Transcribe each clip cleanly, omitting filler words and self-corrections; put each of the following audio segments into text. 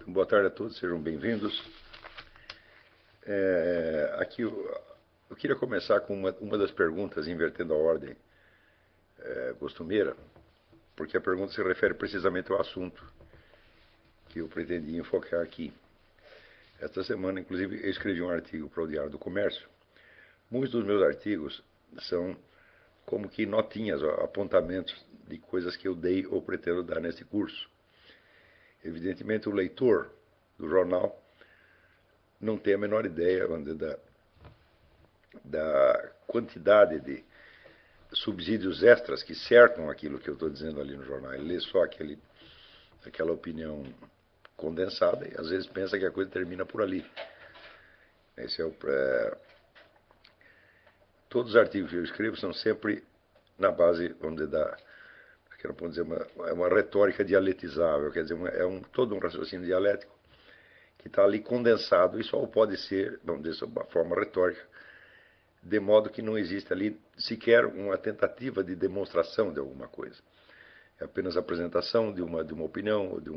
Boa tarde a todos, sejam bem-vindos. Aqui eu queria começar com uma das perguntas, invertendo a ordem costumeira, porque a pergunta se refere precisamente ao assunto que eu pretendia enfocar aqui. Esta semana, inclusive, eu escrevi um artigo para o Diário do Comércio. Muitos dos meus artigos são como que notinhas, apontamentos de coisas que eu dei ou pretendo dar nesse curso. Evidentemente, o leitor do jornal não tem a menor ideia da quantidade de subsídios extras que cercam aquilo que eu estou dizendo ali no jornal. Ele lê só aquela opinião condensada e às vezes pensa que a coisa termina por ali. Todos os artigos que eu escrevo são sempre na base, vamos dizer, é uma retórica dialetizável, quer dizer, todo um raciocínio dialético que está ali condensado e só pode ser, vamos dizer, sob uma forma retórica, de modo que não existe ali sequer uma tentativa de demonstração de alguma coisa. É apenas a apresentação de uma opinião, ou de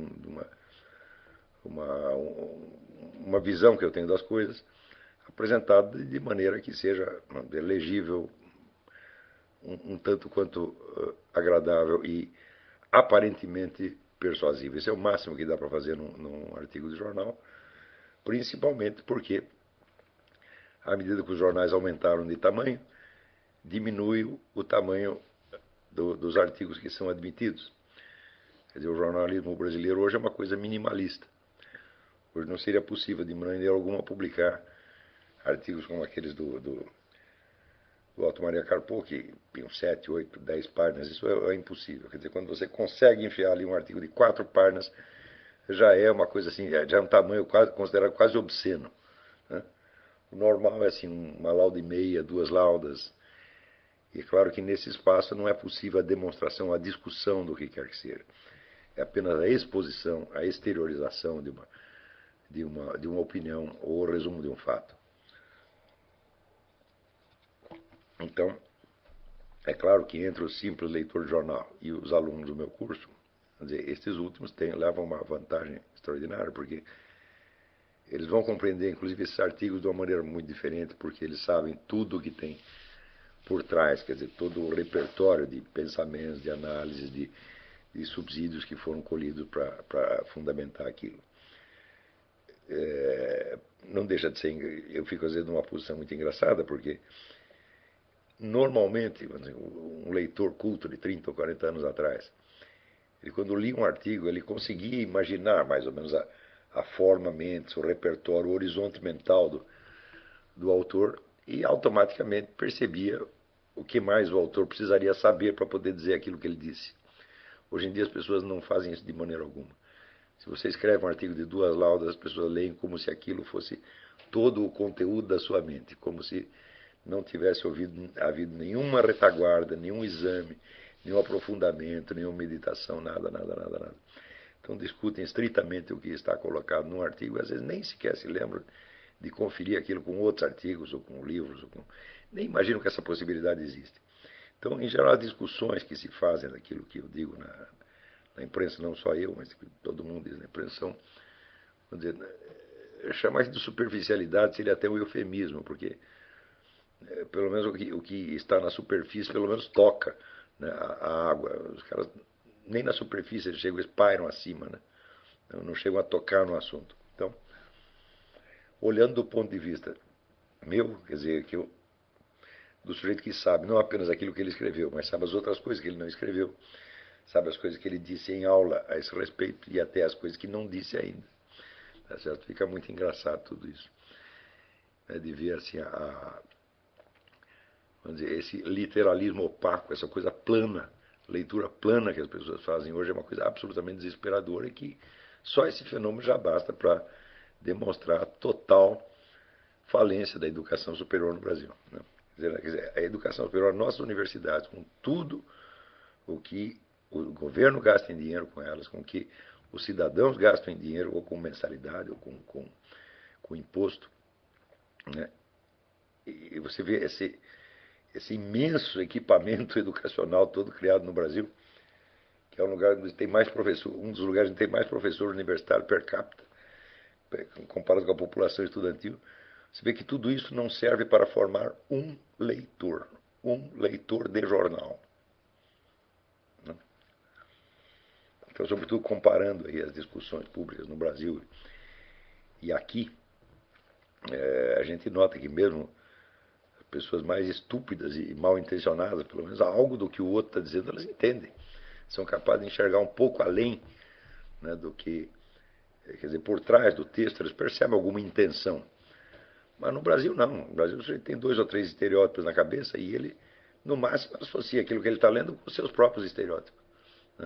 uma visão que eu tenho das coisas, apresentada de maneira que seja legível, um tanto quanto agradável e aparentemente persuasivo. Esse é o máximo que dá para fazer num artigo de jornal, principalmente porque, à medida que os jornais aumentaram de tamanho, diminui o tamanho dos artigos que são admitidos. Quer dizer, o jornalismo brasileiro hoje é uma coisa minimalista. Hoje não seria possível, de maneira alguma, publicar artigos como aqueles do Otto Maria Carpo, que tem 7, 8, 10 páginas. Isso é impossível. Quer dizer, quando você consegue enfiar ali um artigo de 4 páginas, já é uma coisa assim, já é um tamanho considerado quase obsceno, né? O normal é assim, uma lauda e meia, 2 laudas. E é claro que nesse espaço não é possível a demonstração, a discussão do que quer que seja. É apenas a exposição, a exteriorização de uma opinião ou o resumo de um fato. Então, é claro que entre o simples leitor de jornal e os alunos do meu curso, quer dizer, estes últimos levam uma vantagem extraordinária, porque eles vão compreender, inclusive, esses artigos de uma maneira muito diferente, porque eles sabem tudo o que tem por trás, quer dizer, todo o repertório de pensamentos, de análises, de subsídios que foram colhidos para fundamentar aquilo. Não deixa de ser, eu fico às vezes numa posição muito engraçada, porque normalmente, um leitor culto de 30 ou 40 anos atrás, ele, quando lia um artigo, ele conseguia imaginar mais ou menos a forma, a mente, o repertório, o horizonte mental do autor e automaticamente percebia o que mais o autor precisaria saber para poder dizer aquilo que ele disse. Hoje em dia as pessoas não fazem isso de maneira alguma. Se você escreve um artigo de 2 laudas, as pessoas leem como se aquilo fosse todo o conteúdo da sua mente, como se não tivesse havido nenhuma retaguarda, nenhum exame, nenhum aprofundamento, nenhuma meditação, nada. Então discutem estritamente o que está colocado num artigo, e às vezes nem sequer se lembram de conferir aquilo com outros artigos, ou com livros, nem imaginam que essa possibilidade existe. Então, em geral, as discussões que se fazem daquilo que eu digo na imprensa, não só eu, mas todo mundo diz na imprensa, são, vamos dizer, chamar de superficialidade seria até um eufemismo, porque pelo menos o que está na superfície, pelo menos toca, né, a água. Os caras nem na superfície eles chegam, eles pairam acima, né? Não chegam a tocar no assunto. Então, olhando do ponto de vista meu, quer dizer, do sujeito que sabe não apenas aquilo que ele escreveu, mas sabe as outras coisas que ele não escreveu, sabe as coisas que ele disse em aula a esse respeito e até as coisas que não disse ainda. Tá certo? Fica muito engraçado tudo isso. De ver assim vamos dizer, esse literalismo opaco, essa coisa plana, leitura plana que as pessoas fazem hoje é uma coisa absolutamente desesperadora e que só esse fenômeno já basta para demonstrar a total falência da educação superior no Brasil, né? Quer dizer, a educação superior, nossas universidades, com tudo o que o governo gasta em dinheiro com elas, com o que os cidadãos gastam em dinheiro, ou com mensalidade, ou com imposto, né? E você vê esse imenso equipamento educacional todo criado no Brasil, que é um lugar onde tem mais professor, um dos lugares onde tem mais professor universitário per capita. comparado com a população estudantil, você vê que tudo isso não serve para formar um leitor de jornal. Né? Então, sobretudo comparando aí as discussões públicas no Brasil e aqui, a gente nota que mesmo pessoas mais estúpidas e mal intencionadas, pelo menos algo do que o outro está dizendo, elas entendem. São capazes de enxergar um pouco além, né, do que, quer dizer, por trás do texto, eles percebem alguma intenção. Mas no Brasil não. No Brasil você tem 2 ou 3 estereótipos na cabeça e ele, no máximo, associa aquilo que ele está lendo com os seus próprios estereótipos. Né?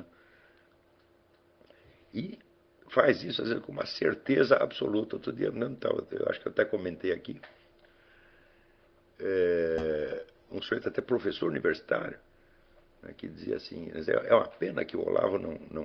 E faz isso, às vezes, com uma certeza absoluta. Outro dia, não, eu acho que eu até comentei aqui, um sujeito até professor universitário, né, que dizia assim, é uma pena que o Olavo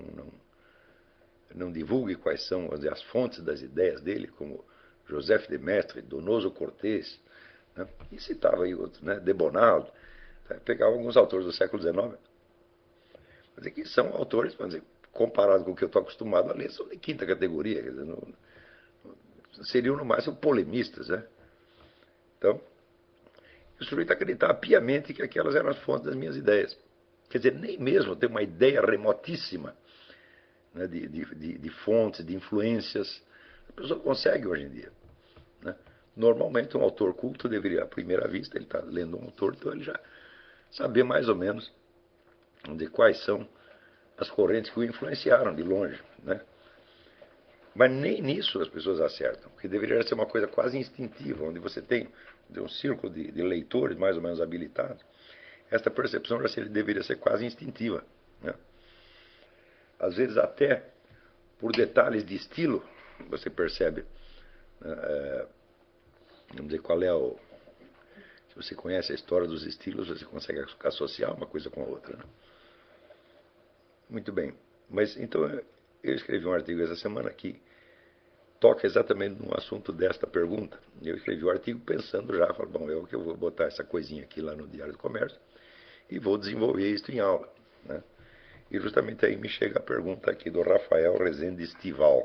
não divulgue quais são as fontes das ideias dele, como Joseph de Maistre, Donoso Cortés, né, e citava aí outros, né, de Bonald, tá, pegava alguns autores do século XIX, mas que são autores, dizer, comparado com o que eu estou acostumado a ler, são de quinta categoria, quer dizer, seriam no máximo polemistas, né? Então, o sujeito acreditava piamente que aquelas eram as fontes das minhas ideias. Quer dizer, nem mesmo ter uma ideia remotíssima, né, de fontes, de influências, a pessoa consegue hoje em dia. Né? Normalmente, um autor culto deveria, à primeira vista, ele está lendo um autor, então ele já saber mais ou menos de quais são as correntes que o influenciaram de longe. Né? Mas nem nisso as pessoas acertam, porque deveria ser uma coisa quase instintiva, onde você tem um círculo de leitores mais ou menos habilitados. Esta percepção já deveria ser quase instintiva. Né? Às vezes até por detalhes de estilo, você percebe, vamos dizer, qual é o... Se você conhece a história dos estilos, você consegue associar uma coisa com a outra. Né? Muito bem. Mas então eu escrevi um artigo essa semana que toca exatamente no assunto desta pergunta. Eu escrevi o artigo pensando já, falei, bom, eu que eu vou botar essa coisinha aqui lá no Diário do Comércio e vou desenvolver isso em aula. Né? E justamente aí me chega a pergunta aqui do Rafael Rezende Estival,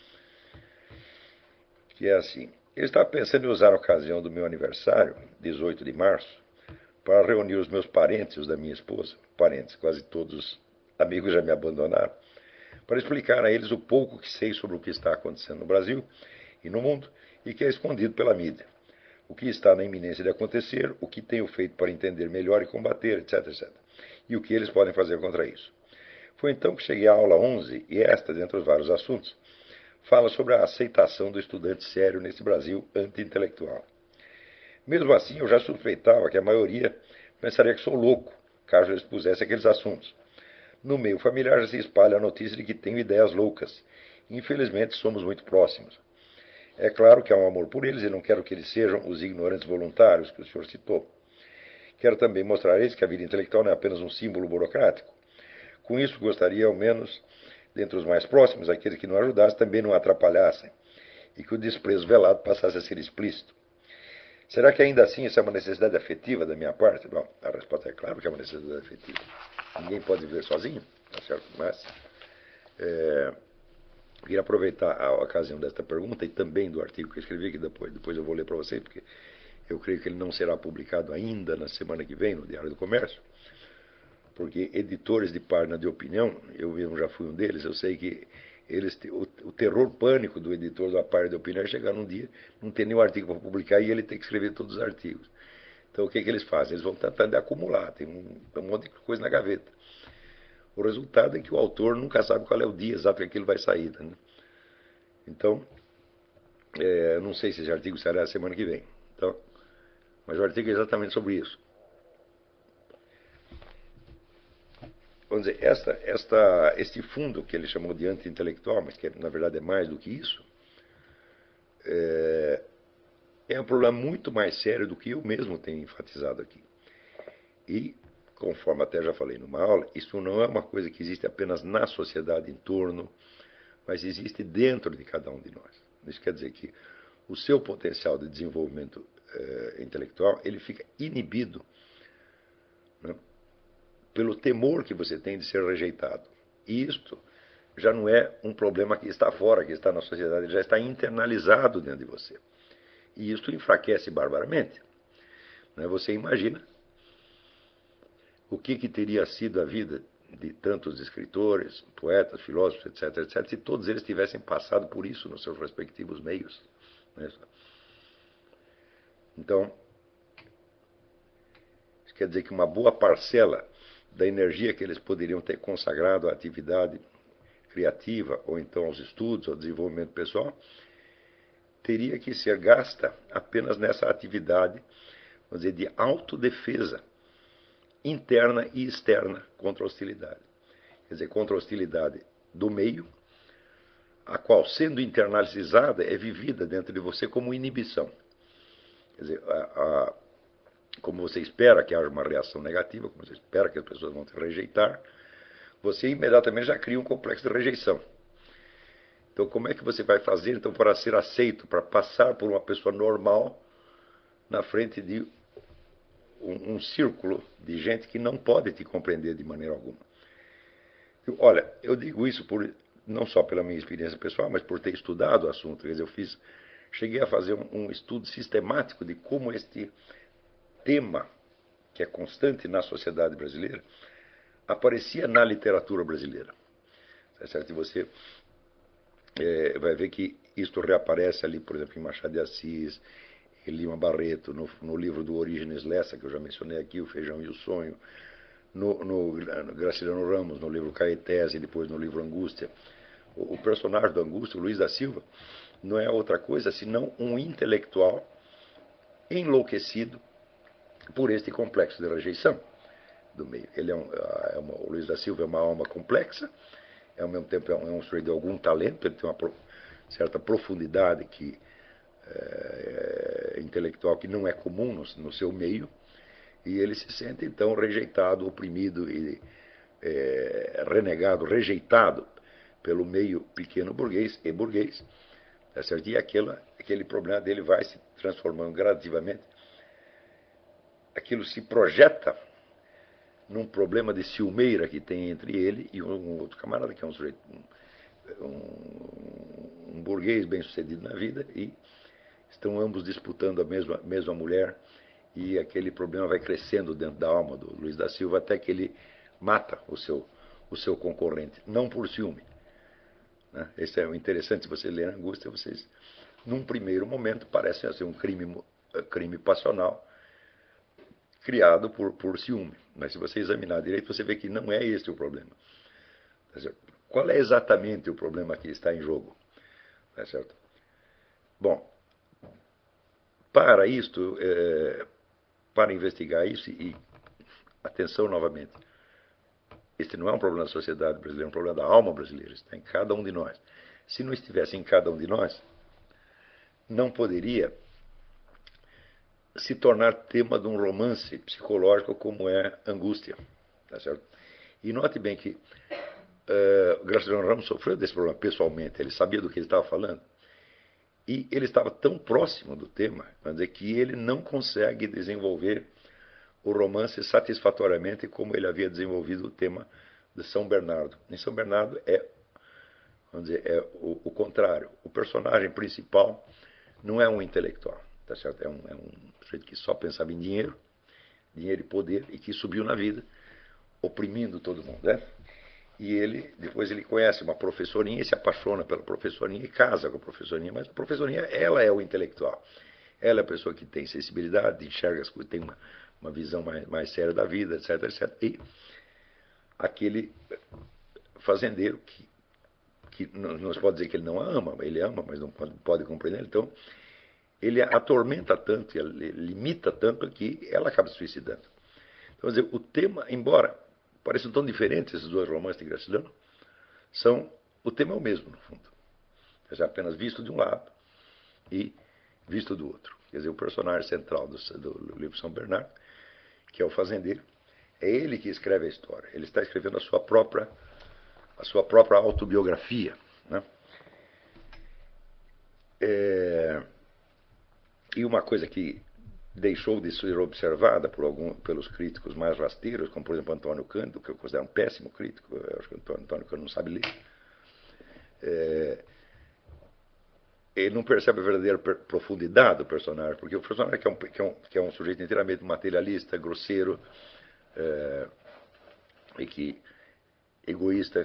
que é assim: eu estava pensando em usar a ocasião do meu aniversário, 18 de março, para reunir os meus parentes e os da minha esposa, parentes, quase todos os amigos já me abandonaram, para explicar a eles o pouco que sei sobre o que está acontecendo no Brasil e no mundo e que é escondido pela mídia. O que está na iminência de acontecer, o que tenho feito para entender melhor e combater, etc, etc. E o que eles podem fazer contra isso. Foi então que cheguei à aula 11 e esta, dentre os vários assuntos, fala sobre a aceitação do estudante sério nesse Brasil anti-intelectual. Mesmo assim, eu já suspeitava que a maioria pensaria que sou louco, caso eu expusesse aqueles assuntos. No meio familiar já se espalha a notícia de que tenho ideias loucas. Infelizmente, somos muito próximos. É claro que há um amor por eles e não quero que eles sejam os ignorantes voluntários que o senhor citou. Quero também mostrar a eles que a vida intelectual não é apenas um símbolo burocrático. Com isso, gostaria, ao menos, dentre os mais próximos, aqueles que não ajudassem, também não atrapalhassem, e que o desprezo velado passasse a ser explícito. Será que ainda assim isso é uma necessidade afetiva da minha parte? Bom, a resposta é claro que é uma necessidade afetiva. Ninguém pode viver sozinho, tá certo? Mas queria aproveitar a ocasião desta pergunta e também do artigo que eu escrevi, que depois eu vou ler para vocês, porque eu creio que ele não será publicado ainda na semana que vem no Diário do Comércio, porque editores de página de opinião, eu mesmo já fui um deles, eu sei que o terror pânico do editor da página de opinião é chegar num dia, não ter nenhum artigo para publicar e ele tem que escrever todos os artigos. Então o que eles fazem? Eles vão tentando acumular, tem um monte de coisa na gaveta. O resultado é que o autor nunca sabe qual é o dia exato que aquilo vai sair. Né? Então, eu não sei se esse artigo será a semana que vem. Então, mas o artigo é exatamente sobre isso. Vamos dizer, este fundo que ele chamou de anti-intelectual, mas que na verdade é mais do que isso, é um problema muito mais sério do que eu mesmo tenho enfatizado aqui. E, conforme até já falei numa aula, isso não é uma coisa que existe apenas na sociedade em torno, mas existe dentro de cada um de nós. Isso quer dizer que o seu potencial de desenvolvimento intelectual ele fica inibido, né, pelo temor que você tem de ser rejeitado. E isto já não é um problema que está fora, que está na sociedade, ele já está internalizado dentro de você. E isso enfraquece barbaramente. Né? Você imagina o que teria sido a vida de tantos escritores, poetas, filósofos, etc., etc., se todos eles tivessem passado por isso nos seus respectivos meios. Né? Então, isso quer dizer que uma boa parcela da energia que eles poderiam ter consagrado à atividade criativa, ou então aos estudos, ao desenvolvimento pessoal, teria que ser gasta apenas nessa atividade, vamos dizer, de autodefesa interna e externa contra a hostilidade. Quer dizer, contra a hostilidade do meio, a qual, sendo internalizada, é vivida dentro de você como inibição. Quer dizer, como você espera que haja uma reação negativa, como você espera que as pessoas vão te rejeitar, você imediatamente já cria um complexo de rejeição. Então, como é que você vai fazer então para ser aceito, para passar por uma pessoa normal na frente de um círculo de gente que não pode te compreender de maneira alguma? Olha, eu digo isso não só pela minha experiência pessoal, mas por ter estudado o assunto. Quer dizer, cheguei a fazer um estudo sistemático de como este tema, que é constante na sociedade brasileira, aparecia na literatura brasileira. Tá certo? E você vai ver que isto reaparece ali, por exemplo, em Machado de Assis, em Lima Barreto, no livro do Orígenes Lessa, que eu já mencionei aqui, O Feijão e o Sonho, no Graciliano Ramos, no livro Caetés, e depois no livro Angústia. O personagem do Angústia, o Luiz da Silva, não é outra coisa senão um intelectual enlouquecido por este complexo de rejeição do meio. Ele o Luiz da Silva é uma alma complexa, ao mesmo tempo é um sujeito de algum talento, ele tem uma certa profundidade intelectual que não é comum no seu meio, e ele se sente então rejeitado, oprimido e renegado, rejeitado pelo meio pequeno burguês e burguês, tá certo? E aquele problema dele vai se transformando gradativamente, aquilo se projeta num problema de ciumeira que tem entre ele e um outro camarada, que é um sujeito, um burguês bem-sucedido na vida, e estão ambos disputando a mesma mulher, e aquele problema vai crescendo dentro da alma do Luiz da Silva até que ele mata o seu concorrente, não por ciúme. Né? Esse é o interessante, se você ler a Angústia, vocês, num primeiro momento, parece ser um crime passional criado por ciúme. Mas se você examinar direito, você vê que não é esse o problema. Tá certo? Qual é exatamente o problema que está em jogo? Tá certo? Bom, para isto, para investigar isso, e atenção novamente, este não é um problema da sociedade brasileira, é um problema da alma brasileira, está em cada um de nós. Se não estivesse em cada um de nós, não poderia se tornar tema de um romance psicológico como é Angústia. Tá certo? E note bem que Graciliano Ramos sofreu desse problema pessoalmente, ele sabia do que ele estava falando. E ele estava tão próximo do tema, quer dizer, que ele não consegue desenvolver o romance satisfatoriamente como ele havia desenvolvido o tema de São Bernardo. Em São Bernardo vamos dizer, é o contrário. O personagem principal não é um intelectual, tá certo? É um sujeito que só pensava em dinheiro e poder, e que subiu na vida, oprimindo todo mundo, né? E depois ele conhece uma professorinha e se apaixona pela professorinha e casa com a professorinha, mas a professorinha, ela é o intelectual. Ela é a pessoa que tem sensibilidade, enxerga as coisas, tem uma visão mais séria da vida, etc, etc. E aquele fazendeiro que não se pode dizer que ele não a ama, ele ama, mas não pode compreender. Então, ele atormenta tanto, ele limita tanto que ela acaba se suicidando. Então, quer dizer, o tema, embora pareçam tão diferentes esses dois romances de Graciliano, o tema é o mesmo, no fundo. É apenas visto de um lado e visto do outro. Quer dizer, o personagem central do livro São Bernardo, que é o fazendeiro, é ele que escreve a história. Ele está escrevendo a sua própria autobiografia. Né? E uma coisa que deixou de ser observada pelos críticos mais rasteiros, como por exemplo Antônio Cândido, que eu considero um péssimo crítico, eu acho que Antônio Cândido não sabe ler, ele não percebe a verdadeira profundidade do personagem, porque o personagem que é um sujeito inteiramente materialista, grosseiro, e que egoísta,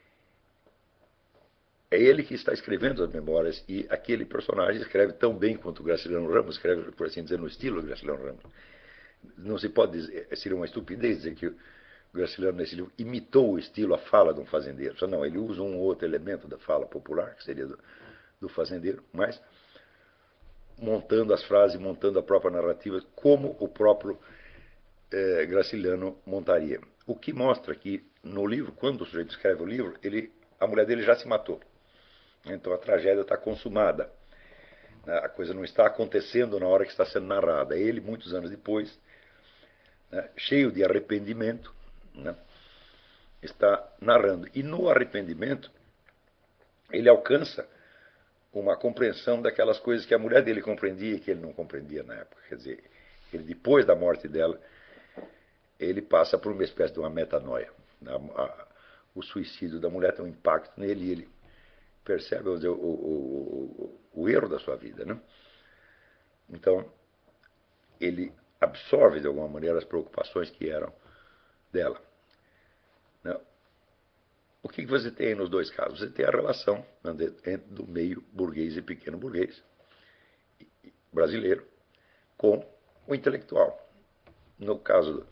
é ele que está escrevendo as memórias, e aquele personagem escreve tão bem quanto o Graciliano Ramos, escreve, por assim dizer, no estilo do Graciliano Ramos. Não se pode dizer, seria uma estupidez dizer que o Graciliano, nesse livro, imitou o estilo, a fala de um fazendeiro. Não, ele usa um ou outro elemento da fala popular, que seria do fazendeiro, mas montando as frases, montando a própria narrativa, como o próprio Graciliano montaria. O que mostra que no livro, quando o sujeito escreve o livro, a mulher dele já se matou. Então a tragédia está consumada. A coisa não está acontecendo na hora que está sendo narrada. Ele, muitos anos depois, né, cheio de arrependimento, né, está narrando. E no arrependimento, ele alcança uma compreensão daquelas coisas que a mulher dele compreendia e que ele não compreendia na época. Quer dizer, ele, depois da morte dela, ele passa por uma espécie de uma metanoia. O suicídio da mulher tem um impacto nele e ele percebe, vamos dizer, o erro da sua vida, né? Então, ele absorve, de alguma maneira, as preocupações que eram dela. Né? O que você tem nos dois casos? Você tem a relação do meio burguês e pequeno burguês brasileiro com o intelectual. No caso,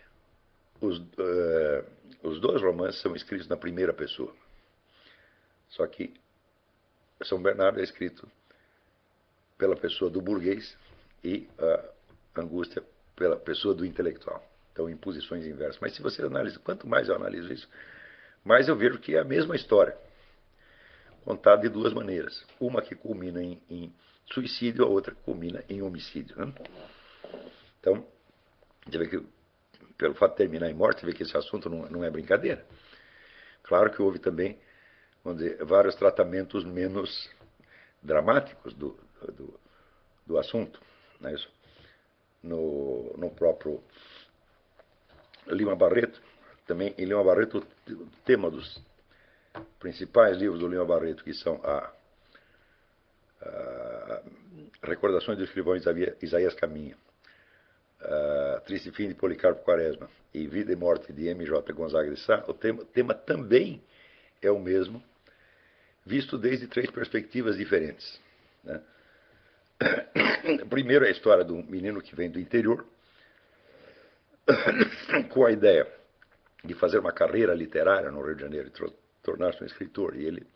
os dois romances são escritos na primeira pessoa. Só que São Bernardo é escrito pela pessoa do burguês e a Angústia pela pessoa do intelectual. Então, em posições inversas. Mas se você analisa, quanto mais eu analiso isso, mais eu vejo que é a mesma história, contada de duas maneiras. Uma que culmina em suicídio, a outra que culmina em homicídio. Né? Então, você vê que, pelo fato de terminar em morte, você vê que esse assunto não é brincadeira. Claro que houve também, vamos dizer, vários tratamentos menos dramáticos do assunto. Não é isso? No próprio Lima Barreto, também em Lima Barreto, o tema dos principais livros do Lima Barreto, que são a Recordações do Escrivão Isaías Caminha, Triste Fim de Policarpo Quaresma e Vida e Morte de M.J. Gonzaga de Sá, o tema também é o mesmo, visto desde três perspectivas diferentes. Né? Primeiro é a história de um menino que vem do interior, com a ideia de fazer uma carreira literária no Rio de Janeiro e tornar-se um escritor. E ele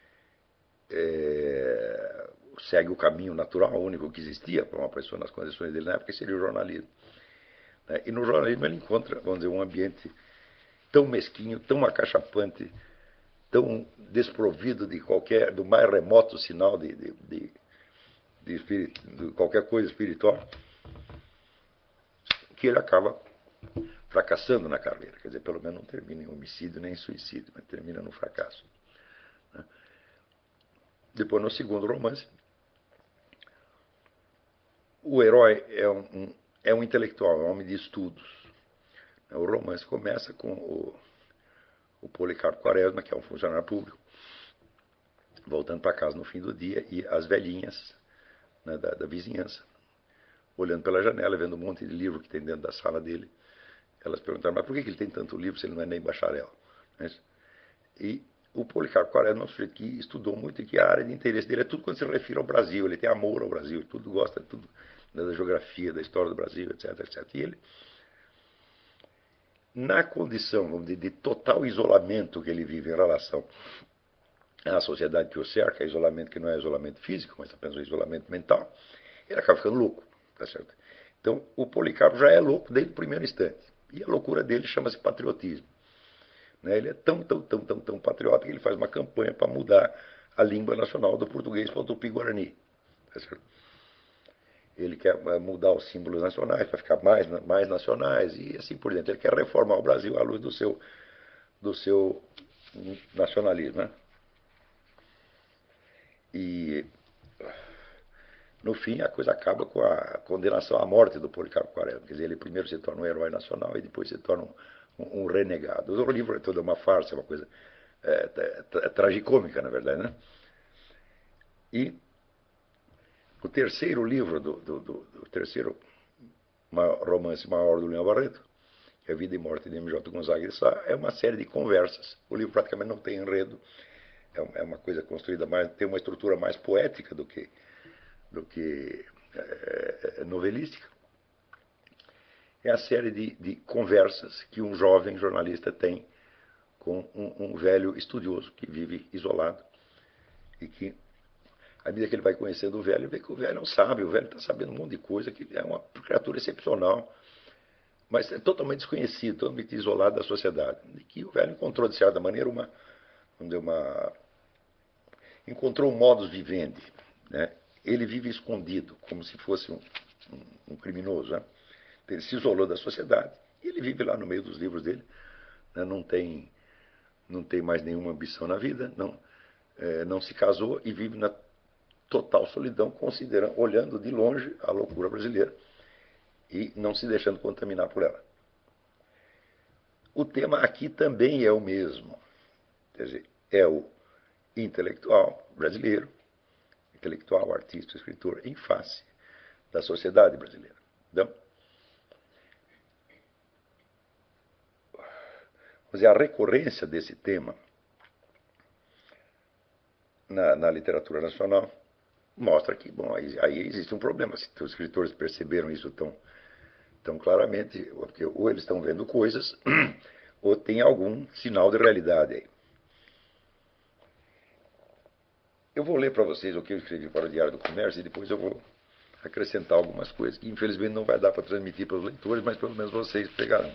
segue o caminho natural, o único que existia para uma pessoa nas condições dele na época, que seria o jornalismo. E no jornalismo ele encontra, vamos dizer, um ambiente tão mesquinho, tão acachapante, tão desprovido do mais remoto sinal de qualquer coisa espiritual, que ele acaba fracassando na carreira. Quer dizer, pelo menos não termina em homicídio nem em suicídio, mas termina no fracasso. Depois, no segundo romance, o herói é um intelectual, é um homem de estudos. O romance começa com o Policarpo Quaresma, que é um funcionário público, voltando para casa no fim do dia, e as velhinhas, né, da vizinhança, olhando pela janela, vendo um monte de livro que tem dentro da sala dele. Elas perguntaram, mas por que ele tem tanto livro se ele não é nem bacharel? E o Policarpo Quaresma é um sujeito que estudou muito e que a área de interesse dele é tudo quando se refere ao Brasil. Ele tem amor ao Brasil, tudo gosta de tudo, da geografia, da história do Brasil, etc, etc. E ele, na condição de total isolamento que ele vive em relação à sociedade que o cerca, isolamento que não é isolamento físico, mas apenas um isolamento mental, ele acaba ficando louco. Tá certo? Então, o Policarpo já é louco desde o primeiro instante. E a loucura dele chama-se patriotismo. Ele é tão patriota que ele faz uma campanha para mudar a língua nacional do português para o tupi-guarani. Tá certo? Ele quer mudar os símbolos nacionais para ficar mais nacionais e assim por diante. Ele quer reformar o Brasil à luz do seu nacionalismo. Né? E, no fim, a coisa acaba com a condenação à morte do Policarpo Quaresma. Quer dizer, ele primeiro se torna um herói nacional e depois se torna um renegado. O livro é toda uma farsa, uma coisa tragicômica, na verdade, né? E o terceiro livro, do terceiro romance maior do Leão Barreto, que é A Vida e Morte de M.J. Gonzaga de Sá, é uma série de conversas. O livro praticamente não tem enredo, é uma coisa construída mais, tem uma estrutura mais poética do que novelística. É a série de conversas que um jovem jornalista tem com um velho estudioso que vive isolado e que, à medida que ele vai conhecendo o velho, ele vê que o velho não sabe, o velho está sabendo um monte de coisa, que é uma criatura excepcional, mas é totalmente desconhecido, totalmente isolado da sociedade. E que o velho encontrou, de certa maneira, encontrou um modus vivendi, né? Ele vive escondido, como se fosse um criminoso, né? Ele se isolou da sociedade e ele vive lá no meio dos livros dele, né? Não tem mais nenhuma ambição na vida, não se casou e vive na total solidão, olhando de longe a loucura brasileira e não se deixando contaminar por ela. O tema aqui também é o mesmo, quer dizer, é o intelectual brasileiro, intelectual, artista, escritor, em face da sociedade brasileira. Então, a recorrência desse tema na literatura nacional mostra que, bom, aí existe um problema. Se os escritores perceberam isso tão claramente, porque ou eles estão vendo coisas, ou tem algum sinal de realidade aí. Eu vou ler para vocês o que eu escrevi para o Diário do Comércio e depois eu vou acrescentar algumas coisas que infelizmente não vai dar para transmitir para os leitores, mas pelo menos vocês pegarão.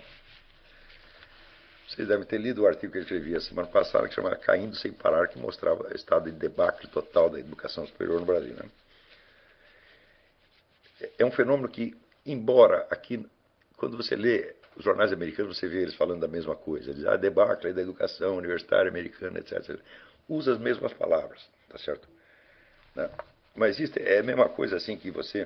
Vocês devem ter lido o artigo que eu escrevi a semana passada, que chamava Caindo Sem Parar, que mostrava o estado de debacle total da educação superior no Brasil, né? É um fenômeno que, embora aqui, quando você lê os jornais americanos, você vê eles falando da mesma coisa. Eles, debacle da educação universitária americana, etc. Usa as mesmas palavras, tá certo? Né? Mas isso é a mesma coisa assim que você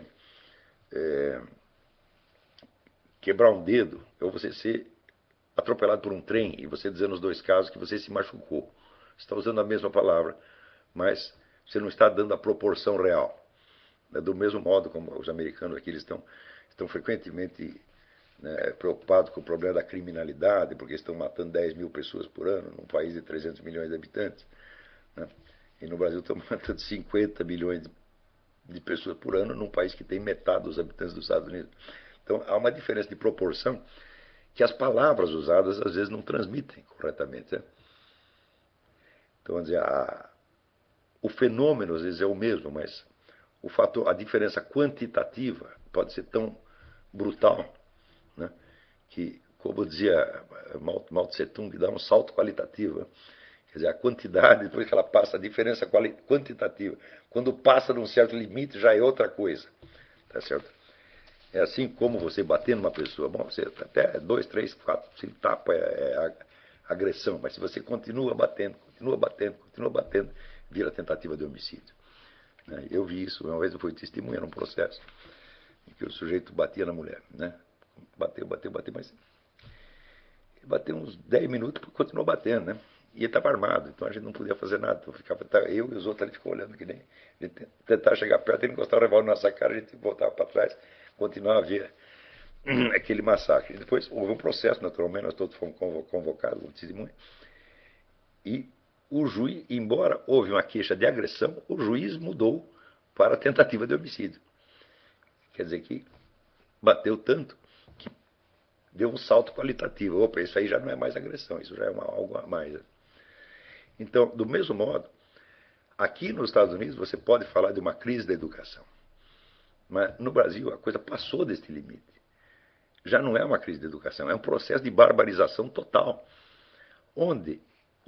quebrar um dedo, ou você ser atropelado por um trem, e você dizer nos dois casos que você se machucou. Você está usando a mesma palavra, mas você não está dando a proporção real. Do mesmo modo como os americanos aqui, eles estão frequentemente, né, preocupados com o problema da criminalidade, porque estão matando 10 mil pessoas por ano, num país de 300 milhões de habitantes. Né? E no Brasil estão matando 50 milhões de pessoas por ano, num país que tem metade dos habitantes dos Estados Unidos. Então há uma diferença de proporção que as palavras usadas às vezes não transmitem corretamente. Né? Então, vamos dizer, o fenômeno às vezes é o mesmo, mas a diferença quantitativa pode ser tão brutal, né, que, como dizia Mao Tse Tung, dá um salto qualitativo. Né? Quer dizer, a quantidade, depois que ela passa, a diferença quantitativa. Quando passa de um certo limite, já é outra coisa. Tá certo? É assim como você bater numa pessoa. Bom, você até 2, 3, 4, se tapa é agressão, mas se você continua batendo, vira tentativa de homicídio. Né? Eu vi isso, uma vez eu fui testemunha num processo em que o sujeito batia na mulher. Né? Bateu, mas ele bateu uns 10 minutos e continuou batendo. Né? E ele estava armado, então a gente não podia fazer nada. Então eu e os outros ali ficam olhando que nem. Ele tentava chegar perto, ele encostava o revólver na nossa cara, a gente voltava para trás, continuava a ver aquele massacre. Depois houve um processo, naturalmente, nós todos fomos convocados como testemunha. E o juiz, embora houve uma queixa de agressão, o juiz mudou para tentativa de homicídio. Quer dizer que bateu tanto que deu um salto qualitativo. Opa, isso aí já não é mais agressão, isso já é algo a mais. Então, do mesmo modo, aqui nos Estados Unidos você pode falar de uma crise da educação. Mas no Brasil a coisa passou deste limite. Já não é uma crise de educação, é um processo de barbarização total, onde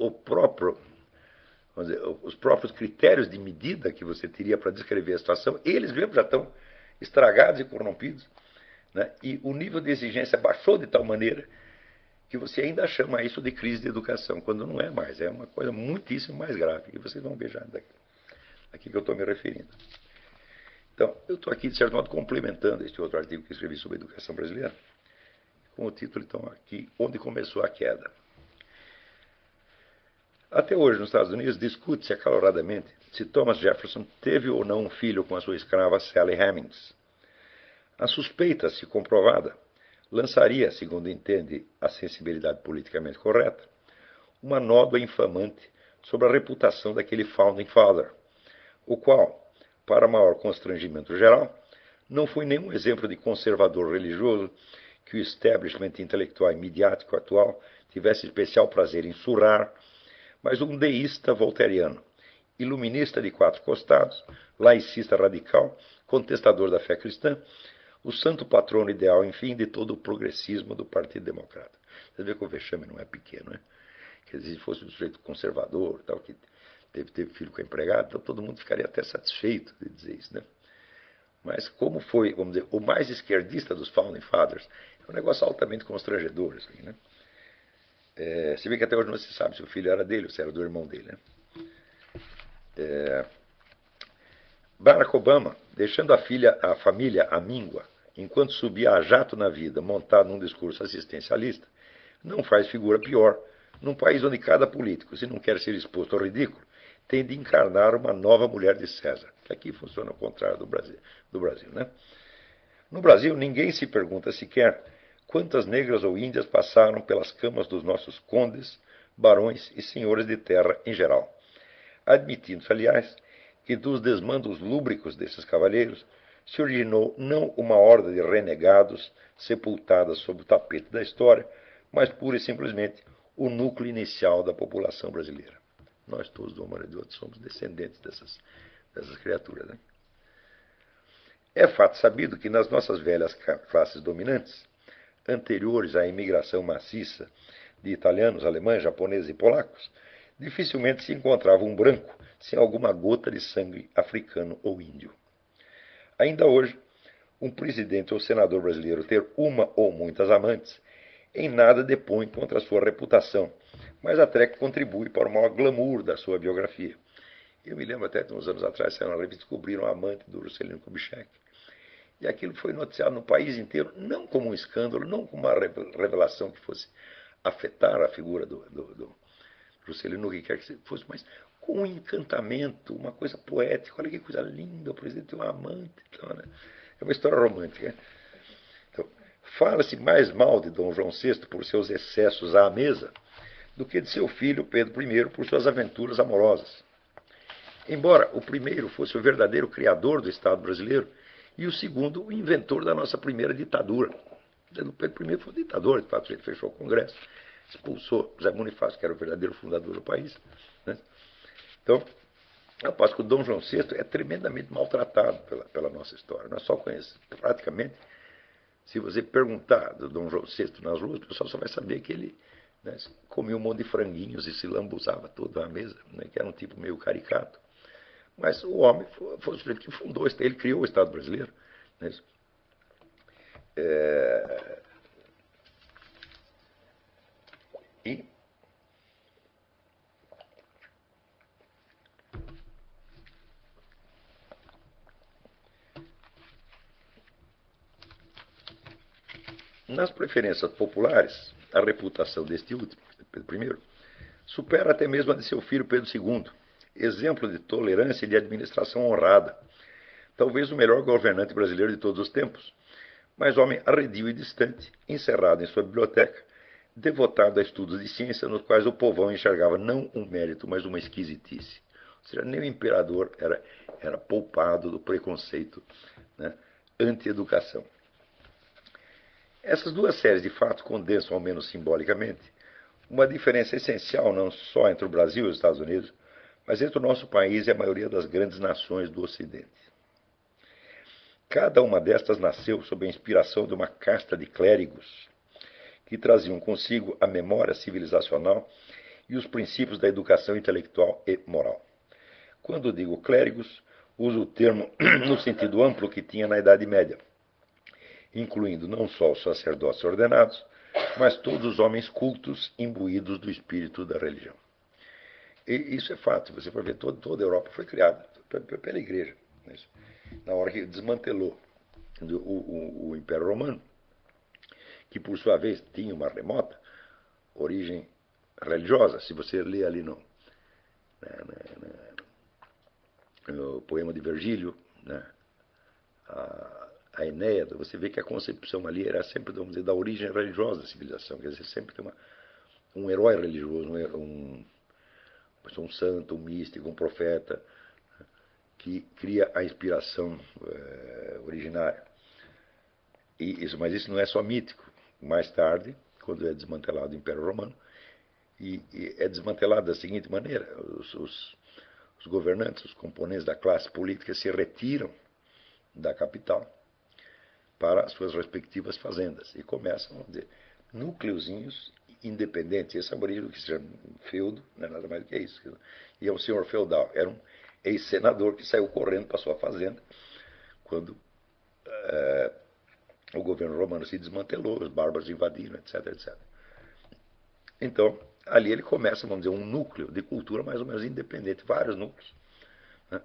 os próprios critérios de medida que você teria para descrever a situação, eles mesmos já estão estragados e corrompidos. Né? E o nível de exigência baixou de tal maneira que você ainda chama isso de crise de educação, quando não é mais. É uma coisa muitíssimo mais grave, que vocês vão ver já daqui que eu estou me referindo. Então, eu estou aqui, de certo modo, complementando este outro artigo que escrevi sobre a educação brasileira, com o título, então, aqui, Onde Começou a Queda. Até hoje, nos Estados Unidos, discute-se acaloradamente se Thomas Jefferson teve ou não um filho com a sua escrava Sally Hemings. A suspeita, se comprovada, lançaria, segundo entende a sensibilidade politicamente correta, uma nódoa infamante sobre a reputação daquele Founding Father, o qual, para maior constrangimento geral, não foi nenhum exemplo de conservador religioso que o establishment intelectual e midiático atual tivesse especial prazer em surrar, mas um deísta voltairiano, iluminista de quatro costados, laicista radical, contestador da fé cristã, o santo patrono ideal, enfim, de todo o progressismo do Partido Democrata. Você vê que o vexame não é pequeno, né? Quer dizer, se fosse um sujeito conservador, tal, que teve filho com a empregada, então todo mundo ficaria até satisfeito de dizer isso, né? Mas como foi, vamos dizer, o mais esquerdista dos Founding Fathers, é um negócio altamente constrangedor, isso aí, né? Se vê que até hoje não se sabe se o filho era dele ou se era do irmão dele, né? Barack Obama, deixando a família à míngua, enquanto subia a jato na vida, montado num discurso assistencialista, não faz figura pior num país onde cada político, se não quer ser exposto ao ridículo, tem de encarnar uma nova mulher de César, que aqui funciona ao contrário do Brasil, né? No Brasil, ninguém se pergunta sequer quantas negras ou índias passaram pelas camas dos nossos condes, barões e senhores de terra em geral, admitindo-se, aliás, que dos desmandos lúbricos desses cavalheiros se originou não uma horda de renegados sepultada sob o tapete da história, mas pura e simplesmente o núcleo inicial da população brasileira. Nós todos, de uma maneira ou de outra, somos descendentes dessas criaturas, né? É fato sabido que nas nossas velhas classes dominantes, anteriores à imigração maciça de italianos, alemães, japoneses e polacos, dificilmente se encontrava um branco sem alguma gota de sangue africano ou índio. Ainda hoje, um presidente ou senador brasileiro ter uma ou muitas amantes em nada depõe contra a sua reputação, mas até que contribui para o maior glamour da sua biografia. Eu me lembro até que uns anos atrás, saiu na revista, descobriram a amante do Juscelino Kubitschek. E aquilo foi noticiado no país inteiro, não como um escândalo, não como uma revelação que fosse afetar a figura do Juscelino, o que quer que fosse, mas com um encantamento, uma coisa poética. Olha que coisa linda, o presidente tem uma amante. Então, né? É uma história romântica. Então, fala-se mais mal de Dom João VI por seus excessos à mesa do que de seu filho Pedro I por suas aventuras amorosas. Embora o primeiro fosse o verdadeiro criador do Estado brasileiro e o segundo o inventor da nossa primeira ditadura. O Pedro I foi um ditador, de fato, ele fechou o Congresso, expulsou Zé Bonifácio, que era o verdadeiro fundador do país, né? Então, eu passo que o Dom João VI é tremendamente maltratado pela nossa história. Nós só conhecemos, praticamente, se você perguntar do Dom João VI nas ruas, o pessoal só vai saber que ele, né, comia um monte de franguinhos e se lambuzava todo à mesa, né, que era um tipo meio caricato. Mas o homem foi o sujeito que fundou, ele criou o Estado brasileiro. Né? E nas preferências populares, a reputação deste último, Pedro I, supera até mesmo a de seu filho Pedro II, exemplo de tolerância e de administração honrada, talvez o melhor governante brasileiro de todos os tempos, mas homem arredio e distante, encerrado em sua biblioteca, devotado a estudos de ciência nos quais o povão enxergava não um mérito, mas uma esquisitice. Ou seja, nem o imperador era poupado do preconceito, né, anti-educação. Essas duas séries de fatos condensam, ao menos simbolicamente, uma diferença essencial não só entre o Brasil e os Estados Unidos, mas entre o nosso país e a maioria das grandes nações do Ocidente. Cada uma destas nasceu sob a inspiração de uma casta de clérigos que traziam consigo a memória civilizacional e os princípios da educação intelectual e moral. Quando digo clérigos, uso o termo no sentido amplo que tinha na Idade Média, incluindo não só os sacerdotes ordenados, mas todos os homens cultos imbuídos do espírito da religião. E isso é fato. Você for ver, toda a Europa foi criada pela igreja. Na hora que desmantelou o Império Romano, que por sua vez tinha uma remota origem religiosa. Se você lê ali no poema de Virgílio, né, a Enéida, você vê que a concepção ali era sempre, vamos dizer, da origem religiosa da civilização. Quer dizer, sempre tem um herói religioso, um santo, um místico, um profeta, que cria a inspiração originária. Mas isso não é só mítico. Mais tarde, quando é desmantelado o Império Romano, e é desmantelado da seguinte maneira: os governantes, os componentes da classe política se retiram da capital para as suas respectivas fazendas e começam, vamos dizer, núcleozinhos independentes. Essa é a origem do que se chama feudo, não é nada mais do que isso. E é um senhor feudal, era um ex-senador que saiu correndo para sua fazenda quando o governo romano se desmantelou, os bárbaros invadiram, etc, etc. Então, ali ele começa, vamos dizer, um núcleo de cultura mais ou menos independente, vários núcleos, né?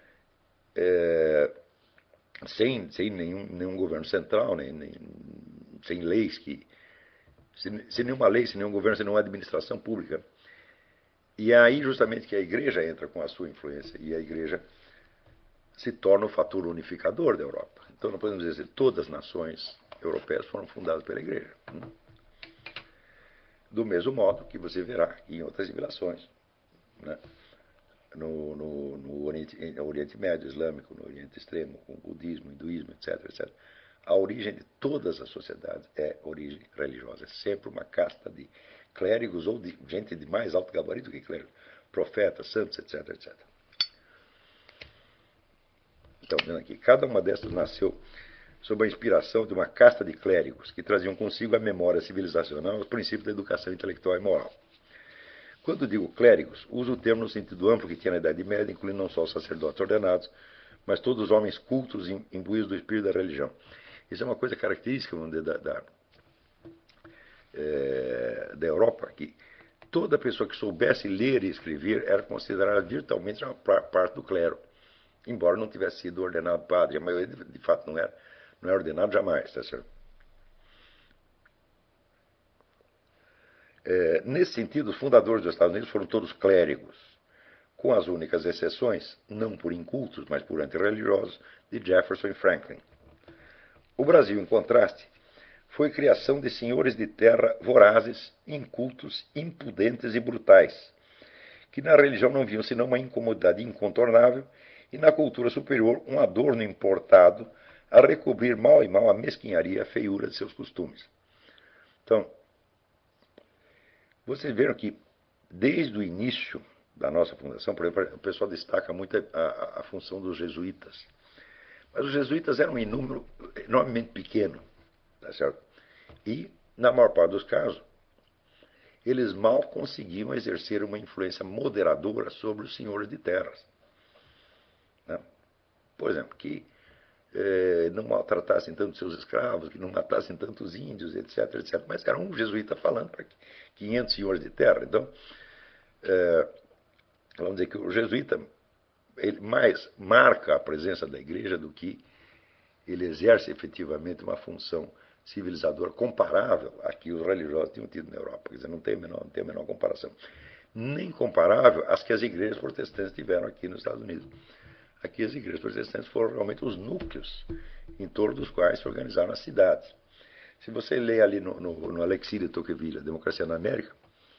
Sem nenhum governo central, sem leis sem nenhuma lei, sem nenhum governo, sem nenhuma administração pública. E é aí justamente que a igreja entra com a sua influência, e a igreja se torna o fator unificador da Europa. Então não podemos dizer que todas as nações europeias foram fundadas pela igreja. Do mesmo modo que você verá em outras civilizações, né? No Oriente Médio Islâmico, no Oriente Extremo, com o budismo, hinduísmo, etc, etc. A origem de todas as sociedades é origem religiosa. É sempre uma casta de clérigos ou de gente de mais alto gabarito que clérigos, profetas, santos, etc, etc. Então, vendo aqui, cada uma dessas nasceu sob a inspiração de uma casta de clérigos que traziam consigo a memória civilizacional e os princípios da educação intelectual e moral. Quando digo clérigos, uso o termo no sentido amplo que tinha na Idade Média, incluindo não só os sacerdotes ordenados, mas todos os homens cultos imbuídos do espírito da religião. Isso é uma coisa característica, vamos dizer, da Europa, que toda pessoa que soubesse ler e escrever era considerada virtualmente uma parte do clero, embora não tivesse sido ordenado padre. A maioria, de fato, não era ordenado jamais, tá certo? Nesse sentido, os fundadores dos Estados Unidos foram todos clérigos, com as únicas exceções, não por incultos, mas por antirreligiosos, de Jefferson e Franklin. O Brasil, em contraste, foi criação de senhores de terra vorazes, incultos, impudentes e brutais, que na religião não viam senão uma incomodidade incontornável e na cultura superior um adorno importado a recobrir mal e mal a mesquinharia e a feiura de seus costumes. Então, vocês viram que desde o início da nossa fundação, por exemplo, o pessoal destaca muito a função dos jesuítas. Mas os jesuítas eram em número enormemente pequeno, tá certo? E, na maior parte dos casos, eles mal conseguiam exercer uma influência moderadora sobre os senhores de terras, né? Por exemplo, que não maltratassem tanto seus escravos, que não matassem tantos índios, etc, etc. Mas era um jesuíta falando para 500 senhores de terra. Então, vamos dizer que o jesuíta ele mais marca a presença da igreja do que ele exerce efetivamente uma função civilizadora comparável à que os religiosos tinham tido na Europa. Quer dizer, não tem a menor comparação. Nem comparável às que as igrejas protestantes tiveram aqui nos Estados Unidos. Aqui as igrejas protestantes foram realmente os núcleos em torno dos quais se organizaram as cidades. Se você lê ali no Alexis de Tocqueville, A Democracia na América,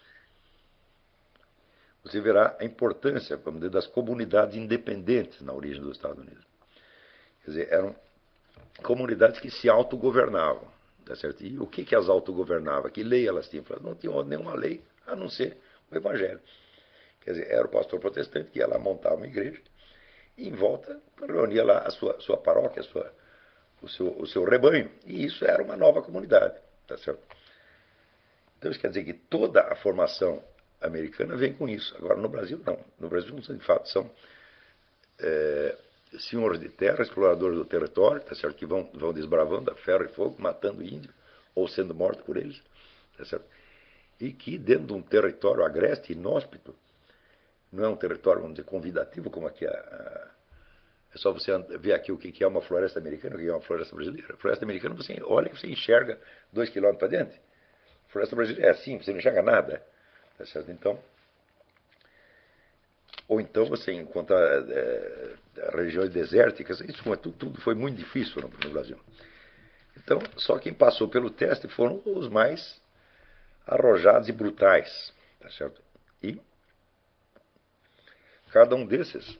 você verá a importância, vamos dizer, das comunidades independentes na origem dos Estados Unidos. Quer dizer, eram comunidades que se autogovernavam. Tá certo? E o que as autogovernavam? Que lei elas tinham? Elas não tinham nenhuma lei a não ser o Evangelho. Quer dizer, era o pastor protestante que ia lá montar uma igreja e em volta reunia lá a sua paróquia, o seu rebanho. E isso era uma nova comunidade. Tá certo? Então isso quer dizer que toda a formação americana vem com isso. Agora no Brasil não. No Brasil, de fato, são senhores de terra, exploradores do território, tá certo? Que vão desbravando a ferro e fogo, matando índios ou sendo mortos por eles, tá certo? E que dentro de um território agreste, inóspito, não é um território, vamos dizer, convidativo, como aqui é só você ver aqui o que é uma floresta americana, o que é uma floresta brasileira. A floresta americana, você olha e você enxerga 2 quilômetros para dentro. A floresta brasileira é assim, você não enxerga nada, tá certo? Então, ou então você encontra regiões desérticas, isso tudo foi muito difícil no Brasil. Então, só quem passou pelo teste foram os mais arrojados e brutais, tá certo? E cada um desses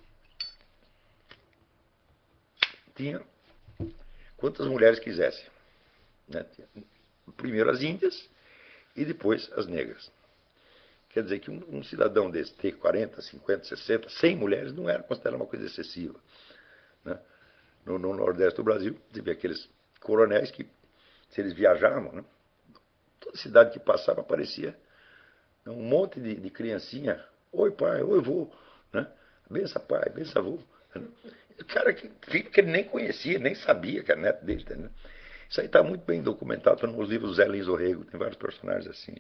tinha quantas mulheres quisesse, né? Primeiro as índias e depois as negras. Quer dizer que um cidadão desse ter 40, 50, 60, 100 mulheres não era considerado uma coisa excessiva, né? No Nordeste do Brasil, teve aqueles coronéis que, se eles viajavam, né? Toda cidade que passava aparecia um monte de criancinha. Oi, pai, oi, vô, né? Bença, pai, bença, vô. O cara que ele nem conhecia, nem sabia que era neto dele. Né? Isso aí está muito bem documentado nos livros do Zé Lins Orrego, tem vários personagens assim.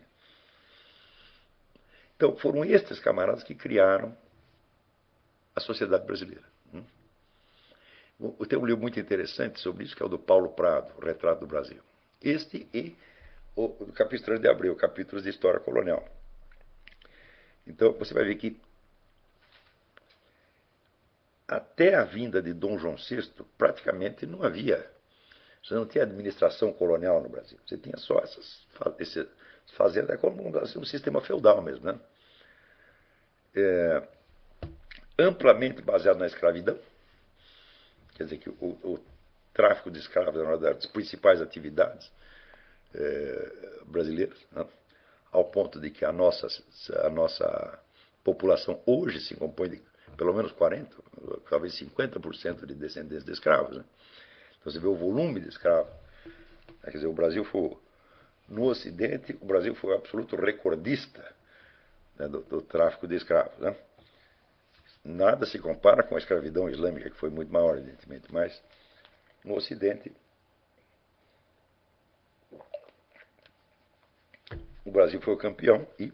Então, foram estes camaradas que criaram a sociedade brasileira. Tem um livro muito interessante sobre isso, que é o do Paulo Prado, O Retrato do Brasil. Este e o do Capistrano de Abreu, Capítulos de História Colonial. Então, você vai ver que até a vinda de Dom João VI, praticamente não havia. Você não tinha administração colonial no Brasil. Você tinha só essas fazendas, como um sistema feudal mesmo, né? Amplamente baseado na escravidão. Quer dizer que o tráfico de escravos era uma das principais atividades brasileiras, né? Ao ponto de que a nossa população hoje se compõe de pelo menos 40%, talvez 50% de descendentes de escravos. Né? Então você vê o volume de escravos. Quer dizer, o Brasil foi, no Ocidente, o Brasil foi o absoluto recordista, né, do tráfico de escravos. Né? Nada se compara com a escravidão islâmica, que foi muito maior, evidentemente, mas no Ocidente o Brasil foi o campeão e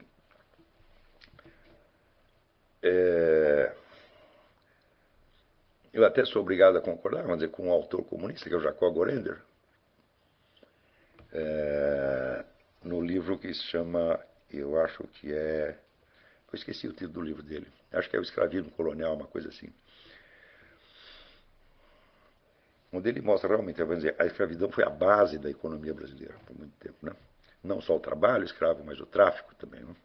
eu até sou obrigado a concordar, vamos dizer, com um autor comunista, que é o Jacob Gorender, no livro que se chama, eu acho que é, eu esqueci o título do livro dele, acho que é O Escravismo Colonial, uma coisa assim, onde ele mostra realmente, vamos dizer, a escravidão foi a base da economia brasileira por muito tempo, né? Não só o trabalho escravo, mas o tráfico também, né?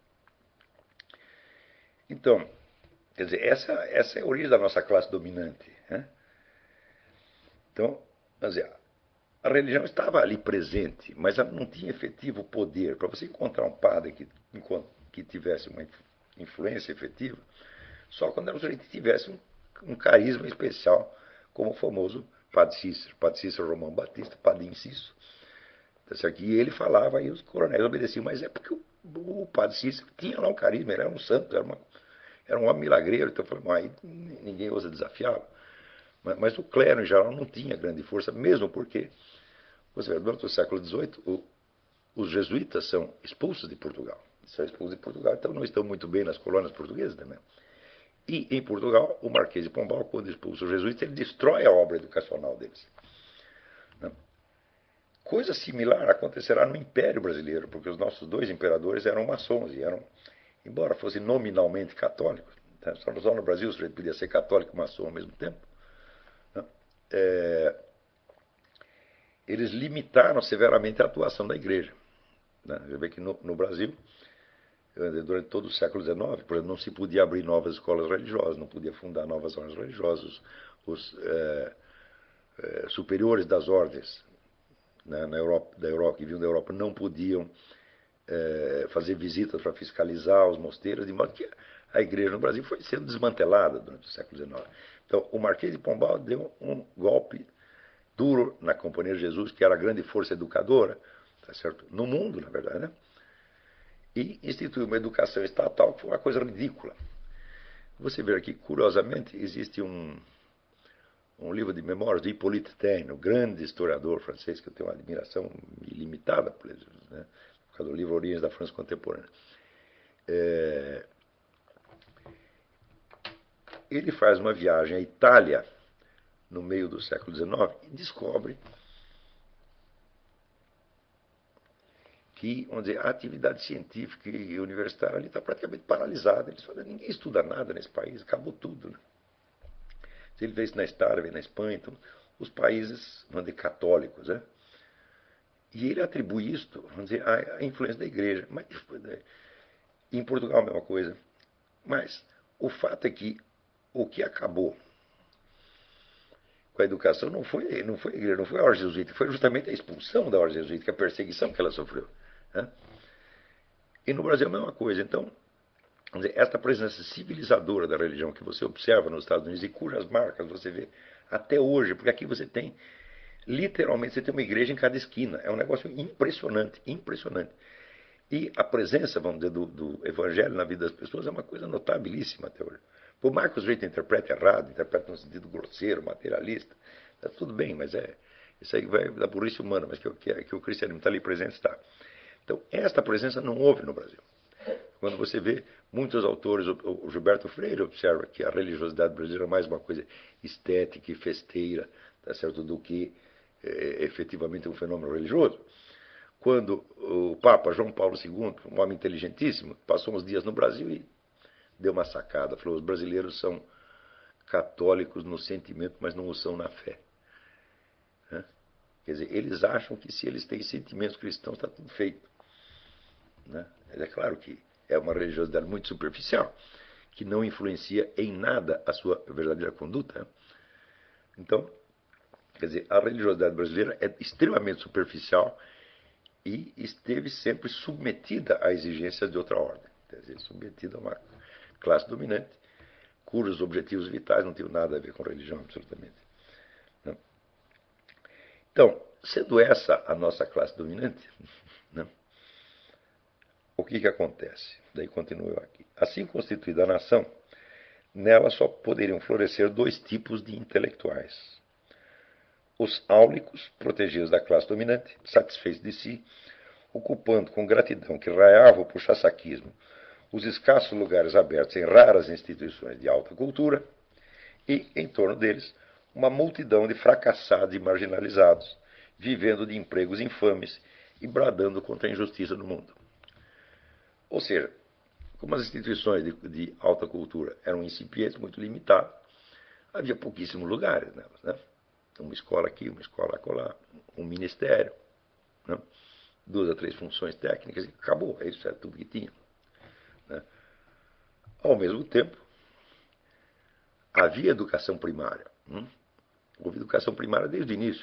Então, quer dizer, essa é a origem da nossa classe dominante, né? Então, quer dizer, a religião estava ali presente, mas ela não tinha efetivo poder. Para você encontrar um padre que tivesse uma influência efetiva, só quando ele tivesse um carisma especial, como o famoso Padre Cícero Romão Batista, Padre Inciso. E ele falava e os coronéis obedeciam, mas é porque o Padre Cícero tinha lá um carisma, ele era um santo, era um homem milagreiro, então eu falei, ninguém ousa desafiá-lo. Mas o clero, em geral, não tinha grande força, mesmo porque, você vê, durante o século XVIII, os jesuítas são expulsos de Portugal. São expulsos de Portugal, então não estão muito bem nas colônias portuguesas também. E, em Portugal, o Marquês de Pombal, quando expulsa os jesuítas, ele destrói a obra educacional deles. Né? Coisa similar acontecerá no Império Brasileiro, porque os nossos dois imperadores eram maçons e eram, embora fossem nominalmente católicos, né? Só no Brasil você podia ser católico e maçom ao mesmo tempo, né? Eles limitaram severamente a atuação da igreja. Né? Você vê que no Brasil, durante todo o século XIX, por exemplo, não se podia abrir novas escolas religiosas, não podia fundar novas ordens religiosas. Os superiores das ordens, né, que vinham da Europa não podiam fazer visitas para fiscalizar os mosteiros, de modo que a igreja no Brasil foi sendo desmantelada durante o século XIX. Então, o Marquês de Pombal deu um golpe duro na Companhia de Jesus, que era a grande força educadora, tá certo? No mundo, na verdade, né? E instituiu uma educação estatal que foi uma coisa ridícula. Você vê aqui, curiosamente, existe um livro de memórias de Hippolyte Taine, o grande historiador francês, que eu tenho uma admiração ilimitada por ele, né? Por causa do livro Origens da França Contemporânea. Ele faz uma viagem à Itália no meio do século XIX e descobre que, vamos dizer, a atividade científica e universitária ali está praticamente paralisada. Eles falam, ninguém estuda nada nesse país, acabou tudo. Né? Se ele vê isso na Itália, vê na Espanha, então, os países, vamos dizer, católicos, né? E ele atribui isso, vamos dizer, à influência da igreja. Mas em Portugal a mesma coisa. Mas o fato é que o que acabou com a educação não foi a igreja, não foi a ordem jesuítica, foi justamente a expulsão da ordem jesuítica, a perseguição que ela sofreu. Né? E no Brasil é a mesma coisa. Então, vamos dizer, esta presença civilizadora da religião que você observa nos Estados Unidos e cujas marcas você vê até hoje, porque aqui você tem, literalmente, você tem uma igreja em cada esquina. É um negócio impressionante, impressionante. E a presença, vamos dizer, do evangelho na vida das pessoas é uma coisa notabilíssima até hoje. Por mais que o sujeito interprete errado, interprete no sentido grosseiro, materialista, tá tudo bem, mas isso aí vai da burrice humana, mas que o cristianismo está ali presente, está. Então, esta presença não houve no Brasil. Quando você vê muitos autores, o Gilberto Freire observa que a religiosidade brasileira é mais uma coisa estética e festeira, tá certo, do que efetivamente um fenômeno religioso. Quando o Papa João Paulo II, um homem inteligentíssimo, passou uns dias no Brasil e deu uma sacada. Falou: os brasileiros são católicos no sentimento, mas não o são na fé. Né? Quer dizer, eles acham que se eles têm sentimentos cristãos, está tudo feito. Né? É claro que é uma religiosidade muito superficial, que não influencia em nada a sua verdadeira conduta. Né? Então, quer dizer, a religiosidade brasileira é extremamente superficial e esteve sempre submetida a exigências de outra ordem. Quer dizer, submetida a uma classe dominante, cujos objetivos vitais não tinham nada a ver com religião, absolutamente. Né? Então, sendo essa a nossa classe dominante, né, o que acontece? Daí continuo eu aqui. Assim constituída a nação, nela só poderiam florescer dois tipos de intelectuais. Os áulicos, protegidos da classe dominante, satisfeitos de si, ocupando com gratidão que raiava o puxa-saquismo os escassos lugares abertos em raras instituições de alta cultura, e, em torno deles, uma multidão de fracassados e marginalizados, vivendo de empregos infames e bradando contra a injustiça do mundo. Ou seja, como as instituições de alta cultura eram incipientes, muito limitadas, havia pouquíssimos lugares nelas. Né? Uma escola aqui, uma escola acolá, um ministério, né? 2 a 3 funções técnicas, e acabou. Isso era tudo que tinha. Né? Ao mesmo tempo, havia educação primária. Houve educação primária desde o início.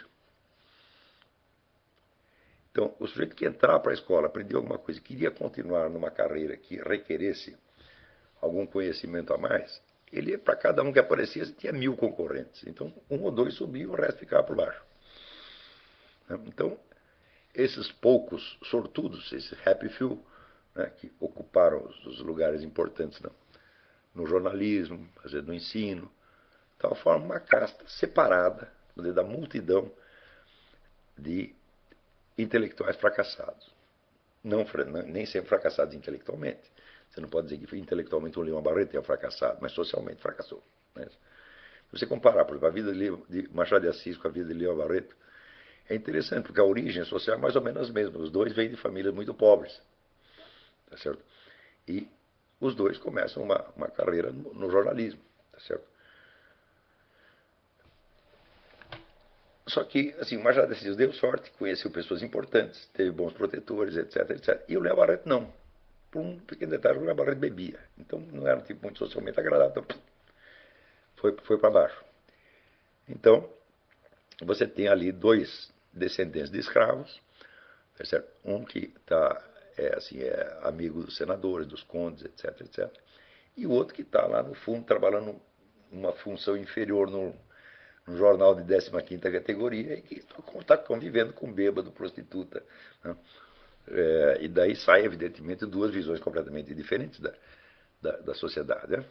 Então, o sujeito que entrar para a escola, aprendeu alguma coisa, queria continuar numa carreira que requeresse algum conhecimento a mais, ele, para cada um que aparecia, tinha 1000 concorrentes. Então, 1 ou 2 subiam, o resto ficava por baixo. Então, esses poucos sortudos, esses happy few, né, que ocuparam os lugares importantes no jornalismo, no ensino, tal, forma uma casta separada da multidão de intelectuais fracassados. Nem sempre fracassados intelectualmente. Você não pode dizer que intelectualmente o Lima Barreto é fracassado, mas socialmente fracassou. Né? Se você comparar, por exemplo, a vida de Machado de Assis com a vida de Lima Barreto, é interessante, porque a origem social é mais ou menos a mesma. Os dois vêm de famílias muito pobres. Tá certo? E os dois começam uma carreira no jornalismo. Tá certo? Só que, assim, o Machado de Assis deu sorte, conheceu pessoas importantes, teve bons protetores, etc, etc. E o Léo Barreto não. Por um pequeno detalhe, o Léo Barreto bebia. Então não era um tipo muito socialmente agradável. Então, foi para baixo. Então, você tem ali 2 descendentes de escravos, tá certo? Um que é amigo dos senadores, dos condes, etc, etc. E o outro que está lá no fundo, trabalhando numa função inferior no jornal de 15ª categoria e que está convivendo com bêbado, prostituta. Né? E daí sai, evidentemente, 2 visões completamente diferentes da sociedade. Né?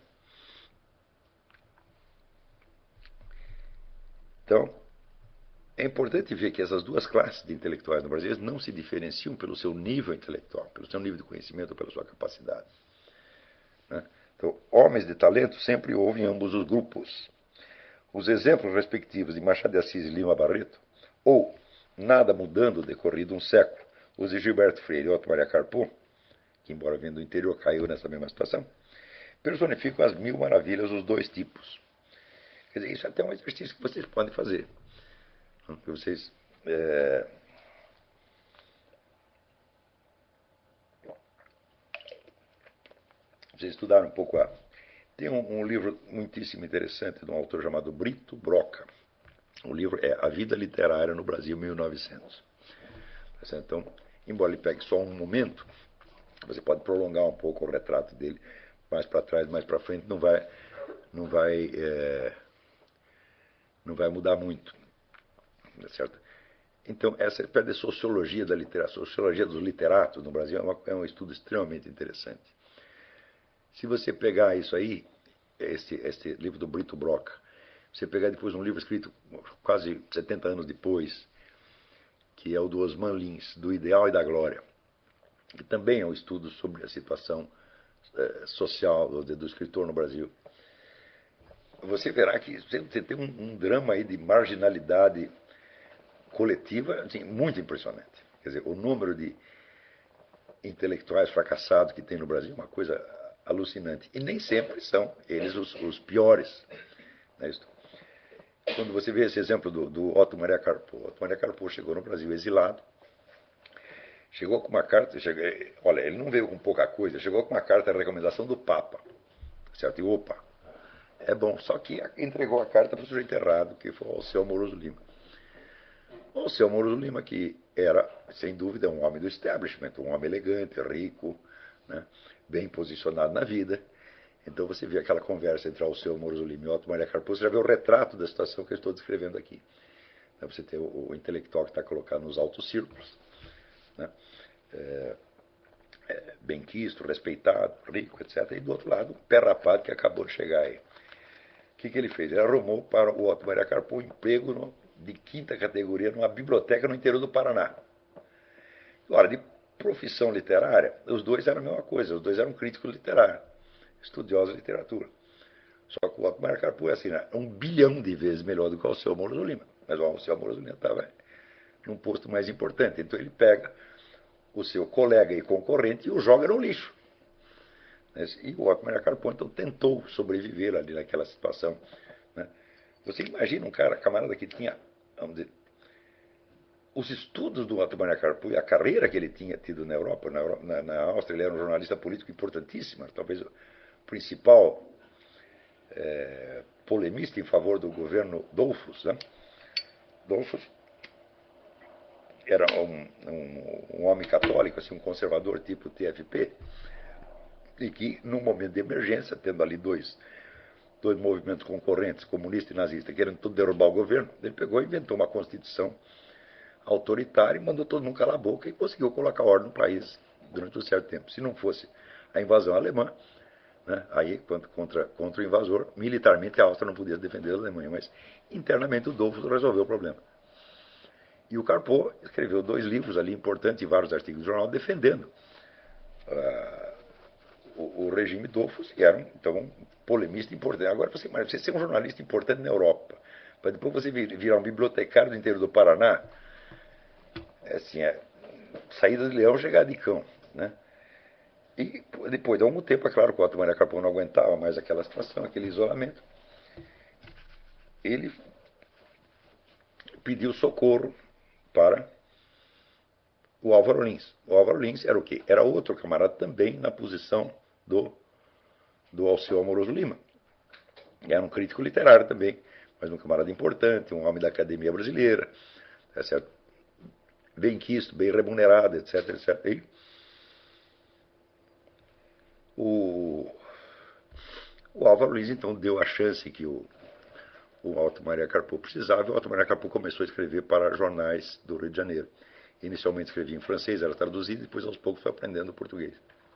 Então, é importante ver que essas 2 classes de intelectuais no Brasil não se diferenciam pelo seu nível intelectual, pelo seu nível de conhecimento ou pela sua capacidade. Né? Então, homens de talento sempre houve em ambos os grupos. Os exemplos respectivos de Machado de Assis e Lima Barreto, ou nada mudando decorrido um século, Os de Gilberto Freire e Otto Maria Carpo, que embora vindo do interior caiu nessa mesma situação, personificam as mil maravilhas dos dois tipos. Quer dizer, isso é até um exercício que vocês podem fazer. Que vocês estudaram um pouco a... Tem um livro muitíssimo interessante de um autor chamado Brito Broca. O livro é A Vida Literária no Brasil 1900. Então, embora ele pegue só um momento, você pode prolongar um pouco o retrato dele mais para trás, mais para frente, não vai mudar muito, certo? Então, essa espécie de sociologia da literatura, sociologia dos literatos no Brasil é um estudo extremamente interessante. Se você pegar isso aí, este livro do Brito Broca, você pegar depois um livro escrito quase 70 anos depois, que é o do Osman Lins, Do Ideal e da Glória, que também é um estudo sobre a situação social do escritor no Brasil, você verá que você tem um drama aí de marginalidade coletiva assim, muito impressionante. Quer dizer, o número de intelectuais fracassados que tem no Brasil é uma coisa alucinante. E nem sempre são eles os piores. Né? Quando você vê esse exemplo do Otto Maria Carpo, Otto Maria Carpo chegou no Brasil exilado, chegou com uma carta, olha, ele não veio com pouca coisa, chegou com uma carta de recomendação do Papa, certo? E opa, é bom, só que entregou a carta para o sujeito errado, que foi o Alceu Moroso Lima. O Alceu Moroso Lima, que era, sem dúvida, um homem do establishment, um homem elegante, rico, né, bem posicionado na vida. Então você vê aquela conversa entre Alceu Moroso Lima e Otto Maria Carpo, você já vê o retrato da situação que eu estou descrevendo aqui. Então, você tem o intelectual que está colocado nos altos círculos, né, benquisto, respeitado, rico, etc. E do outro lado, o pé rapado que acabou de chegar aí. O que ele fez? Ele arrumou para o Otto Maria Carpo um emprego de quinta categoria numa biblioteca no interior do Paraná. Agora, de profissão literária, os dois eram a mesma coisa, os dois eram críticos literários, estudiosos de literatura. Só que o Otto Maria Carpo é assim, né, 1 bilhão de vezes melhor do que o Alceu Moroso Lima. Mas o Alceu Moroso Lima estava num posto mais importante. Então ele pega o seu colega e concorrente e o joga no lixo. E o Otto Maria Carpo, então, tentou sobreviver ali naquela situação. Né? Você imagina um camarada que tinha, vamos dizer, os estudos do Otto Maria Carpo e a carreira que ele tinha tido na Europa, na Áustria, ele era um jornalista político importantíssimo, talvez o principal polemista em favor do governo Dollfuss. Né? Dollfuss era um homem católico, assim, um conservador tipo TFP, e que, num momento de emergência, tendo ali dois movimentos concorrentes, comunista e nazista, querendo tudo derrubar o governo, ele pegou e inventou uma constituição autoritária e mandou todo mundo calar a boca e conseguiu colocar ordem no país durante um certo tempo. Se não fosse a invasão alemã, né, aí, contra o invasor, militarmente a Áustria não podia defender a Alemanha, mas internamente o Dollfuss resolveu o problema. E o Carpo escreveu 2 livros ali importantes e vários artigos do jornal defendendo o regime Dollfuss, que era então um polemista importante. Agora você ser um jornalista importante na Europa, para depois você virar um bibliotecário do interior do Paraná, assim, saída de leão, chegada de cão, né? E depois de algum tempo, é claro que o Otto Maria Carpo não aguentava mais aquela situação, aquele isolamento. Ele pediu socorro para o Álvaro Lins. O Álvaro Lins era o quê? Era outro camarada também na posição do Alceu Amoroso Lima. Era um crítico literário também, mas um camarada importante, um homem da academia brasileira, tá certo? Bem quisto, bem remunerado, etc, etc. E o Álvaro Lins, então, deu a chance que o Otto Maria Carpo precisava, e o Otto Maria Carpo começou a escrever para jornais do Rio de Janeiro. Inicialmente escrevia em francês, era traduzido, e depois aos poucos foi aprendendo português.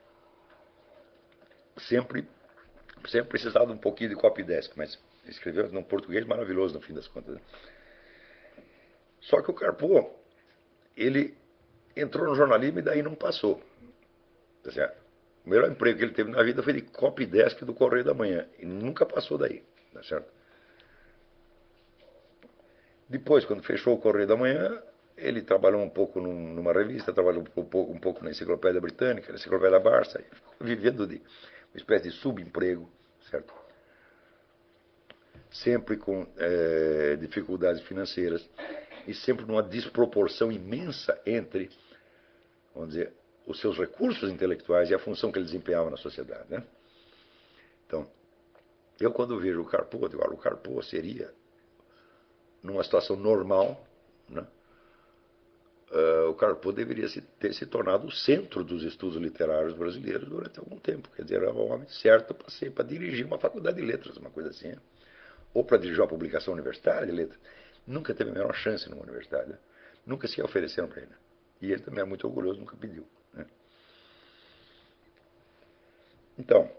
Sempre precisava de um pouquinho de copydesk, mas escreveu num português maravilhoso no fim das contas. Só que o Carpo, ele entrou no jornalismo e daí não passou. Tá certo? O melhor emprego que ele teve na vida foi de copydesk do Correio da Manhã, e nunca passou daí. Tá certo? Depois, quando fechou o Correio da Manhã, ele trabalhou um pouco numa revista, trabalhou um pouco na Enciclopédia Britânica, na Enciclopédia Barça, e ficou vivendo de uma espécie de subemprego, certo? Sempre com dificuldades financeiras e sempre numa desproporção imensa entre, vamos dizer, os seus recursos intelectuais e a função que ele desempenhava na sociedade, né? Então, eu quando vejo o Carpo, digo, o Carpo seria, numa situação normal, né? O Carpo deveria ter se tornado o centro dos estudos literários brasileiros durante algum tempo. Quer dizer, era o homem certo para dirigir uma faculdade de letras, uma coisa assim. Né? Ou para dirigir uma publicação universitária de letras. Nunca teve a menor chance numa universidade. Né? Nunca se ofereceram para ele. E ele também é muito orgulhoso, nunca pediu. Né? Então,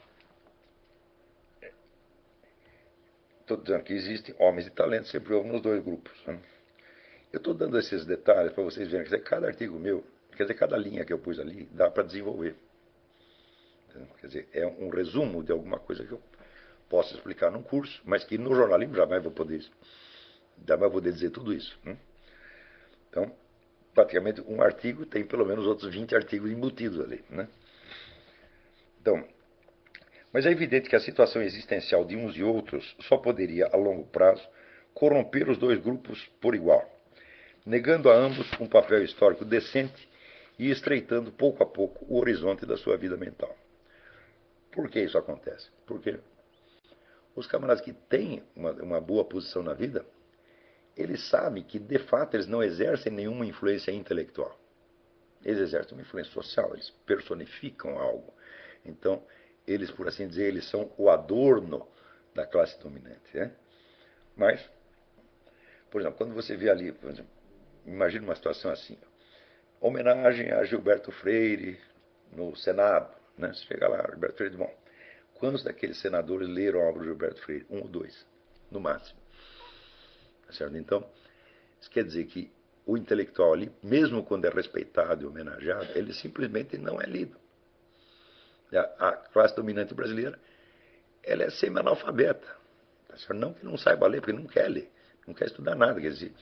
estou dizendo que existem homens de talento, sempre houve nos dois grupos. Né? Eu estou dando esses detalhes para vocês verem. Quer dizer, cada artigo meu, quer dizer, cada linha que eu pus ali, dá para desenvolver. Quer dizer, é um resumo de alguma coisa que eu posso explicar num curso, mas que no jornalismo jamais vou poder dizer tudo isso. Né? Então, praticamente um artigo tem pelo menos outros 20 artigos embutidos ali. Né? Então, mas é evidente que a situação existencial de uns e outros só poderia, a longo prazo, corromper os dois grupos por igual, negando a ambos um papel histórico decente e estreitando pouco a pouco o horizonte da sua vida mental. Por que isso acontece? Porque os camaradas que têm uma boa posição na vida, eles sabem que, de fato, eles não exercem nenhuma influência intelectual. Eles exercem uma influência social, eles personificam algo. Então, eles, por assim dizer, eles são o adorno da classe dominante. Né? Mas, por exemplo, quando você vê ali, por exemplo, imagina uma situação assim, homenagem a Gilberto Freire no Senado. Né? Você chega lá, Gilberto Freire, bom, quantos daqueles senadores leram a obra do Gilberto Freire? Um ou dois, no máximo. Certo? Então, isso quer dizer que o intelectual ali, mesmo quando é respeitado e homenageado, ele simplesmente não é lido. A classe dominante brasileira, ela é semi-analfabeta. Não que não saiba ler, porque não quer ler, não quer estudar nada. Quer dizer,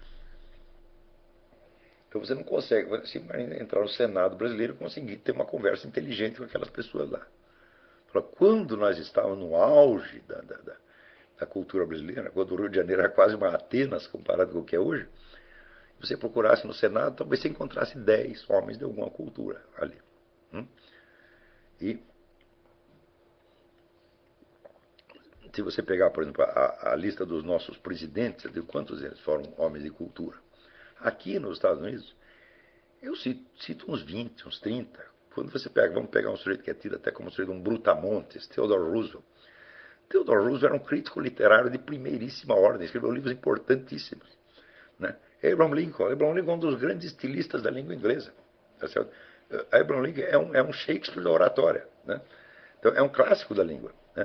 então você não consegue, você entrar no Senado brasileiro e conseguir ter uma conversa inteligente com aquelas pessoas lá. Quando nós estávamos no auge da cultura brasileira, quando o Rio de Janeiro era quase uma Atenas comparado com o que é hoje, você procurasse no Senado, talvez você encontrasse 10 homens de alguma cultura ali. E se você pegar, por exemplo, a lista dos nossos presidentes, de quantos eles foram homens de cultura. Aqui nos Estados Unidos, eu cito uns 20, uns 30. Quando você pega, vamos pegar um sujeito que é tido até como sujeito um brutamontes, Theodore Roosevelt. Theodore Roosevelt era um crítico literário de primeiríssima ordem, escreveu livros importantíssimos. Né? Abraham Lincoln é um dos grandes estilistas da língua inglesa. Tá certo? Abraham Lincoln é um Shakespeare da oratória. Né? Então, é um clássico da língua. Né?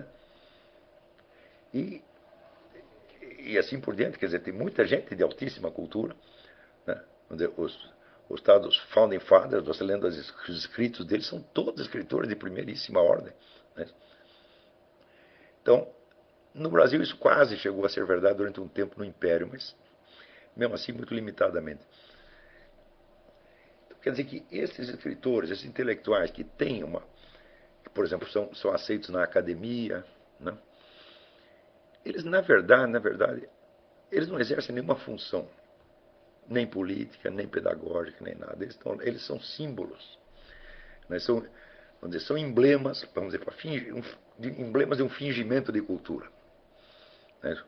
E, e assim por diante, quer dizer, tem muita gente de altíssima cultura. Né? Vamos dizer, os estados Founding Fathers, você lendo os escritos deles, são todos escritores de primeiríssima ordem. Né? Então, no Brasil isso quase chegou a ser verdade durante um tempo no Império, mas mesmo assim muito limitadamente. Então, quer dizer que esses escritores, esses intelectuais que têm que, por exemplo, são aceitos na academia, né? Eles, na verdade, eles não exercem nenhuma função, nem política, nem pedagógica, nem nada. Eles são símbolos. Né? Vamos dizer, são emblemas, vamos dizer, emblemas de um fingimento de cultura. Né?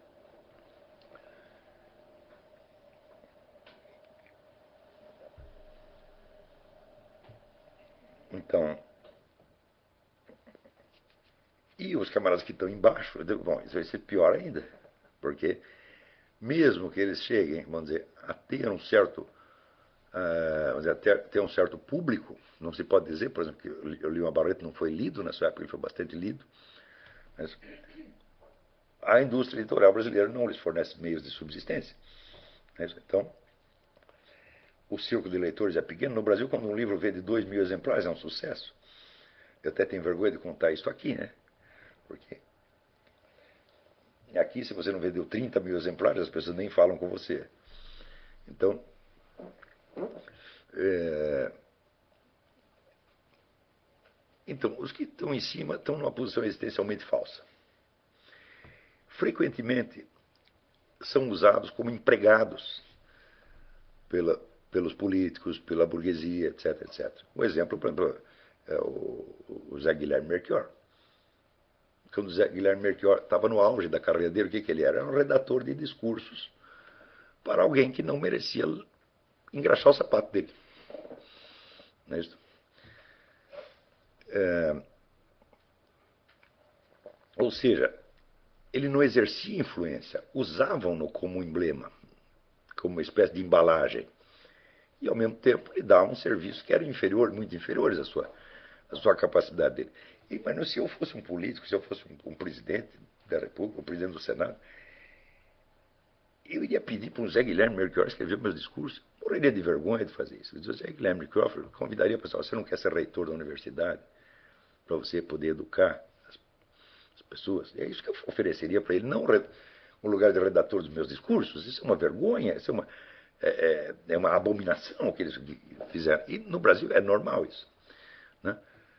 Então, e os camaradas que estão embaixo, bom, isso vai ser pior ainda, porque mesmo que eles cheguem, vamos dizer, a ter um certo, vamos dizer, ter um certo público, não se pode dizer, por exemplo, que o Lima Barreto não foi lido, na sua época ele foi bastante lido, mas a indústria editorial brasileira não lhes fornece meios de subsistência. Né? Então, o círculo de leitores é pequeno. No Brasil, quando um livro vende 2.000 exemplares, é um sucesso. Eu até tenho vergonha de contar isso aqui, né? Porque aqui, se você não vendeu 30.000 exemplares, as pessoas nem falam com você. Então, Então, os que estão em cima estão numa posição existencialmente falsa. Frequentemente são usados como empregados pelos políticos, pela burguesia, etc, etc. Um exemplo, por exemplo, é o Zé Guilherme Melchior. Quando o Zé Guilherme Melchior estava no auge da carreira dele, o que ele era? Era um redator de discursos para alguém que não merecia engraxar o sapato dele. Não é isso? Ou seja, ele não exercia influência, usavam-no como emblema, como uma espécie de embalagem. E, ao mesmo tempo, ele dava um serviço que era inferior, muito inferiores à sua capacidade dele. Mas se eu fosse um político, se eu fosse um presidente da República, um presidente do Senado, eu iria pedir para o Zé Guilherme Melchior escrever meus discursos. Morreria de vergonha de fazer isso. Eu dizia, Zé Guilherme Melchior, convidaria o pessoal, você não quer ser reitor da universidade para você poder educar as pessoas? É isso que eu ofereceria para ele, não um lugar de redator dos meus discursos. Isso é uma vergonha, isso é uma abominação o que eles fizeram. E no Brasil é normal isso. Né?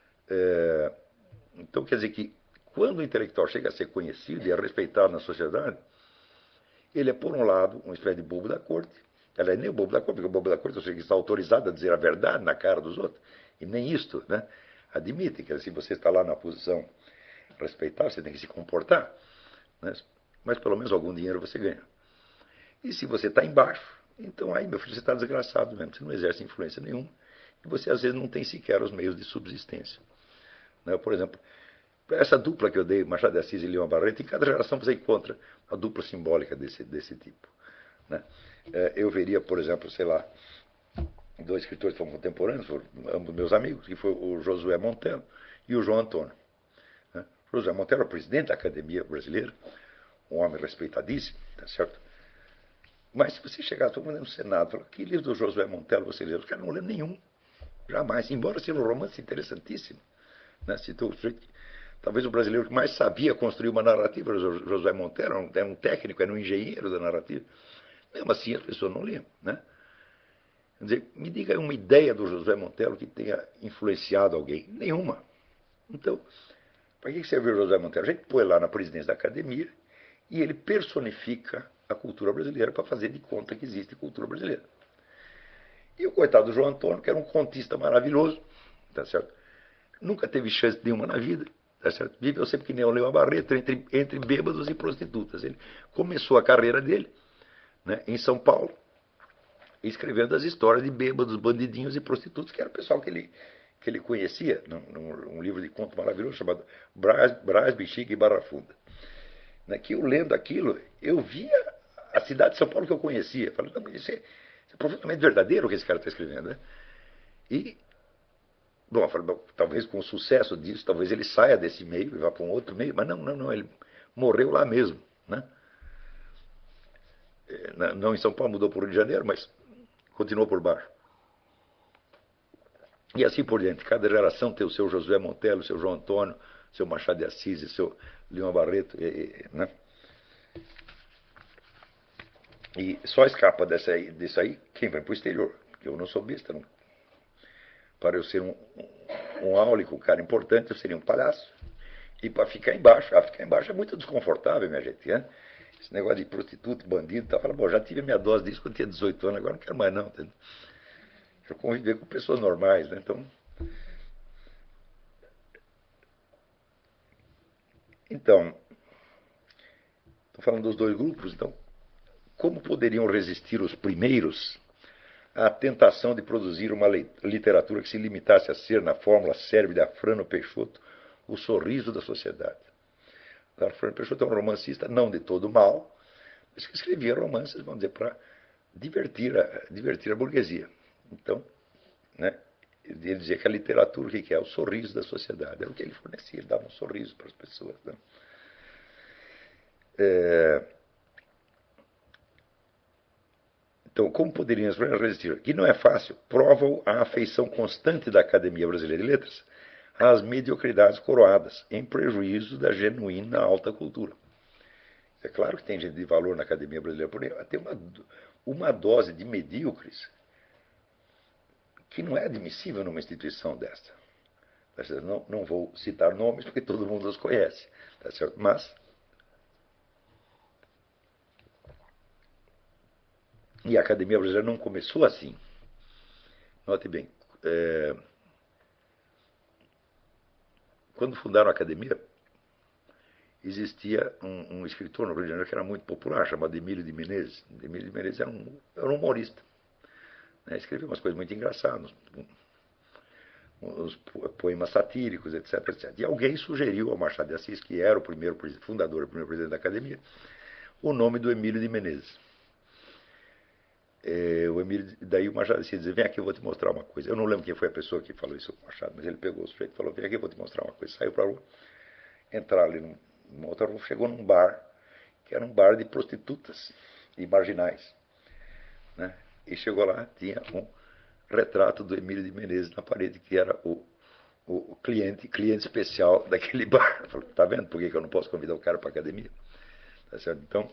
Então, quer dizer que quando o intelectual chega a ser conhecido e é respeitado na sociedade, ele é, por um lado, uma espécie de bobo da corte. Ela é nem o bobo da corte, porque o bobo da corte é o que está autorizado a dizer a verdade na cara dos outros. E nem isto, né? Admite que se você está lá na posição respeitável, você tem que se comportar. Né? Mas pelo menos algum dinheiro você ganha. E se você está embaixo, então aí, meu filho, você está desgraçado mesmo. Você não exerce influência nenhuma. E você, às vezes, não tem sequer os meios de subsistência. Né? Por exemplo, essa dupla que eu dei, Machado de Assis e Leão Barreto, em cada geração você encontra a dupla simbólica desse tipo. Né? Eu veria, por exemplo, sei lá, dois escritores que foram contemporâneos, foram ambos meus amigos, que foi o Josué Monteiro e o João Antônio. Né? Josué Monteiro é o presidente da Academia Brasileira, um homem respeitadíssimo, tá certo? Mas se você chegar, estou no Senado, falar, que livro do Josué Monteiro você leu? Os caras não lêem nenhum, jamais, embora seja um romance interessantíssimo. Né? Talvez o brasileiro que mais sabia construir uma narrativa era o Josué Monteiro, era um técnico, era um engenheiro da narrativa. Mesmo assim, as pessoas não liam. Né? Quer dizer, me diga uma ideia do Josué Monteiro que tenha influenciado alguém. Nenhuma. Então, para que serviu o Josué Monteiro? A gente põe lá na presidência da academia e ele personifica a cultura brasileira para fazer de conta que existe cultura brasileira. E o coitado do João Antônio, que era um contista maravilhoso, tá certo? Nunca teve chance nenhuma na vida, tá certo? Viveu sempre que nem o Leão Barreto, entre bêbados e prostitutas. Ele começou a carreira dele, né, em São Paulo, escrevendo as histórias de bêbados, bandidinhos e prostitutas, que era o pessoal que ele conhecia, num livro de conto maravilhoso chamado Brás, Bexiga e Barra Funda. Né, que eu lendo aquilo, eu via a cidade de São Paulo que eu conhecia. Falei, não, isso é profundamente verdadeiro o que esse cara está escrevendo. Né? E, bom, falei, bom, talvez com o sucesso disso, talvez ele saia desse meio e vá para um outro meio, mas não, ele morreu lá mesmo. Né? Não em São Paulo, mudou para o Rio de Janeiro, mas continuou por baixo. E assim por diante. Cada geração tem o seu Josué Montello, o seu João Antônio, o seu Machado de Assis, o seu Leão Barreto. Né? E só escapa disso aí quem vai para o exterior. Porque eu não sou besta. Não. Para eu ser um áulico, um cara importante, eu seria um palhaço. E para ficar embaixo. Ficar embaixo é muito desconfortável, minha gente. Né? Esse negócio de prostituto, bandido, tá? Fala, bom, já tive a minha dose disso quando tinha 18 anos, agora não quero mais não. Entendeu? Eu conviver com pessoas normais, né? Então, estou falando dos dois grupos, então, como poderiam resistir os primeiros à tentação de produzir uma literatura que se limitasse a ser, na fórmula célebre da Frano Peixoto, o sorriso da sociedade? A Frano Peixoto é um romancista, não de todo mal, mas que escrevia romances, vamos dizer, para divertir a burguesia. Então, né, ele dizia que a literatura, o que é? O sorriso da sociedade. Era o que ele fornecia, ele dava um sorriso para as pessoas. Né? Então, como poderiam as resistir? Que não é fácil. Provam a afeição constante da Academia Brasileira de Letras às mediocridades coroadas, em prejuízo da genuína alta cultura. É claro que tem gente de valor na Academia Brasileira, porém tem uma dose de medíocres que não é admissível numa instituição desta. Tá certo? Não vou citar nomes porque todo mundo os conhece, tá certo? Mas e a Academia Brasileira não começou assim. Note bem, quando fundaram a Academia, existia um escritor no Rio de Janeiro que era muito popular, chamado Emílio de Menezes. Emílio de Menezes era um humorista, né? Escrevia umas coisas muito engraçadas, uns poemas satíricos, etc, etc. E alguém sugeriu ao Machado de Assis, que era o primeiro fundador, o primeiro presidente da Academia, o nome do Emílio de Menezes. Daí o Machado de Assis dizia: vem aqui, eu vou te mostrar uma coisa. Eu não lembro quem foi a pessoa que falou isso com o Machado, mas ele pegou o sujeito e falou: vem aqui, eu vou te mostrar uma coisa. Saiu para a rua, entrar ali numa outra rua, chegou num bar, que era um bar de prostitutas e marginais, né? E chegou lá, tinha um retrato do Emílio de Menezes na parede, que era o cliente especial daquele bar. Falei: tá vendo por que eu não posso convidar o cara para a academia? Tá certo? Então,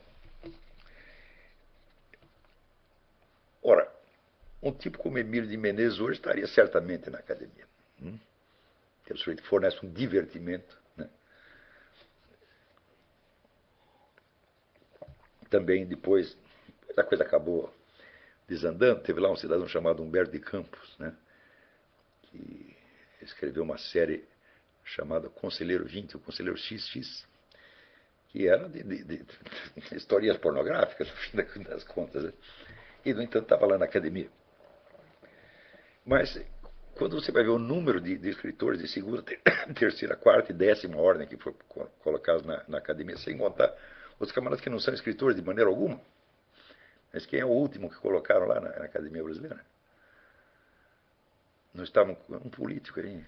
ora, um tipo como Emílio de Menezes hoje estaria certamente na academia. Que é o sujeito que fornece um divertimento, né? Também depois a coisa acabou desandando. Teve lá um cidadão chamado Humberto de Campos, né? Que escreveu uma série chamada Conselheiro 20, o Conselheiro XX, que era de historias pornográficas, no fim das contas, né? E, no entanto, estava lá na academia. Mas, quando você vai ver o número de escritores de segunda, terceira, quarta e décima ordem que foram colocados na academia, sem contar os camaradas que não são escritores de maneira alguma, mas quem é o último que colocaram lá na Academia Brasileira? Não estava um político aí.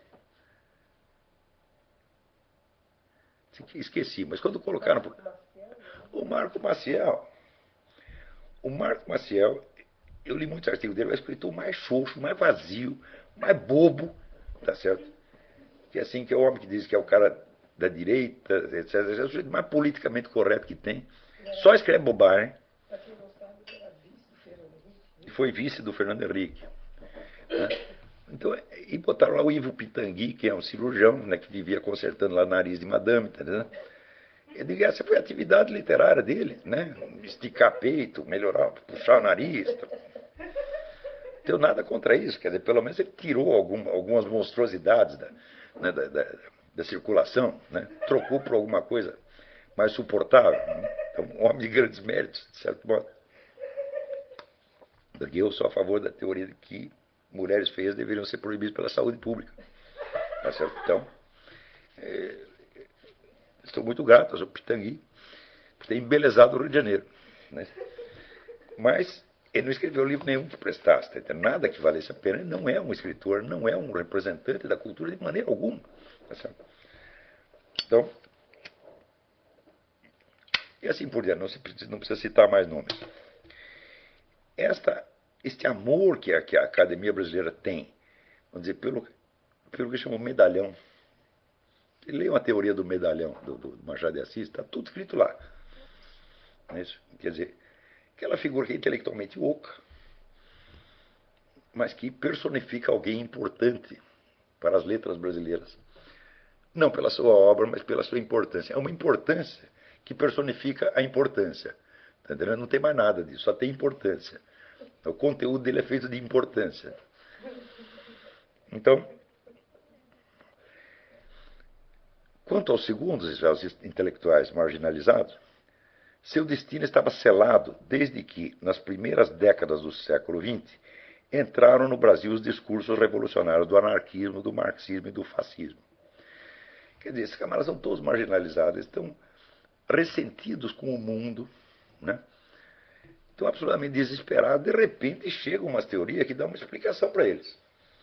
Esqueci, mas quando colocaram. O Marco Maciel. O Marco Maciel, eu li muitos artigos dele, é o escritor mais xoxo, mais vazio, mais bobo, tá certo? Que é assim, que é o homem que diz que é o cara da direita, etc. É o sujeito mais politicamente correto que tem. Só escreve bobagem. E foi vice do Fernando Henrique, né? Então, e botaram lá o Ivo Pitangui, que é um cirurgião, né, que vivia consertando lá o nariz de madame, entendeu? Eu digo: essa foi a atividade literária dele, né? Esticar peito, melhorar, puxar o nariz. Não tenho nada contra isso, quer dizer, pelo menos ele tirou algumas monstruosidades né, da circulação, né? Trocou por alguma coisa mais suportável, né? Então, um homem de grandes méritos, de certo modo. Porque eu sou a favor da teoria de que mulheres feias deveriam ser proibidas pela saúde pública. Tá certo? Então, estou muito grato ao Pitangui por ter embelezado o Rio de Janeiro, né? Mas ele não escreveu livro nenhum que prestasse, tá? Nada que valesse a pena. Ele não é um escritor, não é um representante da cultura de maneira alguma. Tá certo? Então, e assim por diante, não precisa citar mais nomes. Este amor que a Academia Brasileira tem, vamos dizer, pelo que chamam medalhão. Leiam a teoria do medalhão do Machado de Assis, está tudo escrito lá. Não é isso? Quer dizer, aquela figura que é intelectualmente oca, mas que personifica alguém importante para as letras brasileiras. Não pela sua obra, mas pela sua importância. É uma importância que personifica a importância. Tá entendendo? Não tem mais nada disso, só tem importância. O conteúdo dele é feito de importância. Então, quanto aos segundos, aos intelectuais marginalizados, seu destino estava selado desde que, nas primeiras décadas do século XX, entraram no Brasil os discursos revolucionários do anarquismo, do marxismo e do fascismo. Quer dizer, esses camaradas são todos marginalizados, estão ressentidos com o mundo, né? Estão absolutamente desesperados. De repente chegam umas teorias que dão uma explicação para eles,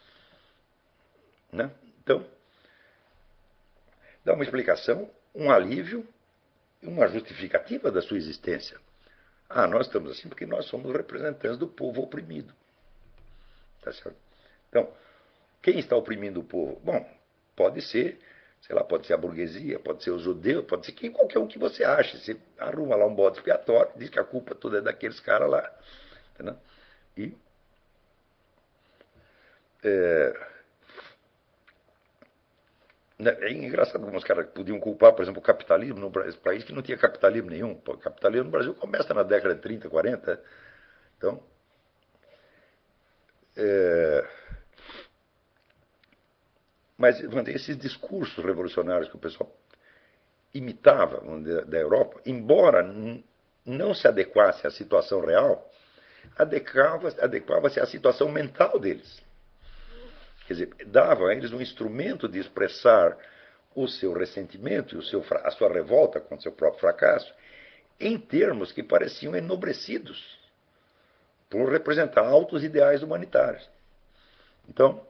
né? Então, dá uma explicação, um alívio, uma justificativa da sua existência. Ah, nós estamos assim porque nós somos representantes do povo oprimido. Tá certo? Então, quem está oprimindo o povo? Bom, pode ser, sei lá, pode ser a burguesia, pode ser os judeus, pode ser qualquer um que você ache. Você arruma lá um bode expiatório, diz que a culpa toda é daqueles caras lá. Entendeu? E É, é engraçado como os caras podiam culpar, por exemplo, o capitalismo no país que não tinha capitalismo nenhum. Pô, o capitalismo no Brasil começa na década de 30, 40. Então, é, mas esses discursos revolucionários que o pessoal imitava da Europa, embora não se adequasse à situação real, adequava-se à situação mental deles. Quer dizer, dava a eles um instrumento de expressar o seu ressentimento e a sua revolta contra o seu próprio fracasso em termos que pareciam enobrecidos por representar altos ideais humanitários. Então,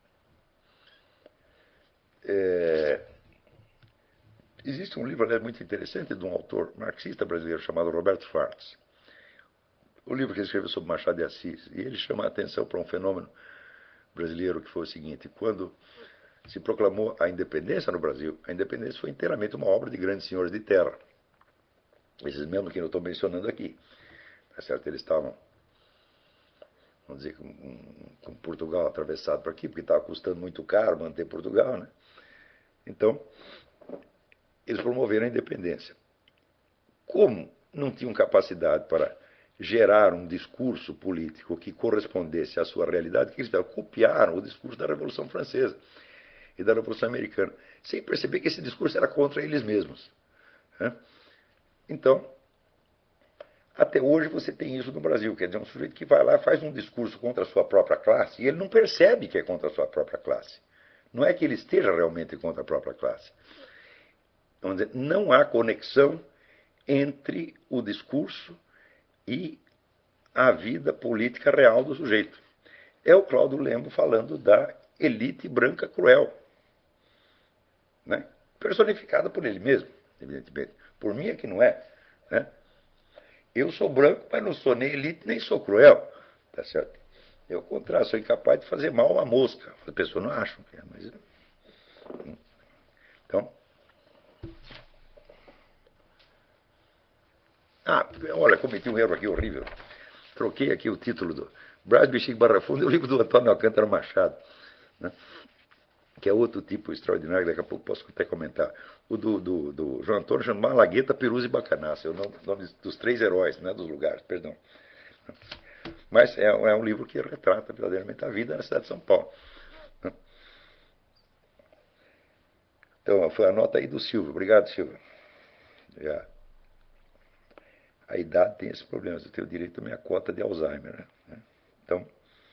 existe um livro, aliás, muito interessante de um autor marxista brasileiro chamado Roberto Fartes. O livro que ele escreveu sobre Machado de Assis. E ele chama a atenção para um fenômeno brasileiro que foi o seguinte: quando se proclamou a independência no Brasil, a independência foi inteiramente uma obra de grandes senhores de terra. Esses mesmos que eu estou mencionando aqui. Tá certo? Eles estavam, vamos dizer, com Portugal atravessado por aqui, porque estava custando muito caro manter Portugal, né? Então, eles promoveram a independência. Como não tinham capacidade para gerar um discurso político que correspondesse à sua realidade, o que eles fizeram? Copiaram o discurso da Revolução Francesa e da Revolução Americana, sem perceber que esse discurso era contra eles mesmos. Né? Então, até hoje você tem isso no Brasil, quer dizer, um sujeito que vai lá, faz um discurso contra a sua própria classe e ele não percebe que é contra a sua própria classe. Não é que ele esteja realmente contra a própria classe. Vamos dizer, não há conexão entre o discurso e a vida política real do sujeito. É o Cláudio Lembo falando da elite branca cruel, né? Personificada por ele mesmo, evidentemente. Por mim é que não é. Né? Eu sou branco, mas não sou nem elite, nem sou cruel. Tá certo? Eu, ao contrário, sou incapaz de fazer mal a uma mosca. As pessoas não acham que é, mas. Então. Ah, olha, cometi um erro aqui horrível. Troquei aqui o título do Brás Bexiga Barra Funda, é o livro do Antônio Alcântara Machado, né? Que é outro tipo extraordinário, daqui a pouco posso até comentar. O do João Antônio chama Malagueta, Perus e Bacanaça, é o nome dos três heróis, não é dos lugares, perdão. Mas é um livro que retrata verdadeiramente a vida na cidade de São Paulo. Então, foi a nota aí do Silvio. Obrigado, Silvio. Já. A idade tem esses problemas. Eu tenho direito à minha cota de Alzheimer. Né? Então,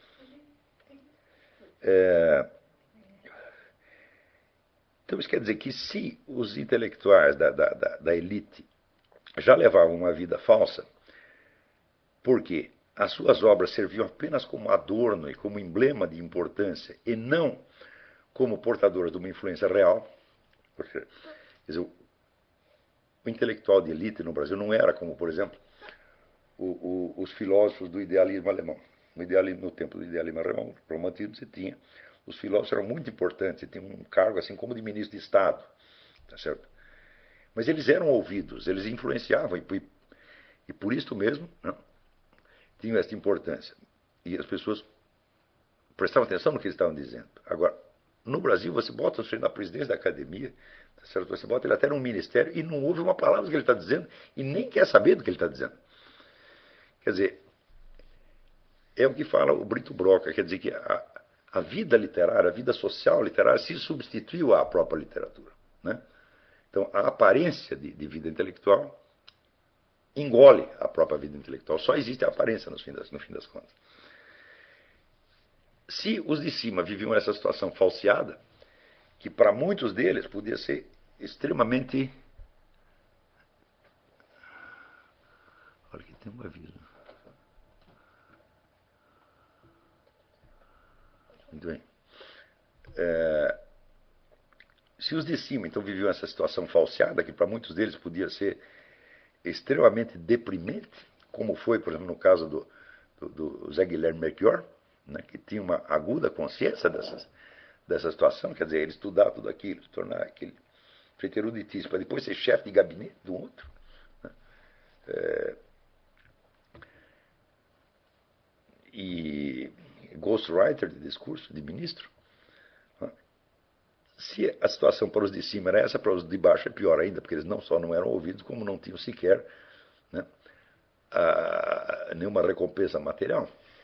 então, isso quer dizer que se os intelectuais da elite já levavam uma vida falsa, porque as suas obras serviam apenas como adorno e como emblema de importância, e não como portadoras de uma influência real, porque, quer dizer, o intelectual de elite no Brasil não era como, por exemplo, os filósofos do idealismo alemão. No tempo do idealismo alemão, romantismo, você tinha. Os filósofos eram muito importantes, você tinha um cargo assim como de ministro de Estado. Tá certo? Mas eles eram ouvidos, eles influenciavam, e por isso mesmo não, tinham essa importância. E as pessoas prestavam atenção no que eles estavam dizendo. Agora, no Brasil, você bota o sujeito na presidência da academia, tá certo? Você bota ele até num ministério e não ouve uma palavra do que ele está dizendo e nem quer saber do que ele está dizendo. Quer dizer, é o que fala o Brito Broca, quer dizer que a vida literária, a vida social literária se substituiu à própria literatura. Né? Então, a aparência de vida intelectual engole a própria vida intelectual. Só existe a aparência no fim das contas. Se os de cima viviam essa situação falseada, que para muitos deles podia ser extremamente. Olha aqui, tem um aviso. Muito bem. Se os de cima, então, viviam essa situação falseada, que para muitos deles podia ser extremamente deprimente, como foi, por exemplo, no caso do Zé Guilherme Melchior, né, que tinha uma aguda consciência dessa situação, quer dizer, ele estudar tudo aquilo, se tornar aquele feito eruditíssimo, para depois ser chefe de gabinete do outro. Né, e ghostwriter de discurso, de ministro. Se a situação para os de cima era essa, para os de baixo é pior ainda, porque eles não só não eram ouvidos, como não tinham sequer, né, nenhuma recompensa material.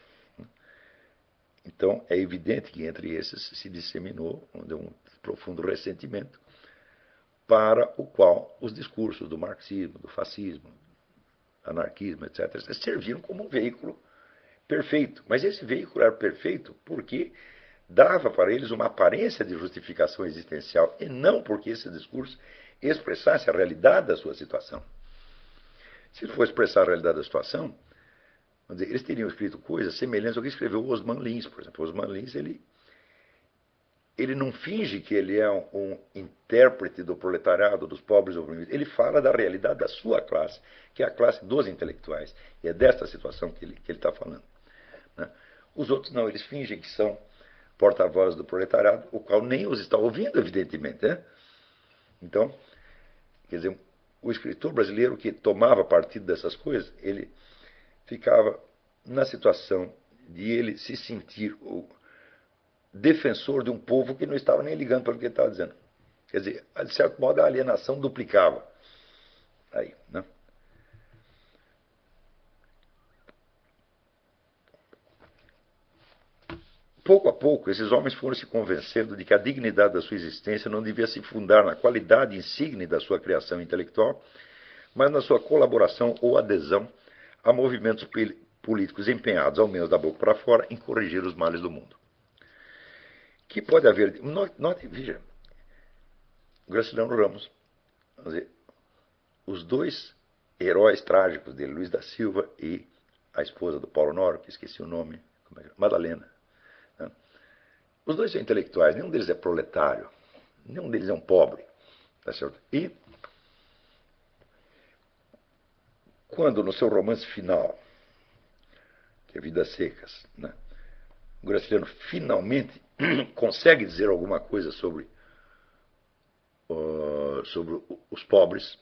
Então, é evidente que entre esses se disseminou um profundo ressentimento, para o qual os discursos do marxismo, do fascismo, anarquismo, etc., serviram como um veículo perfeito. Mas esse veículo era perfeito porque dava para eles uma aparência de justificação existencial, e não porque esse discurso expressasse a realidade da sua situação. Se ele for expressar a realidade da situação, vamos dizer, eles teriam escrito coisas semelhantes ao que escreveu o Osman Lins, por exemplo. O Osman Lins, ele não finge que ele é um intérprete do proletariado, dos pobres oprimidos. Ele fala da realidade da sua classe, que é a classe dos intelectuais. E é desta situação que ele está falando. Né? Os outros não, eles fingem que são porta-voz do proletariado, o qual nem os está ouvindo, evidentemente. Né? Então, quer dizer, o escritor brasileiro que tomava partido dessas coisas, ele ficava na situação de ele se sentir o defensor de um povo que não estava nem ligando para o que ele estava dizendo. Quer dizer, de certo modo, a alienação duplicava. Aí, né? Pouco a pouco, esses homens foram se convencendo de que a dignidade da sua existência não devia se fundar na qualidade insigne da sua criação intelectual, mas na sua colaboração ou adesão a movimentos políticos empenhados, ao menos da boca para fora, em corrigir os males do mundo. Que pode haver... Note, veja, Graciliano Ramos, vamos dizer, os dois heróis trágicos dele, Luiz da Silva e a esposa do Paulo Noro, que esqueci o nome, Madalena. Né? Os dois são intelectuais, nenhum deles é proletário, nenhum deles é um pobre. Tá certo? E quando no seu romance final, que é Vidas Secas, né, o Graciliano finalmente consegue dizer alguma coisa sobre os pobres,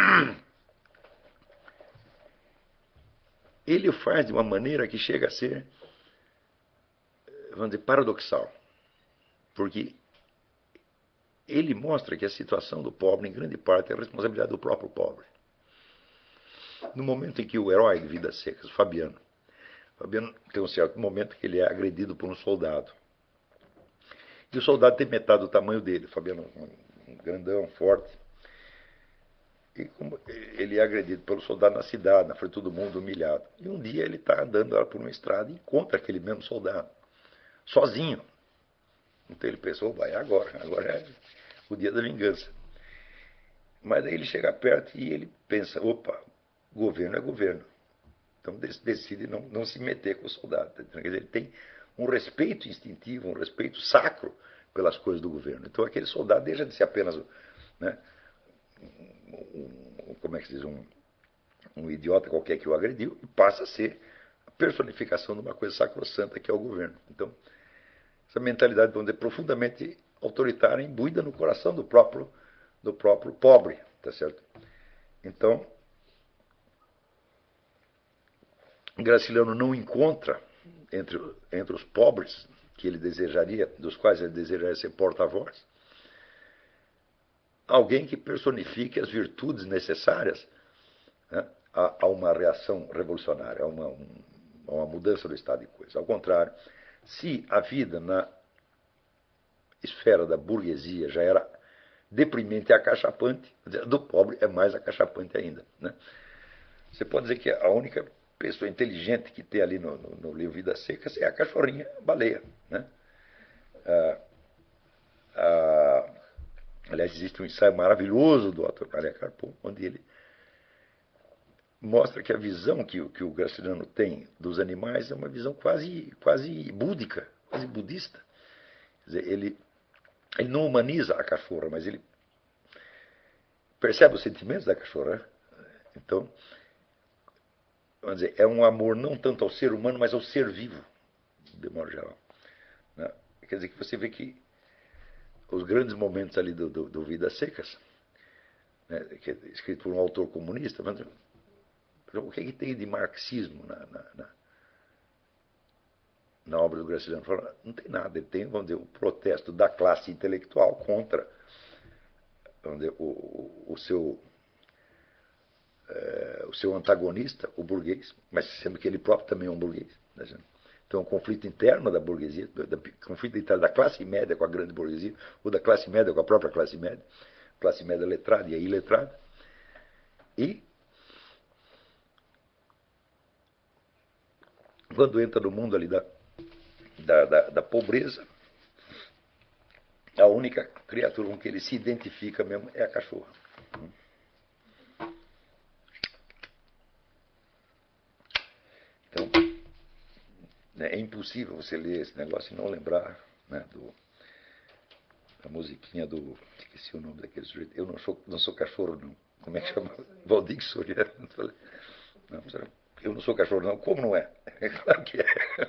ele o faz de uma maneira que chega a ser, vamos dizer, paradoxal. Porque ele mostra que a situação do pobre, em grande parte, é a responsabilidade do próprio pobre. No momento em que o herói de Vidas Secas, Fabiano tem um certo momento que ele é agredido por um soldado. E o soldado tem metade do tamanho dele. Fabiano um grandão, forte. E como ele é agredido pelo soldado na cidade, na frente de todo mundo, humilhado. E um dia ele está andando lá por uma estrada e encontra aquele mesmo soldado, sozinho. Então ele pensou, vai agora é o dia da vingança. Mas aí ele chega perto e ele pensa, opa, governo é governo. Então decide não se meter com o soldado. Quer dizer, ele tem um respeito instintivo, um respeito sacro pelas coisas do governo. Então aquele soldado deixa de ser apenas, né, como é que se diz, um idiota qualquer que o agrediu, e passa a ser a personificação de uma coisa sacrossanta que é o governo. Então, essa mentalidade, vamos dizer, profundamente autoritária, imbuída no coração do próprio pobre, tá certo? Então, Graciliano não encontra entre os pobres que ele desejaria, dos quais ele desejaria ser porta-voz, alguém que personifique as virtudes necessárias, né, a uma reação revolucionária, a uma mudança do estado de coisas. Ao contrário, se a vida na esfera da burguesia já era deprimente e acachapante, do pobre é mais acachapante ainda. Né? Você pode dizer que a única pessoa inteligente que tem ali no livro Vidas Secas é a cachorrinha baleia. Né? Aliás, existe um ensaio maravilhoso do autor Maria Carpo, onde ele mostra que a visão que o Graciliano tem dos animais é uma visão quase búdica, quase budista. Quer dizer, ele não humaniza a cachorra, mas ele percebe os sentimentos da cachorra. Então, vamos dizer, é um amor não tanto ao ser humano, mas ao ser vivo, de modo geral. Né? Quer dizer que você vê que os grandes momentos ali do Vidas Secas, né, que é escrito por um autor comunista, mas, o que tem de marxismo na obra do Graciliano Ramos, não tem nada. Ele tem, vamos dizer, o protesto da classe intelectual contra, vamos dizer, o seu antagonista, o burguês, mas sendo que ele próprio também é um burguês. Né? Então, o conflito interno da burguesia, conflito interno da classe média com a grande burguesia, ou da classe média com a própria classe média letrada e a iletrada. E, quando entra no mundo ali da pobreza, a única criatura com que ele se identifica mesmo é a cachorra. Então, né, é impossível você ler esse negócio e não lembrar, né, da musiquinha do... Esqueci o nome daquele sujeito. Eu não sou cachorro, não. Como é que chama? Valdir Soriano. Não, eu não sou cachorro, não. Como não é? É claro que é.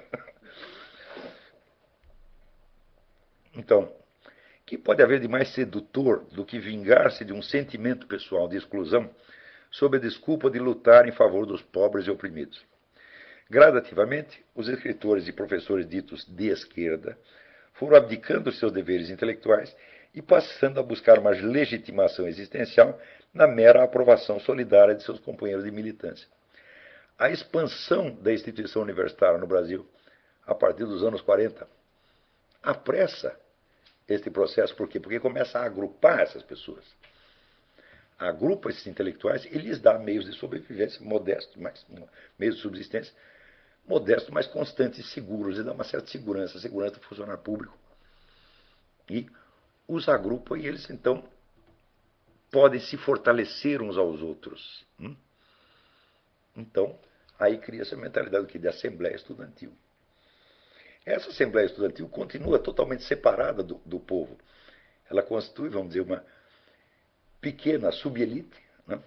Então, o que pode haver de mais sedutor do que vingar-se de um sentimento pessoal de exclusão sob a desculpa de lutar em favor dos pobres e oprimidos? Gradativamente, os escritores e professores ditos de esquerda foram abdicando de seus deveres intelectuais e passando a buscar uma legitimação existencial na mera aprovação solidária de seus companheiros de militância. A expansão da instituição universitária no Brasil, a partir dos anos 40, apressa este processo. Por quê? Porque começa a agrupar essas pessoas. Agrupa esses intelectuais e lhes dá meios de sobrevivência modestos, meios de subsistência modestos, mas constantes e seguros, e dá uma certa segurança do funcionário público. E os agrupa e eles, então, podem se fortalecer uns aos outros. Então, aí cria-se a mentalidade de assembleia estudantil. Essa assembleia estudantil continua totalmente separada do povo. Ela constitui, vamos dizer, uma pequena subelite, né,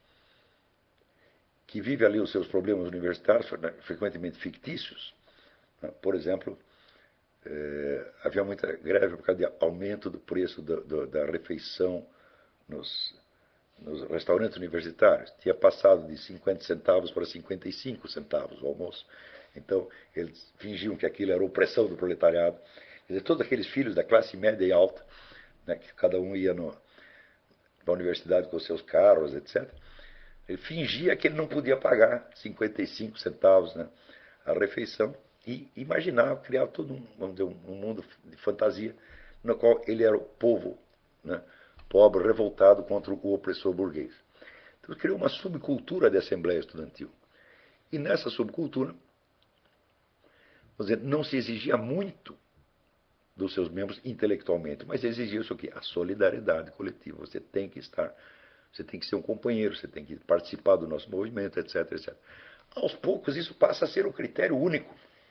que vive ali os seus problemas universitários, frequentemente fictícios. Por exemplo, havia muita greve por causa de aumento do preço da refeição nos restaurantes universitários. Tinha passado de 50 centavos para 55 centavos o almoço. Então, eles fingiam que aquilo era opressão do proletariado. Quer dizer, todos aqueles filhos da classe média e alta, né, que cada um ia para a universidade com seus carros, etc., ele fingia que ele não podia pagar 55 centavos, né, a refeição, e imaginava, criava todo vamos dizer, um mundo de fantasia no qual ele era o povo, né, pobre, revoltado contra o opressor burguês. Então ele criou uma subcultura de assembleia estudantil. E nessa subcultura, vamos dizer, não se exigia muito dos seus membros intelectualmente, mas exigia-se o quê? A solidariedade coletiva. Você tem que estar, você tem que ser um companheiro, você tem que participar do nosso movimento, etc, etc. Aos poucos, isso passa a ser o critério único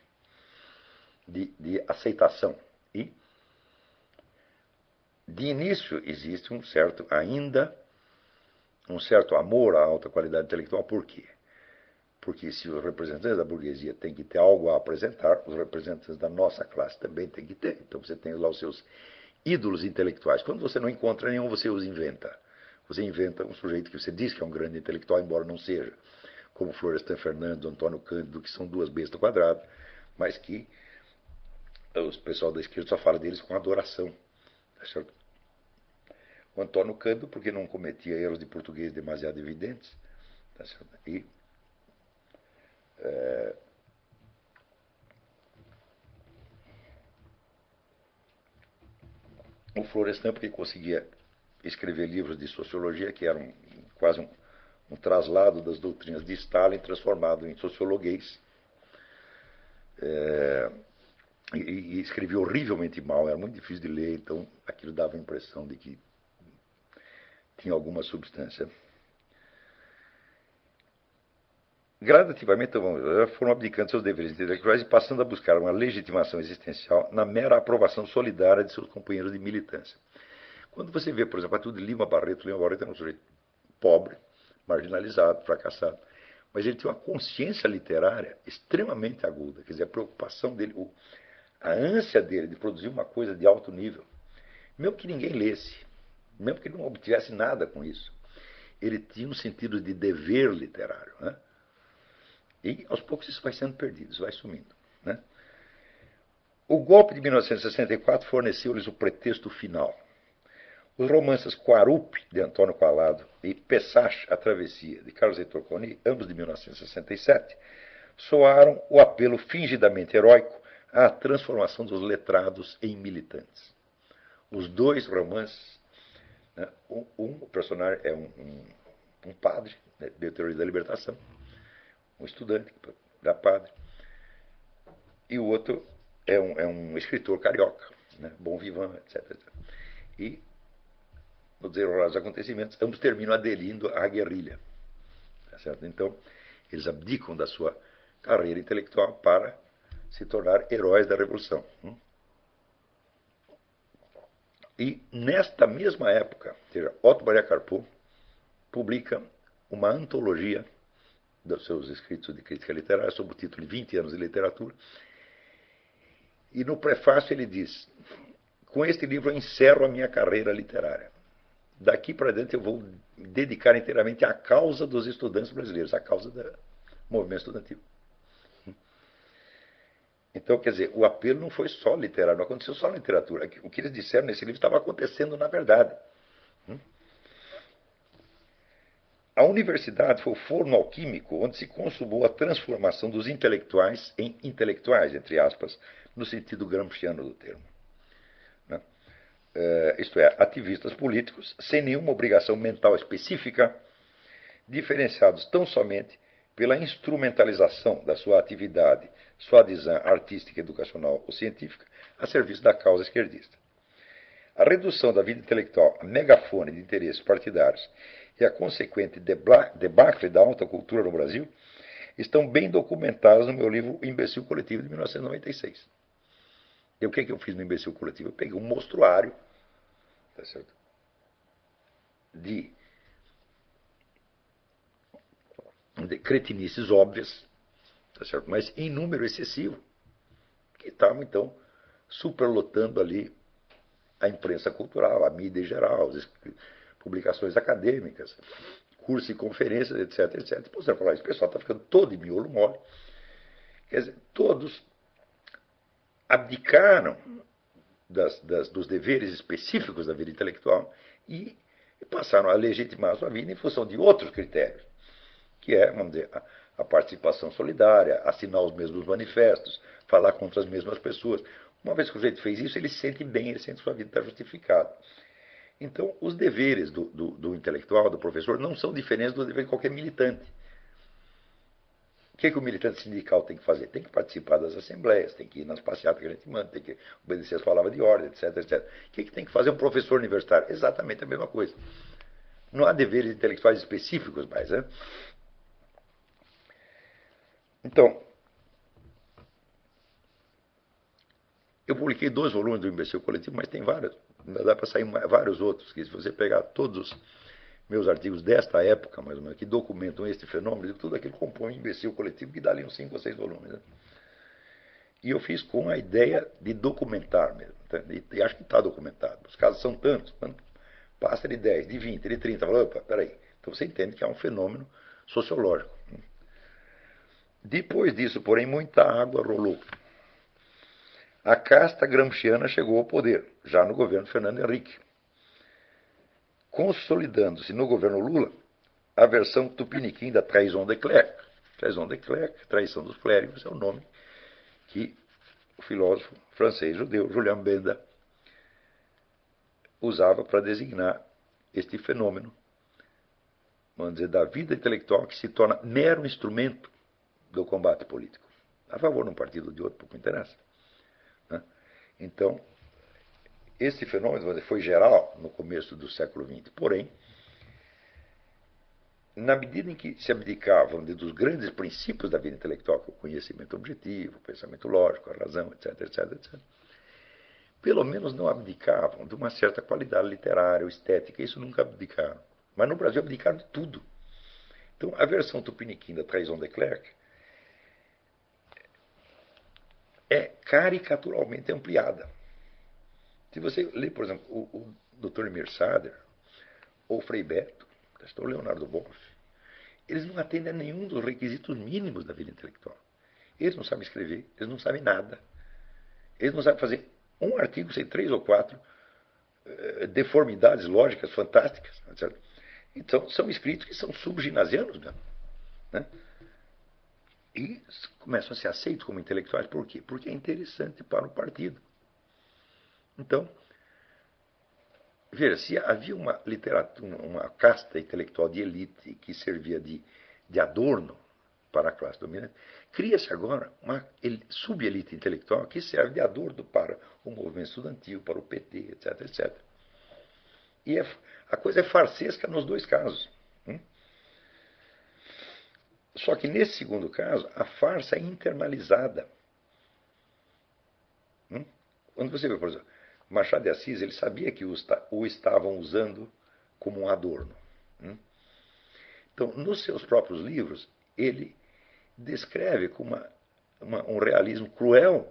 de aceitação. E, de início, existe ainda um certo amor à alta qualidade intelectual. Por quê? Porque se os representantes da burguesia têm que ter algo a apresentar, os representantes da nossa classe também têm que ter. Então você tem lá os seus ídolos intelectuais. Quando você não encontra nenhum, você os inventa. Você inventa um sujeito que você diz que é um grande intelectual, embora não seja, como Florestan Fernandes, Antônio Cândido, que são duas bestas quadradas, mas que o pessoal da esquerda só fala deles com adoração. Tá certo? O Antônio Cândido, porque não cometia erros de português demasiado evidentes. Tá certo? E o Florestan, porque conseguia escrever livros de sociologia que eram quase um traslado das doutrinas de Stalin transformado em sociologuês. E escrevia horrivelmente mal, era muito difícil de ler, então aquilo dava a impressão de que tinha alguma substância. Gradativamente, então, foram abdicando seus deveres intelectuais e passando a buscar uma legitimação existencial na mera aprovação solidária de seus companheiros de militância. Quando você vê, por exemplo, a tudo de Lima Barreto era um sujeito pobre, marginalizado, fracassado, mas ele tinha uma consciência literária extremamente aguda, quer dizer, a preocupação dele, a ânsia dele de produzir uma coisa de alto nível, mesmo que ninguém lesse, mesmo que ele não obtivesse nada com isso, ele tinha um sentido de dever literário, né? E aos poucos isso vai sendo perdido, isso vai sumindo, né? O golpe de 1964 forneceu-lhes o pretexto final. Os romances Quarup, de Antônio Calado, e Pessach, A Travessia, de Carlos Heitor Coni, ambos de 1967, soaram o apelo fingidamente heróico à transformação dos letrados em militantes. Os dois romances, né, o personagem é um padre, né, de teoria da libertação, um estudante da padre, e o outro é um escritor carioca, né, bom vivant, etc. E, no desenrolar dos acontecimentos, ambos terminam aderindo à guerrilha. Tá certo? Então, eles abdicam da sua carreira intelectual para se tornar heróis da Revolução. E, nesta mesma época, ou seja, Otto Maria Carpo publica uma antologia dos seus escritos de crítica literária sob o título de 20 anos de literatura. E no prefácio ele diz: com este livro eu encerro a minha carreira literária. Daqui para diante eu vou me dedicar inteiramente à causa dos estudantes brasileiros, à causa do movimento estudantil. Então, quer dizer, o apelo não foi só literário, não aconteceu só na literatura. O que eles disseram nesse livro estava acontecendo na verdade. A universidade foi o forno alquímico onde se consumou a transformação dos intelectuais em intelectuais, entre aspas, no sentido gramsciano do termo. Né? Isto é, ativistas políticos sem nenhuma obrigação mental específica, diferenciados tão somente pela instrumentalização da sua atividade soi-disant artística, educacional ou científica a serviço da causa esquerdista. A redução da vida intelectual a megafone de interesses partidários e a consequente debacle da alta cultura no Brasil estão bem documentadas no meu livro O Imbecil Coletivo, de 1996. E o que eu fiz no Imbecil Coletivo? Eu peguei um mostruário, tá certo, de cretinices óbvias, tá certo, mas em número excessivo, que estavam, então, superlotando ali a imprensa cultural, a mídia em geral, as publicações acadêmicas, cursos e conferências, etc, etc. Depois você falar, esse pessoal está ficando todo de miolo mole. Quer dizer, todos abdicaram dos deveres específicos da vida intelectual e passaram a legitimar a sua vida em função de outros critérios, que é, vamos dizer, a participação solidária, assinar os mesmos manifestos, falar contra as mesmas pessoas. Uma vez que o sujeito fez isso, ele se sente bem, ele sente que sua vida está justificada. Então, os deveres do intelectual, do professor, não são diferentes dos deveres de qualquer militante. O que o militante sindical tem que fazer? Tem que participar das assembleias, tem que ir nas passeatas que a gente manda, tem que obedecer as palavras de ordem, etc, etc. O que tem que fazer um professor universitário? Exatamente a mesma coisa. Não há deveres intelectuais específicos mais, né? Então, eu publiquei 2 volumes do Imbecil Coletivo, mas tem vários. Dá para sair vários outros, que se você pegar todos os meus artigos desta época, mais ou menos, que documentam este fenômeno, tudo aquilo compõe um Imbecil Coletivo, que dá ali uns 5 ou 6 volumes. Né? E eu fiz com a ideia de documentar mesmo. E acho que está documentado. Os casos são tantos. Passa de 10, de 20, de 30. Fala, opa, peraí. Então você entende que é um fenômeno sociológico. Depois disso, porém, muita água rolou. A casta gramsciana chegou ao poder, já no governo Fernando Henrique, consolidando-se no governo Lula a versão tupiniquim da trahison de clerc. Trahison de clerc, traição dos clérigos, é o nome que o filósofo francês judeu Julian Benda usava para designar este fenômeno, vamos dizer, da vida intelectual que se torna mero instrumento do combate político. A favor de um partido ou de outro, pouco interessa. Né? Então, esse fenômeno foi geral no começo do século XX, porém, na medida em que se abdicavam dos grandes princípios da vida intelectual, que é o conhecimento objetivo, o pensamento lógico, a razão, etc, etc, etc, pelo menos não abdicavam de uma certa qualidade literária ou estética, isso nunca abdicaram. Mas no Brasil abdicaram de tudo. Então, a versão tupiniquim da Trahison de Clerc é caricaturalmente ampliada. Se você lê, por exemplo, o Dr. Emir Sader, ou Frei Beto, ou Leonardo Boff, eles não atendem a nenhum dos requisitos mínimos da vida intelectual. Eles não sabem escrever, eles não sabem nada. Eles não sabem fazer um artigo sem 3 ou 4 deformidades lógicas fantásticas. Certo? Então, são escritos que são subginasianos mesmo. Né? E começam a ser aceitos como intelectuais. Por quê? Porque é interessante para o partido. Então, veja, se havia uma literatura, uma casta intelectual de elite que servia de adorno para a classe dominante, cria-se agora uma subelite intelectual que serve de adorno para o movimento estudantil, para o PT, etc, etc. E a coisa é farsesca nos dois casos. Só que nesse segundo caso, a farsa é internalizada. Quando você vê, por exemplo, Machado de Assis, ele sabia que o estavam usando como um adorno. Então, nos seus próprios livros, ele descreve com um realismo cruel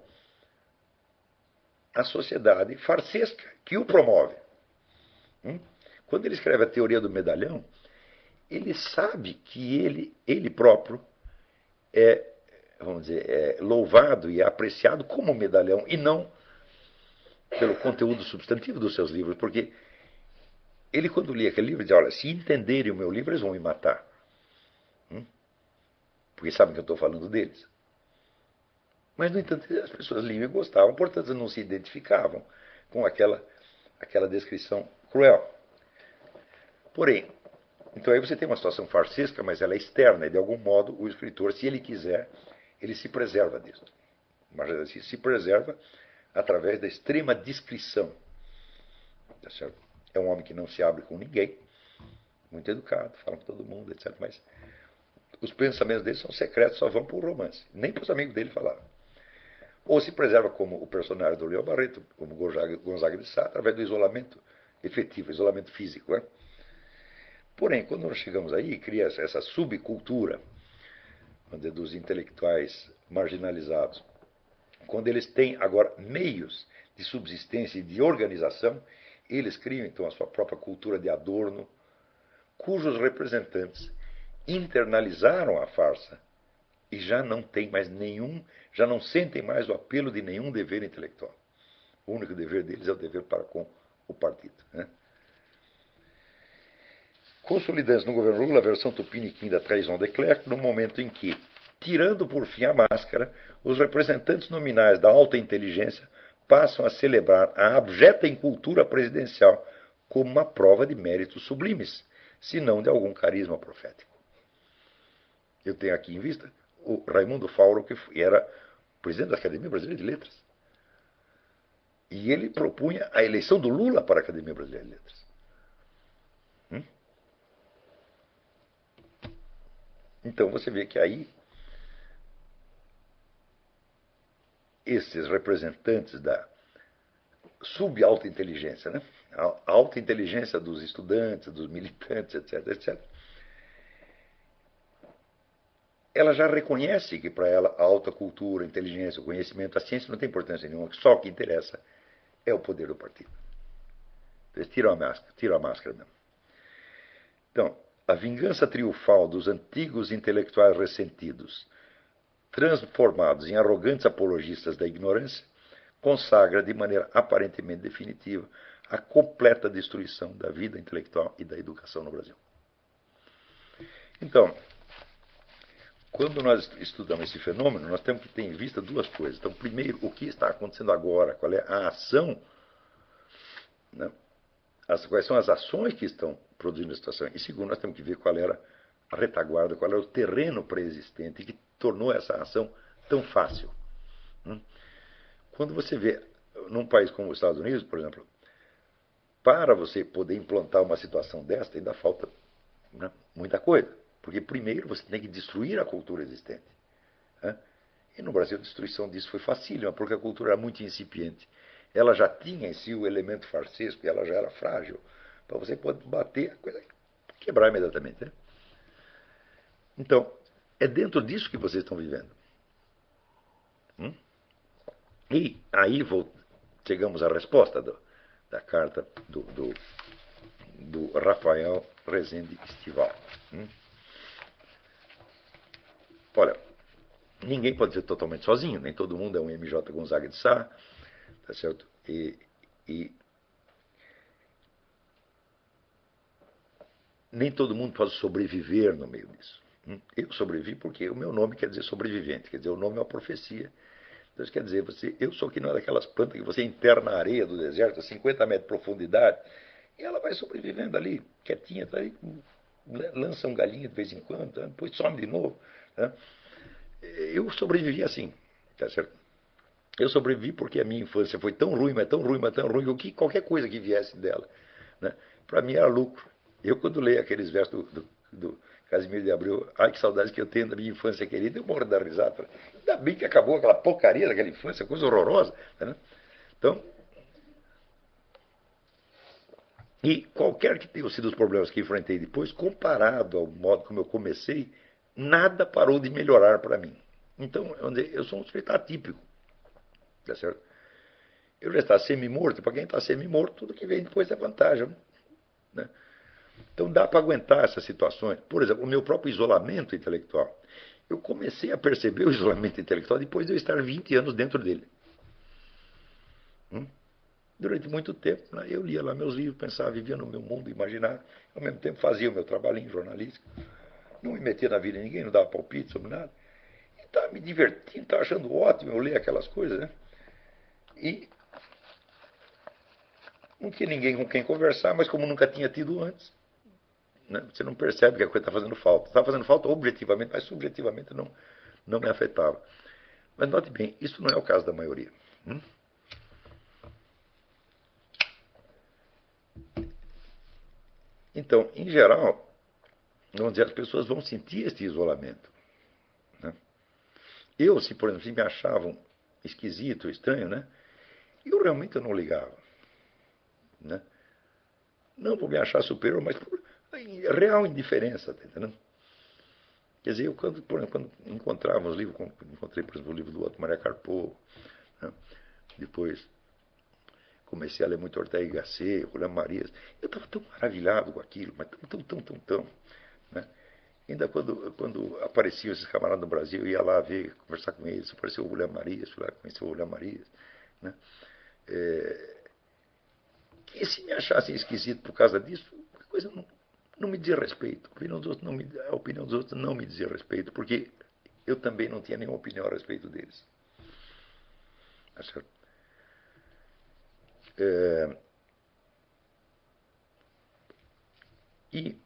a sociedade farsesca que o promove. Quando ele escreve a teoria do medalhão, ele sabe que ele próprio é, vamos dizer, é louvado e apreciado como medalhão e não pelo conteúdo substantivo dos seus livros, porque ele, quando lia aquele livro, dizia: olha, se entenderem o meu livro, eles vão me matar. Porque sabem que eu estou falando deles. Mas, no entanto, as pessoas liam e gostavam, portanto, não se identificavam com aquela descrição cruel. Porém, então aí você tem uma situação farsesca, mas ela é externa, e de algum modo o escritor, se ele quiser, ele se preserva disso. Mas assim, se preserva através da extrema discrição. Tá certo? É um homem que não se abre com ninguém, muito educado, fala com todo mundo, etc. Mas os pensamentos dele são secretos, só vão para o romance. Nem para os amigos dele falaram. Ou se preserva como o personagem do Leão Barreto, como Gonzaga de Sá, através do isolamento efetivo, isolamento físico. Né? Porém, quando nós chegamos aí, cria essa subcultura dos intelectuais marginalizados, quando eles têm agora meios de subsistência e de organização, eles criam então a sua própria cultura de adorno, cujos representantes internalizaram a farsa e já não tem mais já não sentem mais o apelo de nenhum dever intelectual. O único dever deles é o dever para com o partido. Né? Consolidando-se no governo Lula a versão tupiniquim da traição de Klerk, no momento em que, tirando por fim a máscara, os representantes nominais da alta inteligência passam a celebrar a abjeta incultura presidencial como uma prova de méritos sublimes, se não de algum carisma profético. Eu tenho aqui em vista o Raimundo Fauro, que era presidente da Academia Brasileira de Letras. E ele propunha a eleição do Lula para a Academia Brasileira de Letras. Então você vê que aí esses representantes da sub-alta inteligência, né? A alta inteligência dos estudantes, dos militantes, etc, etc, ela já reconhece que para ela a alta cultura, a inteligência, o conhecimento, a ciência não tem importância nenhuma, que só o que interessa é o poder do partido. Eles tiram a máscara mesmo. Então, a vingança triunfal dos antigos intelectuais ressentidos, transformados em arrogantes apologistas da ignorância, consagra de maneira aparentemente definitiva a completa destruição da vida intelectual e da educação no Brasil. Então, quando nós estudamos esse fenômeno, nós temos que ter em vista duas coisas. Então, primeiro, o que está acontecendo agora, qual é a ação, né? Quais são as ações que estão produzindo a situação. E segundo, nós temos que ver qual era a retaguarda, qual era o terreno pré-existente que tornou essa ação tão fácil. Quando você vê, num país como os Estados Unidos, por exemplo, para você poder implantar uma situação desta, ainda falta, né, muita coisa. Porque primeiro você tem que destruir a cultura existente. Né? E no Brasil a destruição disso foi facílima, porque a cultura era muito incipiente. Ela já tinha em si o elemento farsesco e ela já era frágil. Para você poder bater, a coisa quebrar imediatamente. Né? Então, é dentro disso que vocês estão vivendo. E aí chegamos à resposta da carta do Rafael Rezende Estival. Olha, ninguém pode ser totalmente sozinho, nem todo mundo é um MJ Gonzaga de Sá, tá certo? E nem todo mundo pode sobreviver no meio disso. Eu sobrevivi porque o meu nome quer dizer sobrevivente, quer dizer, o nome é uma profecia. Então, isso quer dizer, eu sou que não é daquelas plantas que você interna na areia do deserto, a 50 metros de profundidade, e ela vai sobrevivendo ali, quietinha, tá aí, lança um galinho de vez em quando, tá? Depois some de novo. Né? Eu sobrevivi assim, tá certo? Eu sobrevivi porque a minha infância foi tão ruim, mas tão ruim, mas tão ruim, que qualquer coisa que viesse dela, né, para mim era lucro. Eu, quando leio aqueles versos do Casimiro de Abreu, ai que saudades que eu tenho da minha infância querida, eu morro da risada. Ainda bem que acabou aquela porcaria daquela infância, coisa horrorosa. Né? Então, e qualquer que tenham sido os problemas que enfrentei depois, comparado ao modo como eu comecei, nada parou de melhorar para mim. Então, eu sou um sujeito atípico, tá certo? Eu já está semi-morto, para quem está semi-morto, tudo que vem depois é vantagem. Né? Então dá para aguentar essas situações. Por exemplo, o meu próprio isolamento intelectual. Eu comecei a perceber o isolamento intelectual depois de eu estar 20 anos dentro dele. Durante muito tempo, né, eu lia lá meus livros, pensava, vivia no meu mundo imaginário, ao mesmo tempo fazia o meu trabalhinho jornalístico, não me metia na vida de ninguém, não dava palpite sobre nada. E estava me divertindo, estava achando ótimo eu ler aquelas coisas, né? E não tinha ninguém com quem conversar, mas como nunca tinha tido antes, né, você não percebe que a coisa está fazendo falta. Está fazendo falta objetivamente, mas subjetivamente não me afetava. Mas note bem, isso não é o caso da maioria. Então, em geral, vamos dizer, as pessoas vão sentir esse isolamento. Né? Eu, se por exemplo, se me achavam esquisito, estranho, né? Eu realmente não ligava. Né? Não por me achar superior, mas por real indiferença, tá entendendo? Quer dizer, eu por exemplo, quando encontrava os livros, encontrei, por exemplo, o livro do Otto Maria Carpo, né? Depois comecei a ler muito Ortega y Gasset, Julián Marias. Eu estava tão maravilhado com aquilo, mas tão. Né? Ainda quando apareciam esses camaradas no Brasil, eu ia lá ver, conversar com eles. Apareceu o Julián Marias, fui lá conhecer o Julián Marias. Né? Que se me achassem esquisito por causa disso, a coisa não me dizia respeito. A opinião dos outros não me dizia respeito, porque eu também não tinha nenhuma opinião a respeito deles. Tá certo? E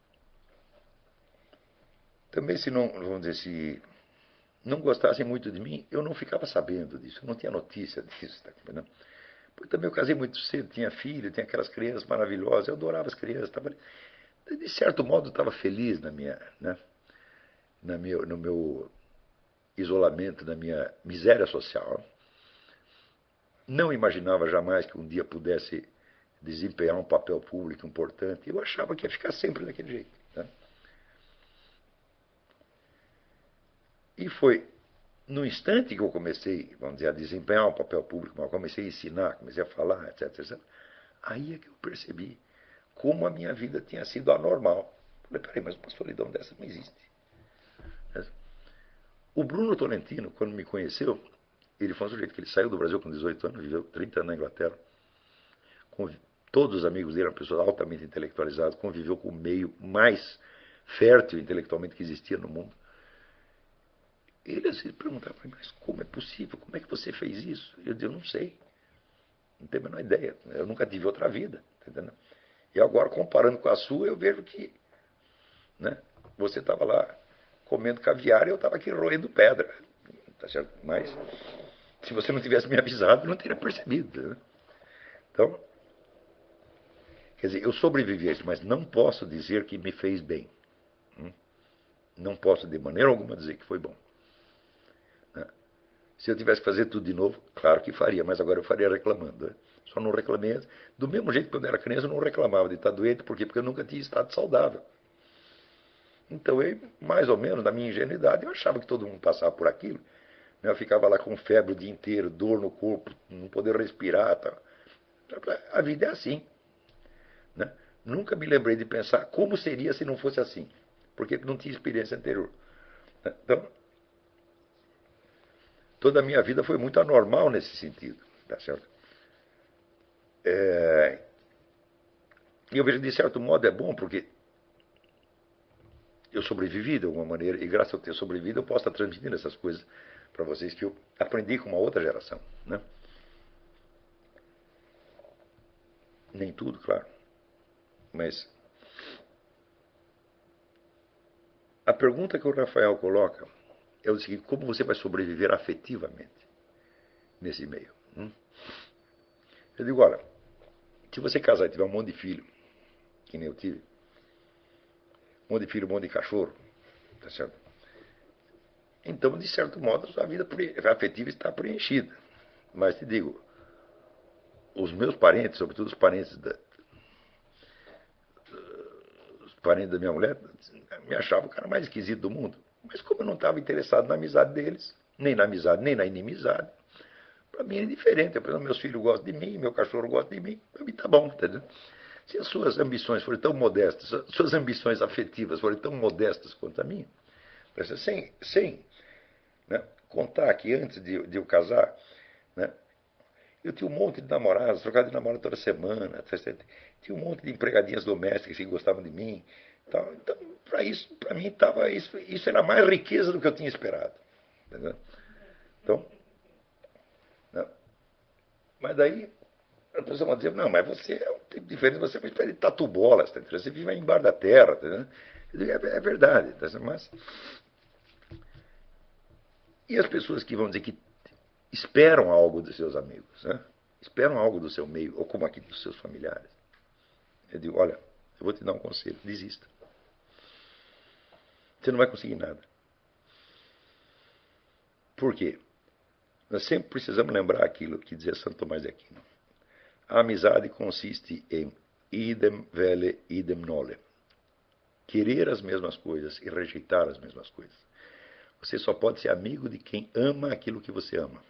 também, se não, vamos dizer, se não gostassem muito de mim, eu não ficava sabendo disso, eu não tinha notícia disso. Tá entendendo? Porque também eu casei muito cedo, tinha filho, tinha aquelas crianças maravilhosas, eu adorava as crianças. De certo modo, eu estava feliz né, no meu isolamento, na minha miséria social. Não imaginava jamais que um dia pudesse desempenhar um papel público importante. Eu achava que ia ficar sempre daquele jeito. Né? E foi no instante que eu comecei, vamos dizer, a desempenhar um papel público, comecei a ensinar, comecei a falar, etc. Aí é que eu percebi como a minha vida tinha sido anormal. Falei, peraí, mas uma solidão dessa não existe. O Bruno Tolentino, quando me conheceu, ele foi um sujeito que ele saiu do Brasil com 18 anos, viveu 30 anos na Inglaterra, todos os amigos dele eram pessoas altamente intelectualizadas, conviveu com o meio mais fértil intelectualmente que existia no mundo. Ele às vezes perguntava para mim, mas como é possível? Como é que você fez isso? Eu dizia, eu não sei, não tenho a menor ideia, eu nunca tive outra vida. Tá entendendo? E agora, comparando com a sua, eu vejo que, né, você estava lá comendo caviar e eu estava aqui roendo pedra. Tá certo? Mas, se você não tivesse me avisado, eu não teria percebido. Né? Então, quer dizer, eu sobrevivi a isso, mas não posso dizer que me fez bem. Não posso, de maneira alguma, dizer que foi bom. Né? Se eu tivesse que fazer tudo de novo, claro que faria, mas agora eu faria reclamando. Né? Só não reclamei. Do mesmo jeito que quando eu era criança, eu não reclamava de estar doente, por quê? Porque eu nunca tinha estado saudável. Então, eu, mais ou menos, na minha ingenuidade, eu achava que todo mundo passava por aquilo. Eu ficava lá com febre o dia inteiro, dor no corpo, não poder respirar. Tal. A vida é assim. Né? Nunca me lembrei de pensar como seria se não fosse assim, porque não tinha experiência anterior. Então, toda a minha vida foi muito anormal nesse sentido. tá certo? E eu vejo que, de certo modo, é bom, porque eu sobrevivi de alguma maneira, e graças a eu ter sobrevivido, eu posso estar transmitindo essas coisas para vocês que eu aprendi com uma outra geração, né? Nem tudo, claro, mas a pergunta que o Rafael coloca é o seguinte: como você vai sobreviver afetivamente nesse meio? Eu digo, olha, se você casar e tiver um monte de filho, que nem eu tive, um monte de filho, um monte de cachorro, tá certo? Então, de certo modo, a sua vida afetiva está preenchida. Mas te digo, os meus parentes, sobretudo os parentes da minha mulher, me achavam o cara mais esquisito do mundo. Mas como eu não estava interessado na amizade deles, nem na amizade, nem na inimizade, para mim é indiferente. Eu, meus filhos gostam de mim, meu cachorro gosta de mim, para mim tá bom, entendeu? Se as suas ambições forem tão modestas, as suas ambições afetivas forem tão modestas quanto a minha, sem né, contar que antes de eu casar, né, eu tinha um monte de namoradas, trocava de namorado toda semana, tinha um monte de empregadinhas domésticas que gostavam de mim. Então, para mim, isso era mais riqueza do que eu tinha esperado. Entendeu? Então, né, mas daí a pessoa vai dizer, não, mas você é um tipo diferente, você é uma espécie de tatu-bola, tá entendendo? Você vive embaixo da terra. Tá entendendo? Eu digo, é verdade, tá entendendo? Mas e as pessoas que vão dizer que esperam algo dos seus amigos, né? Esperam algo do seu meio, ou como aqui dos seus familiares. Eu digo, olha, eu vou te dar um conselho, desista. Você não vai conseguir nada. Por quê? Nós sempre precisamos lembrar aquilo que dizia Santo Tomás de Aquino. A amizade consiste em idem vele, idem nole. Querer as mesmas coisas e rejeitar as mesmas coisas. Você só pode ser amigo de quem ama aquilo que você ama.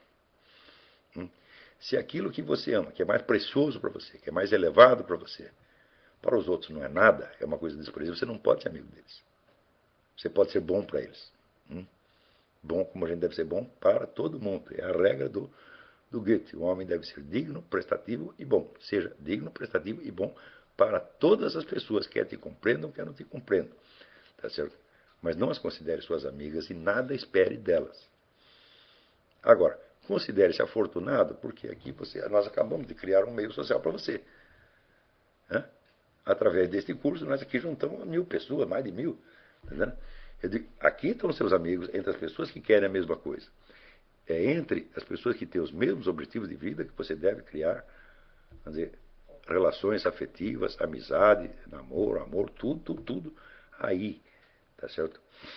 Se aquilo que você ama, que é mais precioso para você, que é mais elevado para você, para os outros não é nada, é uma coisa desprezível, você não pode ser amigo deles. Você pode ser bom para eles. Bom como a gente deve ser bom para todo mundo. É a regra do Goethe. O homem deve ser digno, prestativo e bom. Seja digno, prestativo e bom para todas as pessoas, quer te compreendam, quer não te compreendam. Tá certo? Mas não as considere suas amigas e nada espere delas. Agora, considere-se afortunado, porque aqui nós acabamos de criar um meio social para você. Né? Através deste curso, nós aqui juntamos 1.000 pessoas, mais de 1.000. Tá eu digo, aqui estão os seus amigos, entre as pessoas que querem a mesma coisa. É entre as pessoas que têm os mesmos objetivos de vida que você deve criar, quer dizer, relações afetivas, amizade, namoro, amor, tudo aí, tá certo?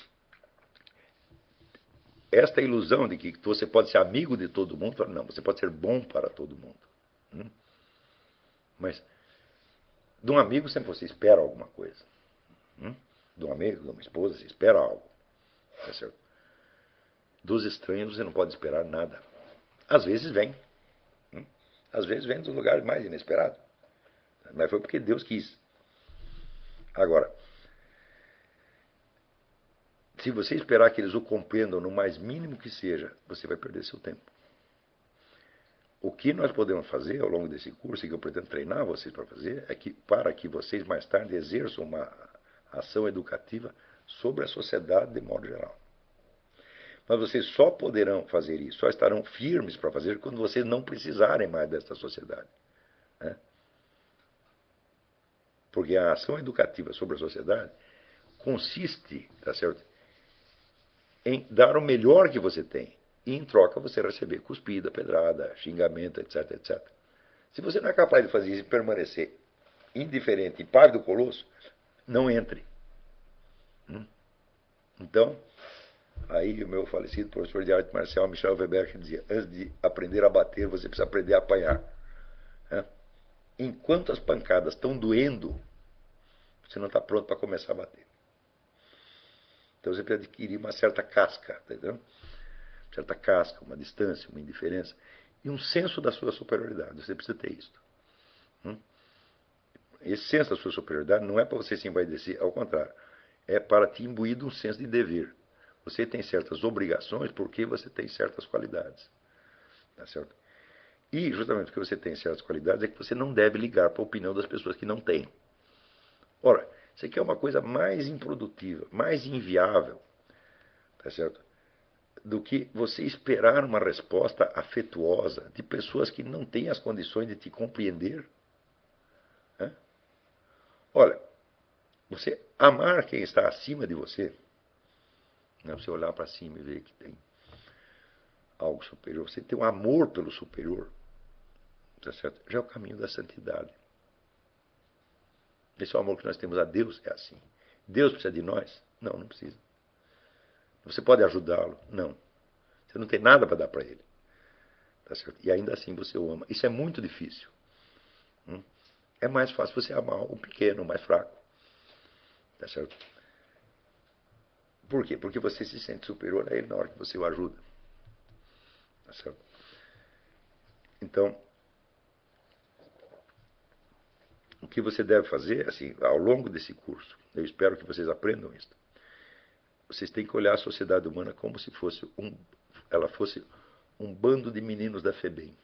Esta ilusão de que você pode ser amigo de todo mundo, não, você pode ser bom para todo mundo. Mas de um amigo sempre você espera alguma coisa. De um amigo, de uma esposa, você espera algo, tá certo? Dos estranhos você não pode esperar nada. Às vezes vem. Às vezes vem dos lugares mais inesperados. Mas foi porque Deus quis. Agora, se você esperar que eles o compreendam no mais mínimo que seja, você vai perder seu tempo. O que nós podemos fazer ao longo desse curso, e que eu pretendo treinar vocês para fazer, é que para que vocês mais tarde exerçam uma ação educativa sobre a sociedade de modo geral. Mas vocês só poderão fazer isso, só estarão firmes para fazer quando vocês não precisarem mais desta sociedade. Né? Porque a ação educativa sobre a sociedade consiste, tá certo, em dar o melhor que você tem. E em troca você receber cuspida, pedrada, xingamento, etc, etc. Se você não é capaz de fazer isso e permanecer indiferente e pálido colosso, não entre. Então, aí o meu falecido professor de arte marcial, Michel Weber, dizia, antes de aprender a bater, você precisa aprender a apanhar. Enquanto as pancadas estão doendo, você não está pronto para começar a bater. Então você precisa adquirir uma certa casca, tá entendendo? Certa casca, uma distância, uma indiferença e um senso da sua superioridade. Você precisa ter isso. Esse senso da sua superioridade não é para você se envaidecer, ao contrário, é para te imbuir de um senso de dever. Você tem certas obrigações porque você tem certas qualidades. Tá certo? E justamente porque você tem certas qualidades é que você não deve ligar para a opinião das pessoas que não têm. Ora, isso aqui é uma coisa mais improdutiva, mais inviável, tá certo? Do que você esperar uma resposta afetuosa de pessoas que não têm as condições de te compreender. Né? Olha, você amar quem está acima de você, né? Você olhar para cima e ver que tem algo superior, você ter um amor pelo superior, tá certo? Já é o caminho da santidade. Esse é o amor que nós temos a Deus, é assim. Deus precisa de nós? Não, não precisa. Você pode ajudá-lo? Não. Você não tem nada para dar para ele. Tá certo? E ainda assim você o ama. Isso é muito difícil. É mais fácil você amar o pequeno, o mais fraco. Tá certo? Por quê? Porque você se sente superior a ele na hora que você o ajuda. Tá certo? Então, o que você deve fazer, assim, ao longo desse curso, eu espero que vocês aprendam isso. Vocês têm que olhar a sociedade humana como se fosse ela fosse um bando de meninos da FEBEM.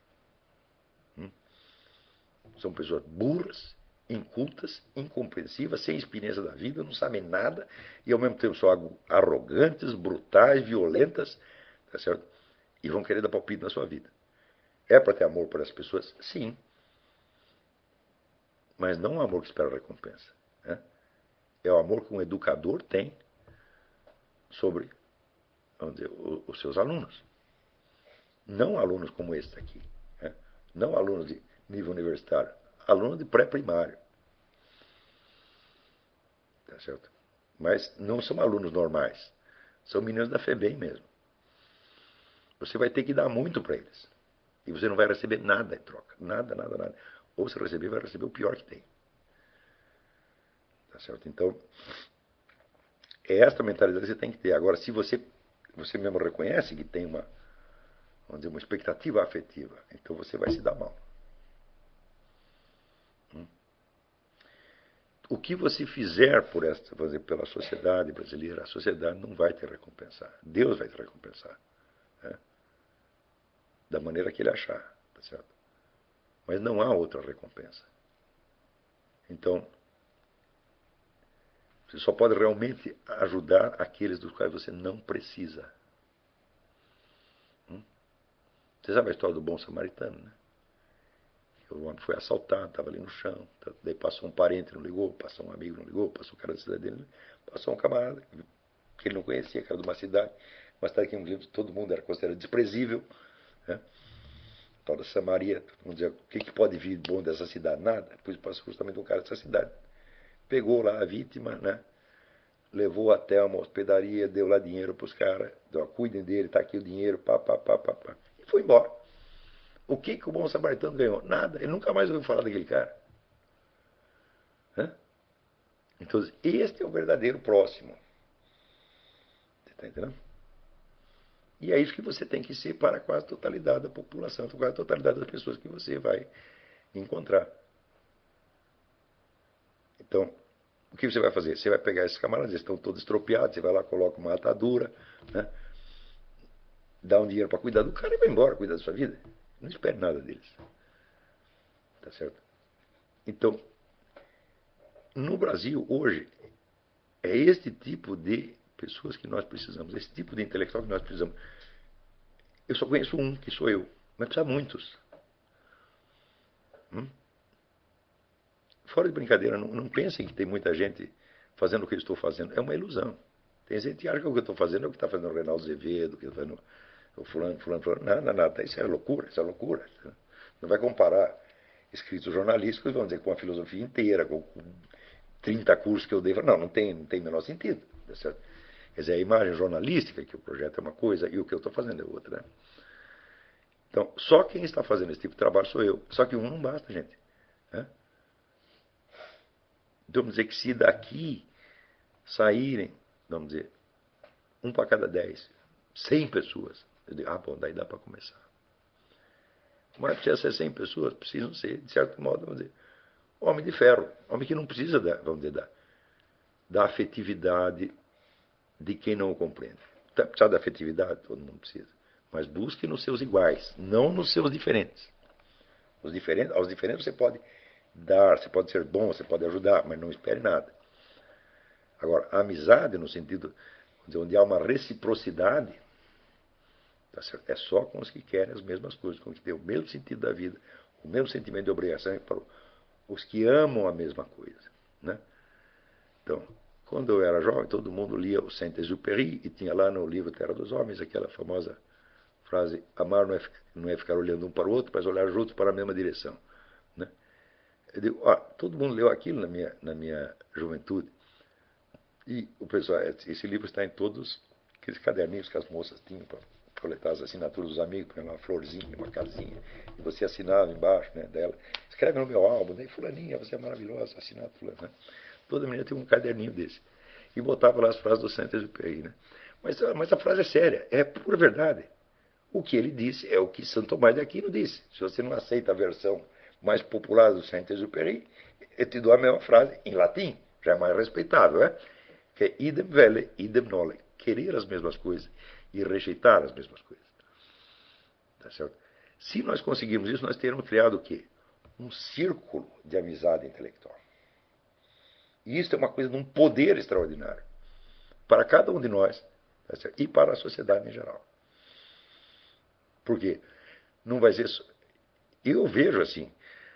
São pessoas burras, incultas, incompreensivas, sem experiência da vida, não sabem nada e ao mesmo tempo são arrogantes, brutais, violentas, tá certo? E vão querer dar palpite na sua vida. É para ter amor por essas pessoas? Sim. Mas não é um amor que espera recompensa. Né? É o amor que um educador tem sobre, vamos dizer, os seus alunos. Não alunos como esse aqui. Né? Não alunos de nível universitário. Alunos de pré-primário. Tá certo? Mas não são alunos normais. São meninos da FEBEM mesmo. Você vai ter que dar muito para eles. E você não vai receber nada em troca. Nada, nada, nada. Ou se receber, vai receber o pior que tem. Tá certo? Então, é esta mentalidade que você tem que ter. Agora, se você mesmo reconhece que tem vamos dizer, uma expectativa afetiva, então você vai se dar mal. O que você fizer por esta, vamos dizer, pela sociedade brasileira, a sociedade não vai te recompensar. Deus vai te recompensar. Né? Da maneira que ele achar. Tá certo? Mas não há outra recompensa. Então, você só pode realmente ajudar aqueles dos quais você não precisa. Você sabe a história do bom samaritano, né? O homem foi assaltado, estava ali no chão. Daí passou um parente, não ligou. Passou um amigo, não ligou. Passou o cara da cidade dele. Passou um camarada que ele não conhecia, que era de uma cidade. Uma cidade que todo mundo era considerado desprezível. Né? Tal da Samaria. Todo mundo dizia, o que pode vir bom dessa cidade? Nada. Depois passou justamente um cara dessa cidade. Pegou lá a vítima, né? Levou até uma hospedaria, deu lá dinheiro para os caras. Cuidem dele, está aqui o dinheiro, pá, pá, pá, pá, pá. E foi embora. O que o bom samaritano ganhou? Nada. Ele nunca mais ouviu falar daquele cara. Hã? Então, este é o verdadeiro próximo. Você está entendendo? E é isso que você tem que ser para quase a totalidade da população, para quase a totalidade das pessoas que você vai encontrar. Então, o que você vai fazer? Você vai pegar esses camaradas, eles estão todos estropiados, você vai lá, coloca uma atadura, né? Dá um dinheiro para cuidar do cara e vai embora, cuidar da sua vida. Não espere nada deles. Tá certo? Então, no Brasil, hoje, é este tipo de pessoas que nós precisamos, esse tipo de intelectual que nós precisamos. Eu só conheço um, que sou eu, mas precisa muitos. Fora de brincadeira, não pensem que tem muita gente fazendo o que eu estou fazendo. É uma ilusão. Tem gente que acha que o que eu estou fazendo é o que está fazendo o Reinaldo Azevedo, que está fazendo o fulano. Não, não, não. Isso é loucura, isso é loucura. Não vai comparar escritos jornalísticos, vamos dizer, com a filosofia inteira, com 30 cursos que eu dei. Não, não tem o menor sentido. Tá certo? Quer dizer, a imagem jornalística, que o projeto é uma coisa, e o que eu estou fazendo é outra. Né? Então, só quem está fazendo esse tipo de trabalho sou eu. Só que um não basta, gente. Né? Então, vamos dizer que se daqui saírem, vamos dizer, um para cada 10, 100 pessoas, eu digo, bom, daí dá para começar. Mas precisa ser 100 pessoas, precisam ser, de certo modo, vamos dizer, homem de ferro, homem que não precisa, vamos dizer, da afetividade de quem não o compreende. Precisa da afetividade? Todo mundo precisa. mas busque nos seus iguais, não nos seus diferentes. Aos diferentes você pode dar, você pode ser bom, você pode ajudar, mas não espere nada. Agora, a amizade, no sentido onde há uma reciprocidade, tá certo? É só com os que querem as mesmas coisas, com os que têm o mesmo sentido da vida, o mesmo sentimento de obrigação, e para os que amam a mesma coisa. Né? Então, quando eu era jovem, todo mundo lia o Saint-Exupéry e tinha lá no livro Terra dos Homens aquela famosa frase: amar não é ficar olhando um para o outro, mas olhar juntos para a mesma direção. Né? Eu digo, todo mundo leu aquilo na minha juventude. E o pessoal, esse livro está em todos aqueles caderninhos que as moças tinham para coletar as assinaturas dos amigos, põe uma florzinha, uma casinha, e você assinava embaixo, né, dela. Escreve no meu álbum, né? Fulaninha, você é maravilhosa, assinado fulano. Né? Toda menina tem um caderninho desse. E botava lá as frases do Saint-Exupéry. Né? Mas a frase é séria, é pura verdade. O que ele disse é o que Santo Tomás de Aquino disse. Se você não aceita a versão mais popular do Saint-Exupéry, eu te dou a mesma frase em latim, já é mais respeitável, né? Que é idem vele, idem nole. Querer as mesmas coisas e rejeitar as mesmas coisas. Tá certo? Se nós conseguirmos isso, nós teremos criado o quê? Um círculo de amizade intelectual. E isso é uma coisa de um poder extraordinário para cada um de nós, tá certo? E para a sociedade em geral. Por quê? Não vai ser. Eu vejo assim,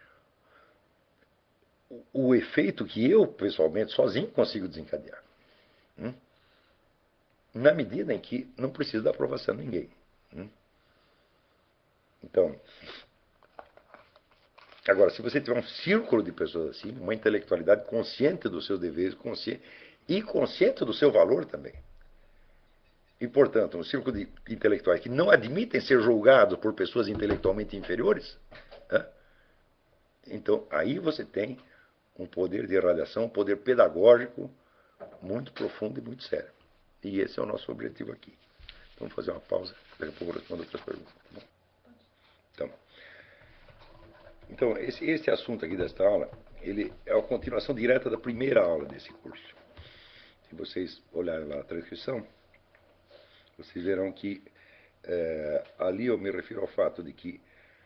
o efeito que eu, pessoalmente, sozinho consigo desencadear. Na medida em que não preciso da aprovação de ninguém. Então, agora, se você tiver um círculo de pessoas assim, uma intelectualidade consciente dos seus deveres, consciente do seu valor também. E, portanto, um círculo de intelectuais que não admitem ser julgados por pessoas intelectualmente inferiores, né? Então, aí você tem um poder de irradiação, um poder pedagógico muito profundo e muito sério. E esse é o nosso objetivo aqui. Vamos fazer uma pausa, daqui a pouco eu respondo outras perguntas. Tá bom? Então esse assunto aqui desta aula, ele é a continuação direta da primeira aula desse curso. Se vocês olharem lá a transcrição, vocês verão que ali eu me refiro ao fato de que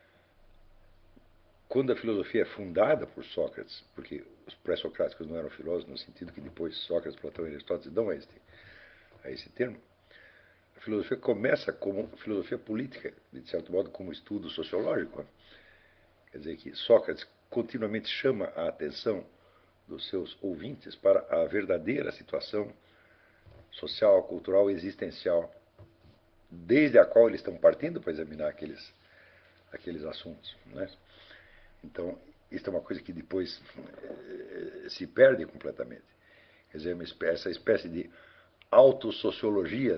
quando a filosofia é fundada por Sócrates, porque os pré-socráticos não eram filósofos, no sentido que depois Sócrates, Platão e Aristóteles dão a esse termo, a filosofia começa como filosofia política, de certo modo como estudo sociológico. Quer dizer que Sócrates continuamente chama a atenção dos seus ouvintes para a verdadeira situação social, cultural e existencial, desde a qual eles estão partindo para examinar aqueles assuntos. Né? Então, isso é uma coisa que depois se perde completamente. Quer dizer, essa espécie de autossociologia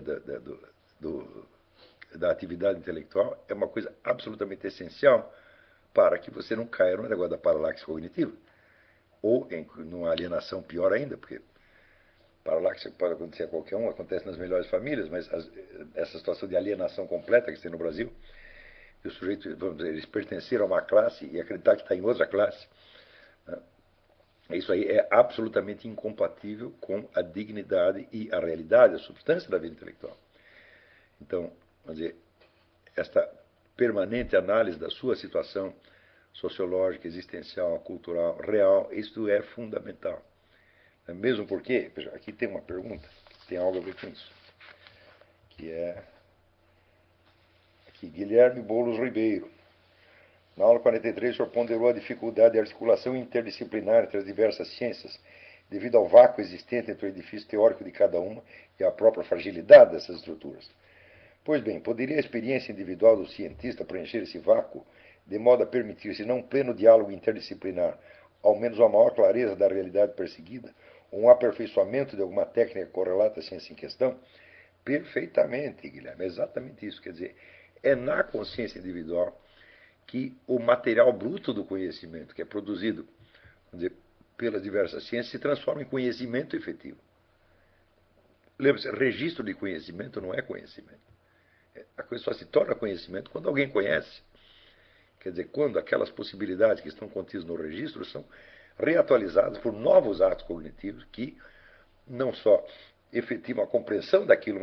da atividade intelectual é uma coisa absolutamente essencial para que você não caia no negócio da paralaxe cognitiva. Ou numa alienação pior ainda, porque paralaxe pode acontecer a qualquer um, acontece nas melhores famílias, mas essa situação de alienação completa que tem no Brasil, que o sujeito, vamos dizer, eles pertenceram a uma classe e acreditar que está em outra classe, né? Isso aí é absolutamente incompatível com a dignidade e a realidade, a substância da vida intelectual. Então, vamos dizer, esta permanente análise da sua situação sociológica, existencial, cultural, real, isso é fundamental. Mesmo porque, aqui tem uma pergunta que tem algo a ver com isso, que é aqui, Guilherme Boulos Ribeiro. Na aula 43, o senhor ponderou a dificuldade de articulação interdisciplinar entre as diversas ciências, devido ao vácuo existente entre o edifício teórico de cada uma e a própria fragilidade dessas estruturas. Pois bem, poderia a experiência individual do cientista preencher esse vácuo, de modo a permitir, se não um pleno diálogo interdisciplinar, ao menos uma maior clareza da realidade perseguida, ou um aperfeiçoamento de alguma técnica correlata à ciência em questão? Perfeitamente, Guilherme, é exatamente isso. Quer dizer, é na consciência individual que o material bruto do conhecimento, que é produzido, vamos dizer, pelas diversas ciências, se transforma em conhecimento efetivo. Lembre-se, registro de conhecimento não é conhecimento. A coisa só se torna conhecimento quando alguém conhece. Quer dizer, quando aquelas possibilidades que estão contidas no registro são reatualizadas por novos atos cognitivos que não só efetivam a compreensão daquilo, mas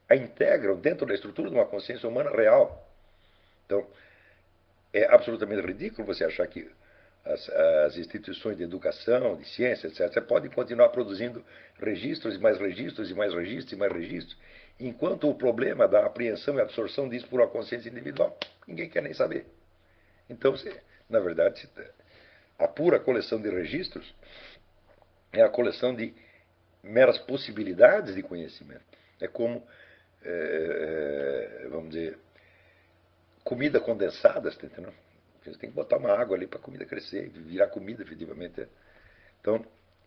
a integram dentro da estrutura de uma consciência humana real. Então, é absolutamente ridículo você achar que as instituições de educação, de ciência, etc., podem continuar produzindo registros e mais registros e mais registros e mais registros, enquanto o problema da apreensão e absorção disso por uma consciência individual, ninguém quer nem saber. Então, na verdade, a pura coleção de registros é a coleção de meras possibilidades de conhecimento. É como, vamos dizer, comida condensada, você tá entendendo? Você tem que botar uma água ali para a comida crescer, virar comida, efetivamente. Então,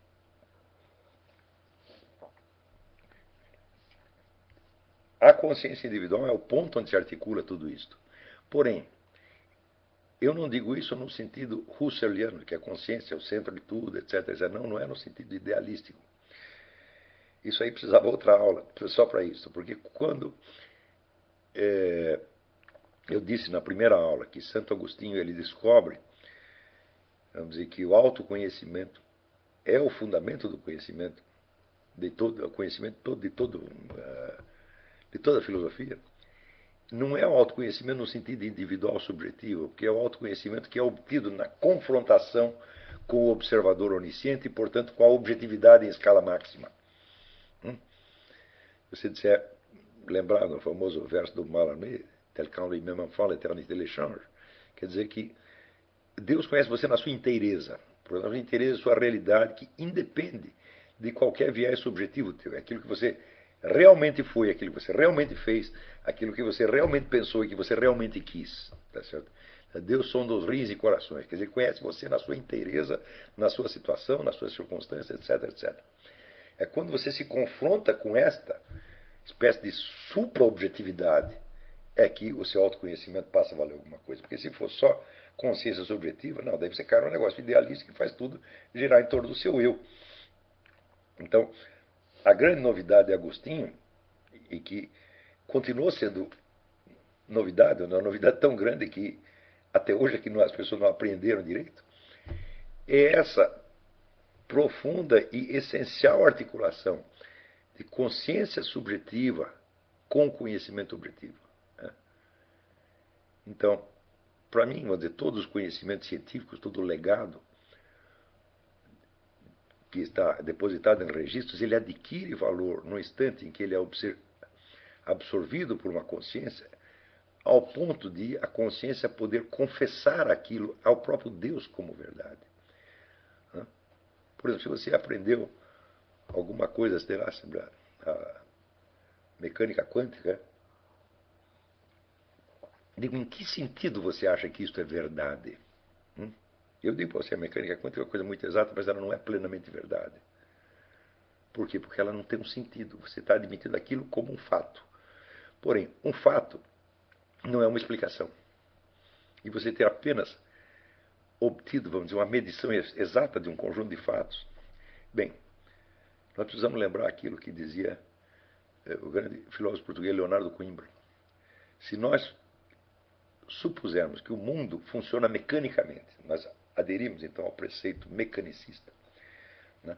a consciência individual é o ponto onde se articula tudo isso. Porém, eu não digo isso no sentido husserliano, que a consciência é o centro de tudo, etc. Não, não é no sentido idealístico. Isso aí precisava outra aula, só para isso. Porque quando eu disse na primeira aula que Santo Agostinho ele descobre, vamos dizer, que o autoconhecimento é o fundamento do conhecimento, de todo o conhecimento todo, de toda a filosofia, não é o autoconhecimento no sentido individual subjetivo, porque é o autoconhecimento que é obtido na confrontação com o observador onisciente e, portanto, com a objetividade em escala máxima. Você disser, lembrar do famoso verso do Mallarmé, tel qu'en lui-même enfant l'éternité l'échange, quer dizer que Deus conhece você na sua inteireza, na sua inteireza, sua realidade, que independe de qualquer viés subjetivo teu. É aquilo que você realmente foi, aquilo que você realmente fez, aquilo que você realmente pensou e que você realmente quis. Tá certo? Deus sonda os rins e corações. Quer dizer, conhece você na sua inteireza, na sua situação, nas suas circunstâncias, etc, etc. É quando você se confronta com esta espécie de supra-objetividade é que o seu autoconhecimento passa a valer alguma coisa. Porque se for só consciência subjetiva, não, daí você cai num negócio idealista que faz tudo girar em torno do seu eu. Então, a grande novidade de Agostinho, e que continuou sendo novidade, uma novidade tão grande que até hoje é que as pessoas não aprenderam direito, é essa profunda e essencial articulação de consciência subjetiva com conhecimento objetivo. Então, para mim, vou dizer, todos os conhecimentos científicos, todo o legado que está depositado em registros, ele adquire valor no instante em que ele é absorvido por uma consciência, ao ponto de a consciência poder confessar aquilo ao próprio Deus como verdade. Por exemplo, se você aprendeu alguma coisa, sei lá, sobre a mecânica quântica, digo, em que sentido você acha que isso é verdade? Eu digo para você, a mecânica quântica é uma coisa muito exata, mas ela não é plenamente verdade. Por quê? Porque ela não tem um sentido. Você está admitindo aquilo como um fato. Porém, um fato não é uma explicação. E você ter apenas obtido, vamos dizer, uma medição exata de um conjunto de fatos. Bem, nós precisamos lembrar aquilo que dizia o grande filósofo português Leonardo Coimbra. Se nós supusermos que o mundo funciona mecanicamente, nós aderimos então ao preceito mecanicista, né?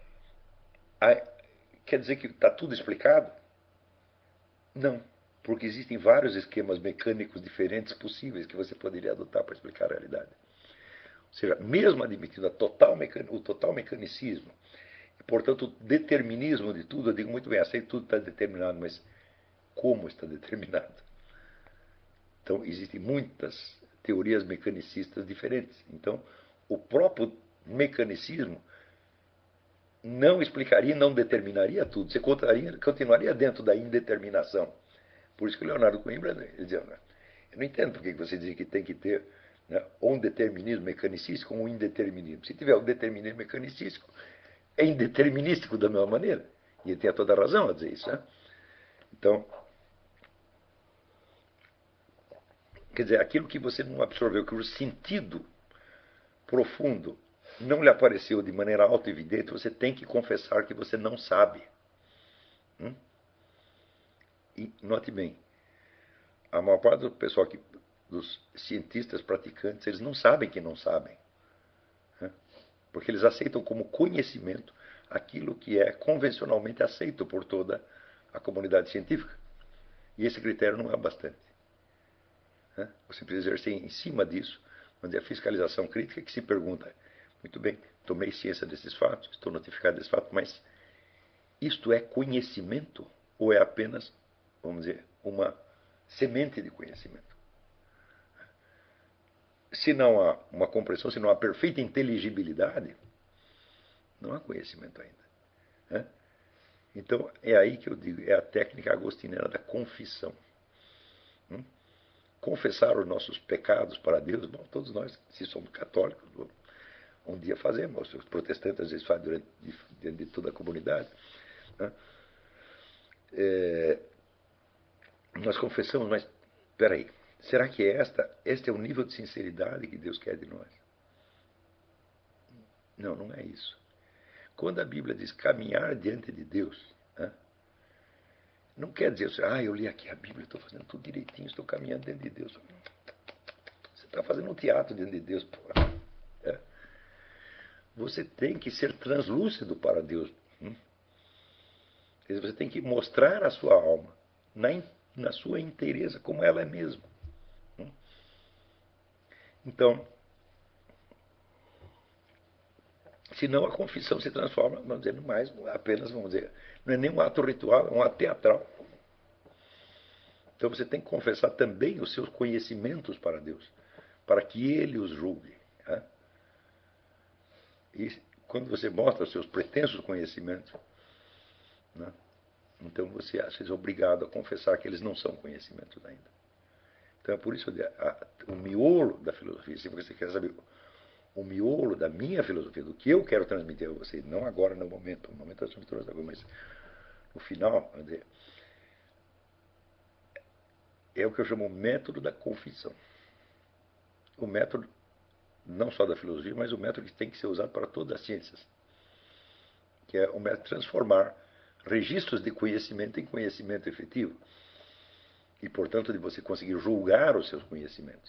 Quer dizer que está tudo explicado? Não, porque existem vários esquemas mecânicos diferentes possíveis que você poderia adotar para explicar a realidade. Ou seja, mesmo admitindo o total mecanicismo, e, portanto, o determinismo de tudo, eu digo muito bem, aceito tudo está determinado, mas como está determinado? Então, existem muitas teorias mecanicistas diferentes. Então, o próprio mecanicismo não explicaria, não determinaria tudo. Você continuaria dentro da indeterminação. Por isso que o Leonardo Coimbra dizia, eu não entendo por que você diz que tem que ter, né, ou um determinismo mecanicístico ou um indeterminismo. Se tiver o determinismo mecanicístico, é indeterminístico da mesma maneira. E ele tem toda a razão a dizer isso. Né? Então, quer dizer, aquilo que você não absorveu, que o sentido profundo não lhe apareceu de maneira autoevidente, você tem que confessar que você não sabe. E note bem, a maior parte do pessoal dos cientistas praticantes, eles não sabem que não sabem. Porque eles aceitam como conhecimento aquilo que é convencionalmente aceito por toda a comunidade científica. E esse critério não é bastante. Né? Você precisa exercer em cima disso, onde a fiscalização crítica que se pergunta, muito bem, tomei ciência desses fatos, estou notificado desses fatos, mas isto é conhecimento ou é apenas, vamos dizer, uma semente de conhecimento? Se não há uma compreensão, se não há perfeita inteligibilidade, não há conhecimento ainda. Né? Então, é aí que eu digo, é a técnica agostiniana da confissão. Confessar os nossos pecados para Deus, bom, todos nós, se somos católicos, um dia fazemos, os protestantes às vezes fazem diante de toda a comunidade. Né? Nós confessamos, mas espera aí, será que este é o nível de sinceridade que Deus quer de nós? Não, não é isso. Quando a Bíblia diz caminhar diante de Deus, né, não quer dizer assim, eu li aqui a Bíblia, estou fazendo tudo direitinho, estou caminhando dentro de Deus. Você está fazendo um teatro diante de Deus, pô. É. Você tem que ser translúcido para Deus. Você tem que mostrar a sua alma na sua inteireza, como ela é mesmo. Então, senão a confissão se transforma, vamos dizer, mais apenas, vamos dizer, não é nem um ato ritual, é um ato teatral. Então você tem que confessar também os seus conhecimentos para Deus, para que Ele os julgue. Né? E quando você mostra os seus pretensos conhecimentos, né, então você acha obrigado a confessar que eles não são conhecimentos ainda. Então é por isso que o miolo da filosofia, se você quer saber o miolo da minha filosofia, do que eu quero transmitir a você, não agora no momento das transmissões, mas no final, vamos dizer, é o que eu chamo o método da confissão. O método não só da filosofia, mas o método que tem que ser usado para todas as ciências, que é o método de transformar registros de conhecimento em conhecimento efetivo e, portanto, de você conseguir julgar os seus conhecimentos.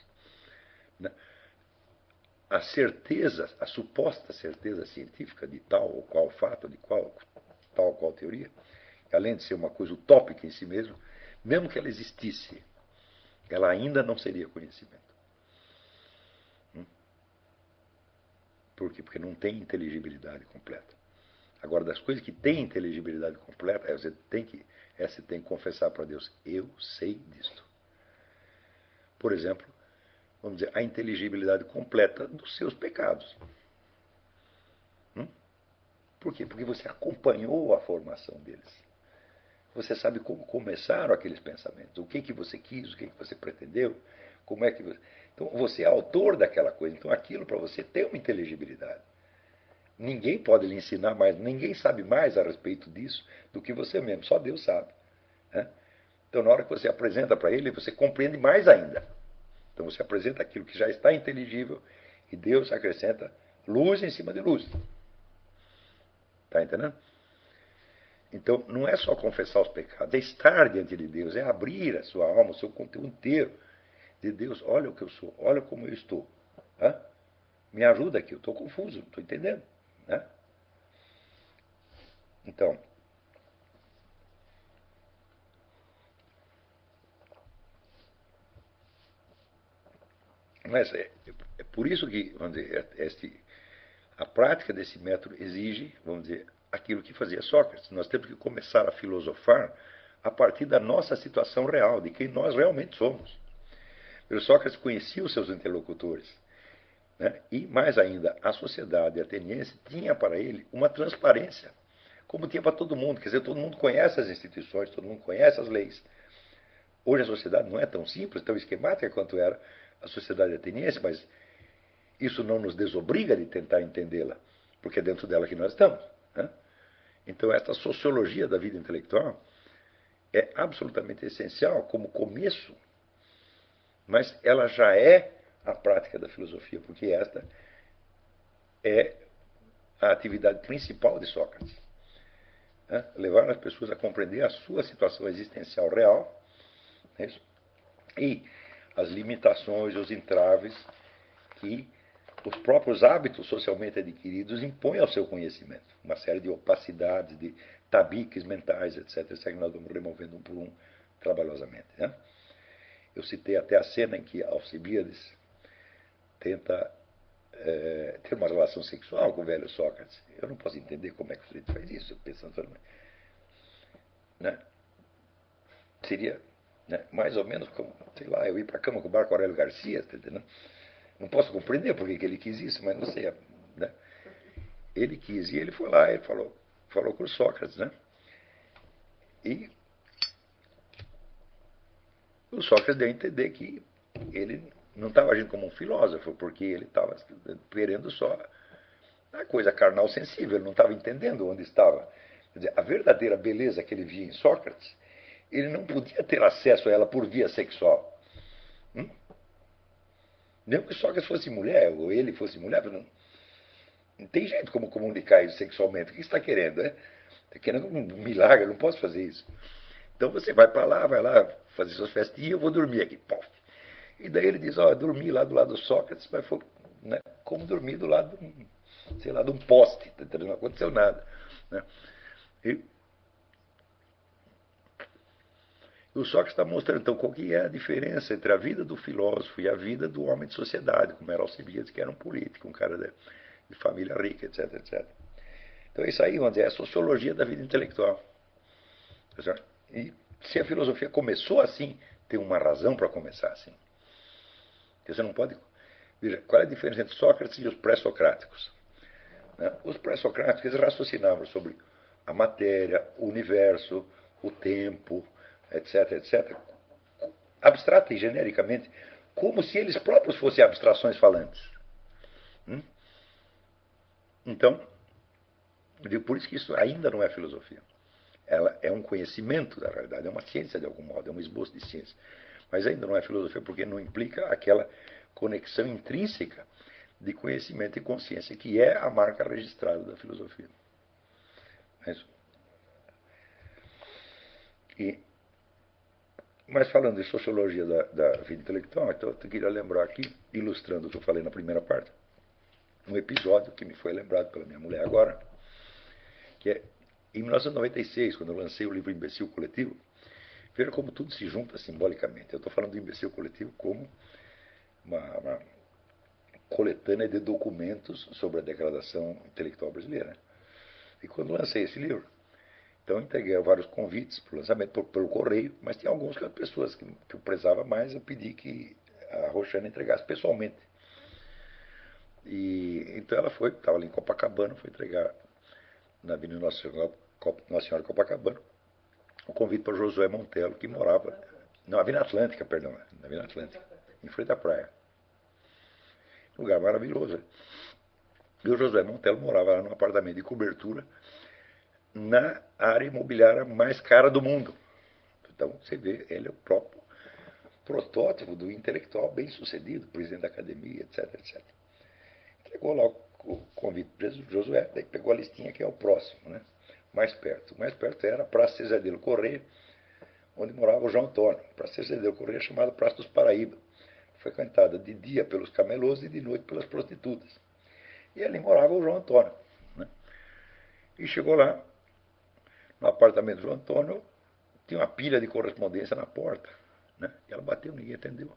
A certeza, a suposta certeza científica de tal ou qual fato, de tal ou qual teoria, além de ser uma coisa utópica em si mesmo que ela existisse, ela ainda não seria conhecimento. Por quê? Porque não tem inteligibilidade completa. Agora, das coisas que têm inteligibilidade completa, você tem que confessar para Deus, eu sei disto. Por exemplo, vamos dizer, a inteligibilidade completa dos seus pecados. Por quê? Porque você acompanhou a formação deles. Você sabe como começaram aqueles pensamentos, o que você quis, o que você pretendeu, como é que você... Então, você é autor daquela coisa. Então, aquilo para você tem uma inteligibilidade. Ninguém pode lhe ensinar mais, ninguém sabe mais a respeito disso do que você mesmo, só Deus sabe. Né? Então, na hora que você apresenta para ele, você compreende mais ainda. Então, você apresenta aquilo que já está inteligível e Deus acrescenta luz em cima de luz. Está entendendo? Então, não é só confessar os pecados, é estar diante de Deus, é abrir a sua alma, o seu conteúdo inteiro. De Deus, olha o que eu sou, olha como eu estou. Né? Me ajuda aqui, eu estou confuso, não estou entendendo. Né? Então, mas é por isso que, vamos dizer, a prática desse método exige, vamos dizer, aquilo que fazia Sócrates. Nós temos que começar a filosofar a partir da nossa situação real, de quem nós realmente somos. O Sócrates conhecia os seus interlocutores. Né? E, mais ainda, a sociedade ateniense tinha para ele uma transparência, como tinha para todo mundo. Quer dizer, todo mundo conhece as instituições, todo mundo conhece as leis. Hoje a sociedade não é tão simples, tão esquemática quanto era a sociedade ateniense, mas isso não nos desobriga de tentar entendê-la, porque é dentro dela que nós estamos. Né? Então, esta sociologia da vida intelectual é absolutamente essencial como começo, mas ela já é a prática da filosofia, porque esta é a atividade principal de Sócrates. Né? Levar as pessoas a compreender a sua situação existencial real, é isso? E as limitações, os entraves que os próprios hábitos socialmente adquiridos impõem ao seu conhecimento. Uma série de opacidades, de tabiques mentais, etc. Isso que nós vamos removendo um por um, trabalhosamente, né? Eu citei até a cena em que Alcibíades tenta ter uma relação sexual com o velho Sócrates. Eu não posso entender como é que o sujeito faz isso, pensando, né? Seria, né, mais ou menos como, sei lá, eu ir para a cama com o Marco Aurélio Garcia, tá entendendo? Não posso compreender por que ele quis isso, mas não sei, né? Ele quis, e ele foi lá, ele falou com o Sócrates, né? E o Sócrates deu a entender que ele não estava agindo como um filósofo, porque ele estava querendo só a coisa carnal sensível, ele não estava entendendo onde estava. Quer dizer, a verdadeira beleza que ele via em Sócrates, ele não podia ter acesso a ela por via sexual. Hum? Mesmo que Sócrates fosse mulher, ou ele fosse mulher, não tem jeito como comunicar isso sexualmente. O que você está querendo? Está querendo um milagre, eu não posso fazer isso. Então você vai lá fazer suas festinhas, eu vou dormir aqui. Pof. E daí ele diz, dormi lá do lado do Sócrates, mas foi, né, como dormir do lado sei lá, de um poste, não aconteceu nada. Né? E o Sócrates está mostrando, então, qual que é a diferença entre a vida do filósofo e a vida do homem de sociedade, como era Alcibiades, que era um político, um cara de família rica, etc, etc. Então, isso aí, vamos dizer, é a sociologia da vida intelectual. Tá. E se a filosofia começou assim, tem uma razão para começar assim. Você não pode... Veja, qual é a diferença entre Sócrates e os pré-socráticos? Né? Os pré-socráticos eles raciocinavam sobre a matéria, o universo, o tempo, etc, etc, abstrata e genericamente, como se eles próprios fossem abstrações falantes. Então, por isso que isso ainda não é filosofia. Ela é um conhecimento da realidade, é uma ciência de algum modo, é um esboço de ciência. Mas ainda não é filosofia porque não implica aquela conexão intrínseca de conhecimento e consciência, que é a marca registrada da filosofia. É isso. Mas falando de sociologia da vida intelectual, então eu queria lembrar aqui, ilustrando o que eu falei na primeira parte, um episódio que me foi lembrado pela minha mulher agora, que é em 1996, quando eu lancei o livro Imbecil Coletivo. Veja como tudo se junta simbolicamente. Eu estou falando do Imbecil Coletivo como uma coletânea de documentos sobre a degradação intelectual brasileira. E quando lancei esse livro, então entreguei vários convites para o lançamento pelo correio, mas tinha alguns que as pessoas que eu prezava mais, eu pedi que a Roxana entregasse pessoalmente. E então ela foi, estava ali em Copacabana, foi entregar na Avenida Nossa Senhora de Copacabana o convite para Josué Montelo, que morava. Não, Avenida Atlântica, perdão. Na Avenida Atlântica, em frente à praia. Lugar maravilhoso. E o Josué Montelo morava lá num apartamento de cobertura na área imobiliária mais cara do mundo. Então você vê, ele é o próprio protótipo do intelectual bem-sucedido, presidente da academia, etc, etc. Entregou lá o convite para o Josué, daí pegou a listinha que é o próximo, né? Mais perto. O mais perto era a Praça Cesareiro Correia, onde morava o João Antônio. A Praça Cesareiro Correia chamada Praça dos Paraíba, frequentada de dia pelos camelôs e de noite pelas prostitutas. E ali morava o João Antônio. Né? E chegou lá, no apartamento do João Antônio, tinha uma pilha de correspondência na porta. Né? E ela bateu, ninguém atendeu.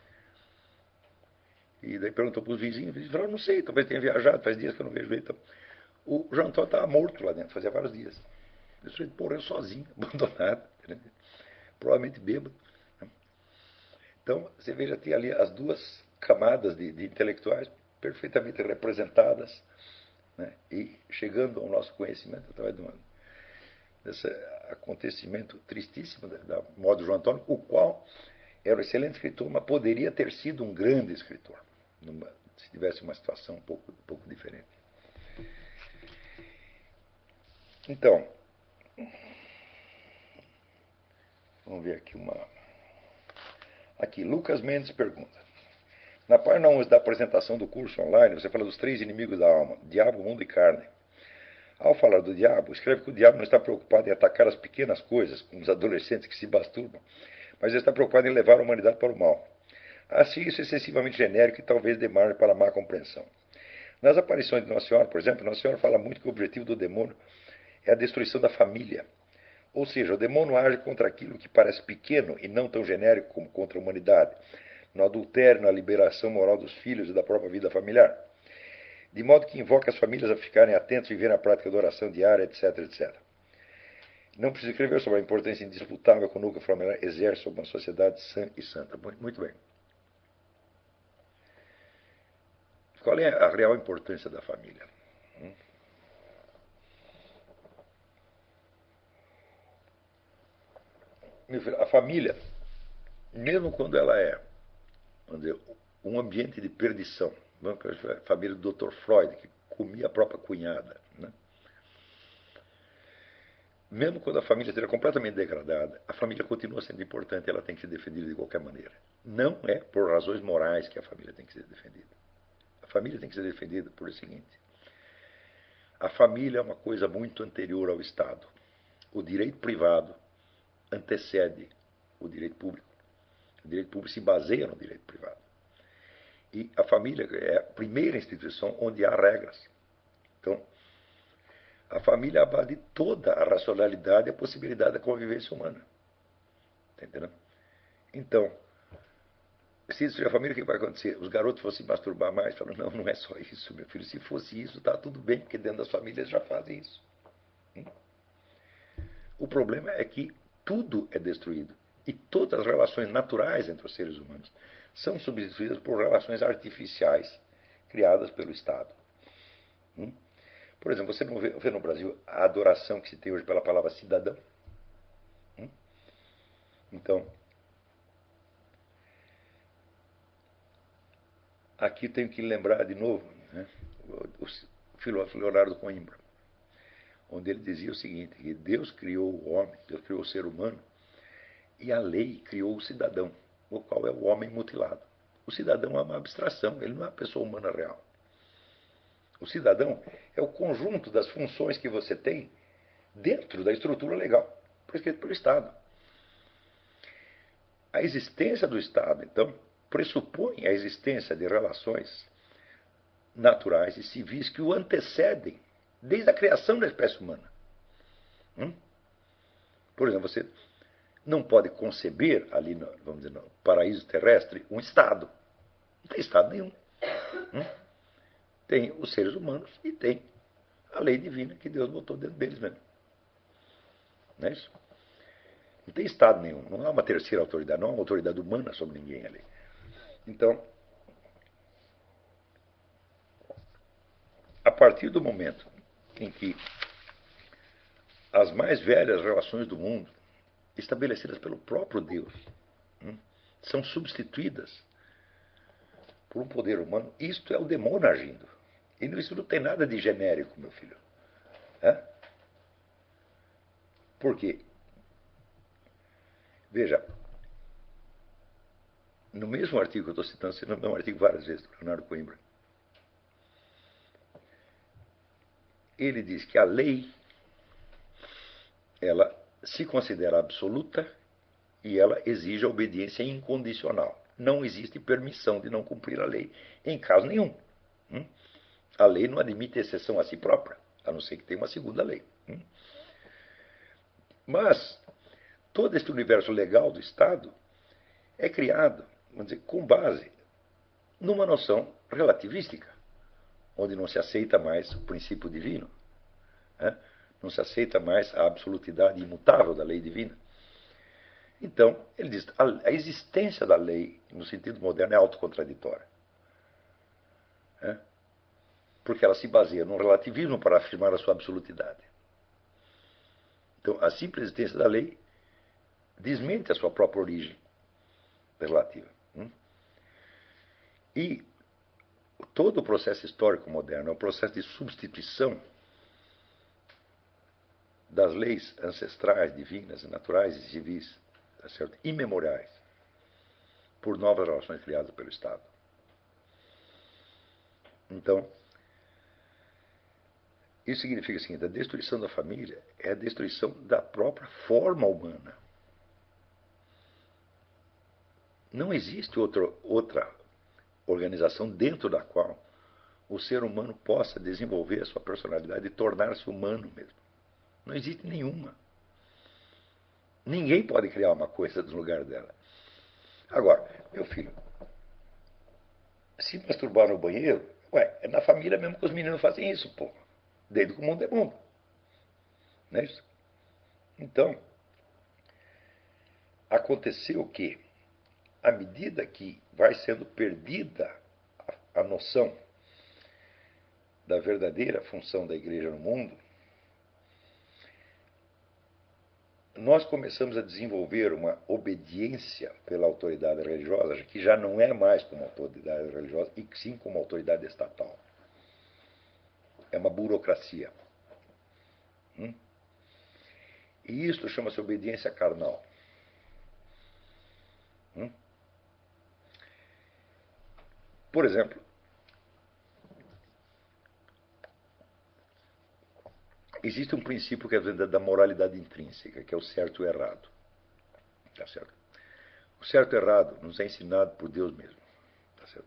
E daí perguntou para os vizinhos, eles falaram, não sei, talvez tenha viajado, faz dias que eu não vejo ele. Então, o João Antônio estava morto lá dentro, fazia vários dias. O sujeito morreu sozinho, abandonado, né? Provavelmente bêbado. Né? Então, você veja, tem ali as duas camadas de intelectuais perfeitamente representadas, né? E chegando ao nosso conhecimento através desse acontecimento tristíssimo da morte do João Antônio, o qual era um excelente escritor, mas poderia ter sido um grande escritor, se tivesse uma situação um pouco diferente. Então, vamos ver aqui uma... Aqui, Lucas Mendes pergunta. Na página 11 da apresentação do curso online, você fala dos 3 inimigos da alma, diabo, mundo e carne. Ao falar do diabo, escreve que o diabo não está preocupado em atacar as pequenas coisas, como os adolescentes que se masturbam, mas está preocupado em levar a humanidade para o mal. Achei isso excessivamente genérico e talvez dê margem para a má compreensão. Nas aparições de Nossa Senhora, por exemplo, Nossa Senhora fala muito que o objetivo do demônio é a destruição da família. Ou seja, o demônio age contra aquilo que parece pequeno e não tão genérico como contra a humanidade, no adultério, na liberação moral dos filhos e da própria vida familiar. De modo que invoca as famílias a ficarem atentos e ver a prática da oração diária, etc, etc. Não preciso escrever sobre a importância indisputável que o núcleo familiar exerce sobre uma sociedade sã e santa. Muito bem. Qual é a real importância da família? A família, mesmo quando ela é, vamos dizer, um ambiente de perdição, a família do Dr. Freud, que comia a própria cunhada, né? Mesmo quando a família esteja completamente degradada, a família continua sendo importante, ela tem que ser defendida de qualquer maneira. Não é por razões morais que a família tem que ser defendida. A família tem que ser defendida por o seguinte: a família é uma coisa muito anterior ao Estado. O direito privado antecede o direito público. O direito público se baseia no direito privado. E a família é a primeira instituição onde há regras. Então, a família é a base de toda a racionalidade e a possibilidade da convivência humana. Está entendendo? Então, se isso é a família, o que vai acontecer? Os garotos vão se masturbar mais? Falam, não, não é só isso, meu filho. Se fosse isso, está tudo bem, porque dentro das famílias já fazem isso. O problema é que tudo é destruído. E todas as relações naturais entre os seres humanos são substituídas por relações artificiais criadas pelo Estado. Por exemplo, você não vê no Brasil a adoração que se tem hoje pela palavra cidadão? Então, aqui tenho que lembrar de novo, né, o filósofo Leonardo Coimbra, onde ele dizia o seguinte, que Deus criou o homem, Deus criou o ser humano, e a lei criou o cidadão, o qual é o homem mutilado. O cidadão é uma abstração, ele não é uma pessoa humana real. O cidadão é o conjunto das funções que você tem dentro da estrutura legal, prescrita pelo Estado. A existência do Estado, então, pressupõe a existência de relações naturais e civis que o antecedem desde a criação da espécie humana. Por exemplo, você não pode conceber ali, vamos dizer, no paraíso terrestre, um Estado. Não tem Estado nenhum. Tem os seres humanos e tem a lei divina que Deus botou dentro deles mesmo. Não é isso? Não tem Estado nenhum. Não há uma terceira autoridade. Não há uma autoridade humana sobre ninguém ali. Então, a partir do momento em que as mais velhas relações do mundo, estabelecidas pelo próprio Deus, são substituídas por um poder humano, isto é o demônio agindo. E isso não tem nada de genérico, meu filho. É? Por quê? Veja, no mesmo artigo que eu estou citando, você não é um artigo várias vezes, do Leonardo Coimbra, ele diz que a lei, ela se considera absoluta e ela exige a obediência incondicional. Não existe permissão de não cumprir a lei em caso nenhum. A lei não admite exceção a si própria, a não ser que tenha uma segunda lei. Mas todo este universo legal do Estado é criado, vamos dizer, com base numa noção relativística, onde não se aceita mais o princípio divino, né? Não se aceita mais a absolutidade imutável da lei divina. Então, ele diz, a existência da lei, no sentido moderno, é autocontraditória. Né? Porque ela se baseia no relativismo para afirmar a sua absolutidade. Então, a simples existência da lei desmente a sua própria origem relativa. E todo o processo histórico moderno é um processo de substituição das leis ancestrais, divinas, naturais e civis, tá certo? Imemoriais, por novas relações criadas pelo Estado. Então, isso significa o seguinte: a destruição da família é a destruição da própria forma humana. Não existe outra organização dentro da qual o ser humano possa desenvolver a sua personalidade e tornar-se humano mesmo. Não existe nenhuma. Ninguém pode criar uma coisa no lugar dela. Agora, meu filho, se masturbar no banheiro, ué, é na família mesmo que os meninos fazem isso, pô. Desde que o mundo é mundo. Não é isso? Então, aconteceu que, à medida que vai sendo perdida a noção da verdadeira função da igreja no mundo, nós começamos a desenvolver uma obediência pela autoridade religiosa, que já não é mais como autoridade religiosa, e sim como autoridade estatal. É uma burocracia. E isto chama-se obediência carnal. Por exemplo, existe um princípio que é da moralidade intrínseca, que é o certo e o errado. Tá certo? O certo e o errado nos é ensinado por Deus mesmo. Tá certo?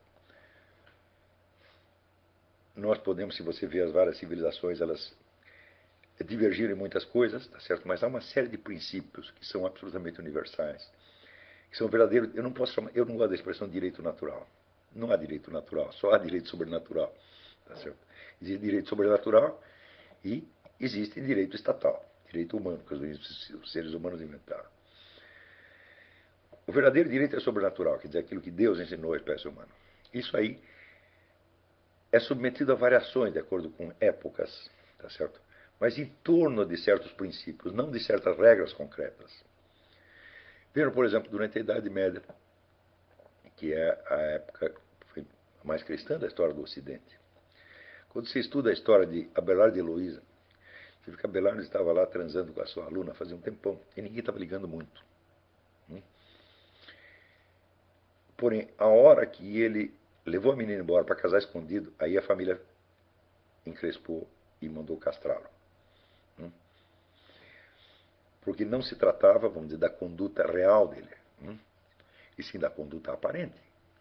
Nós podemos, se você ver as várias civilizações, elas divergirem em muitas coisas, tá certo? Mas há uma série de princípios que são absolutamente universais, que são verdadeiros. Eu não gosto da expressão direito natural. Não há direito natural, só há direito sobrenatural. Tá certo? Existe direito sobrenatural e existe direito estatal, direito humano, que os seres humanos inventaram. O verdadeiro direito é sobrenatural, quer dizer, aquilo que Deus ensinou à espécie humana. Isso aí é submetido a variações de acordo com épocas, tá certo? Mas em torno de certos princípios, não de certas regras concretas. Vejam, por exemplo, durante a Idade Média, que é a época mais cristã da história do Ocidente. Quando se estuda a história de Abelardo e Heloísa, você vê que Abelardo estava lá transando com a sua aluna fazia um tempão e ninguém estava ligando muito. Porém, a hora que ele levou a menina embora para casar escondido, aí a família encrespou e mandou castrá-lo. Porque não se tratava, vamos dizer, da conduta real dele, e sim da conduta aparente.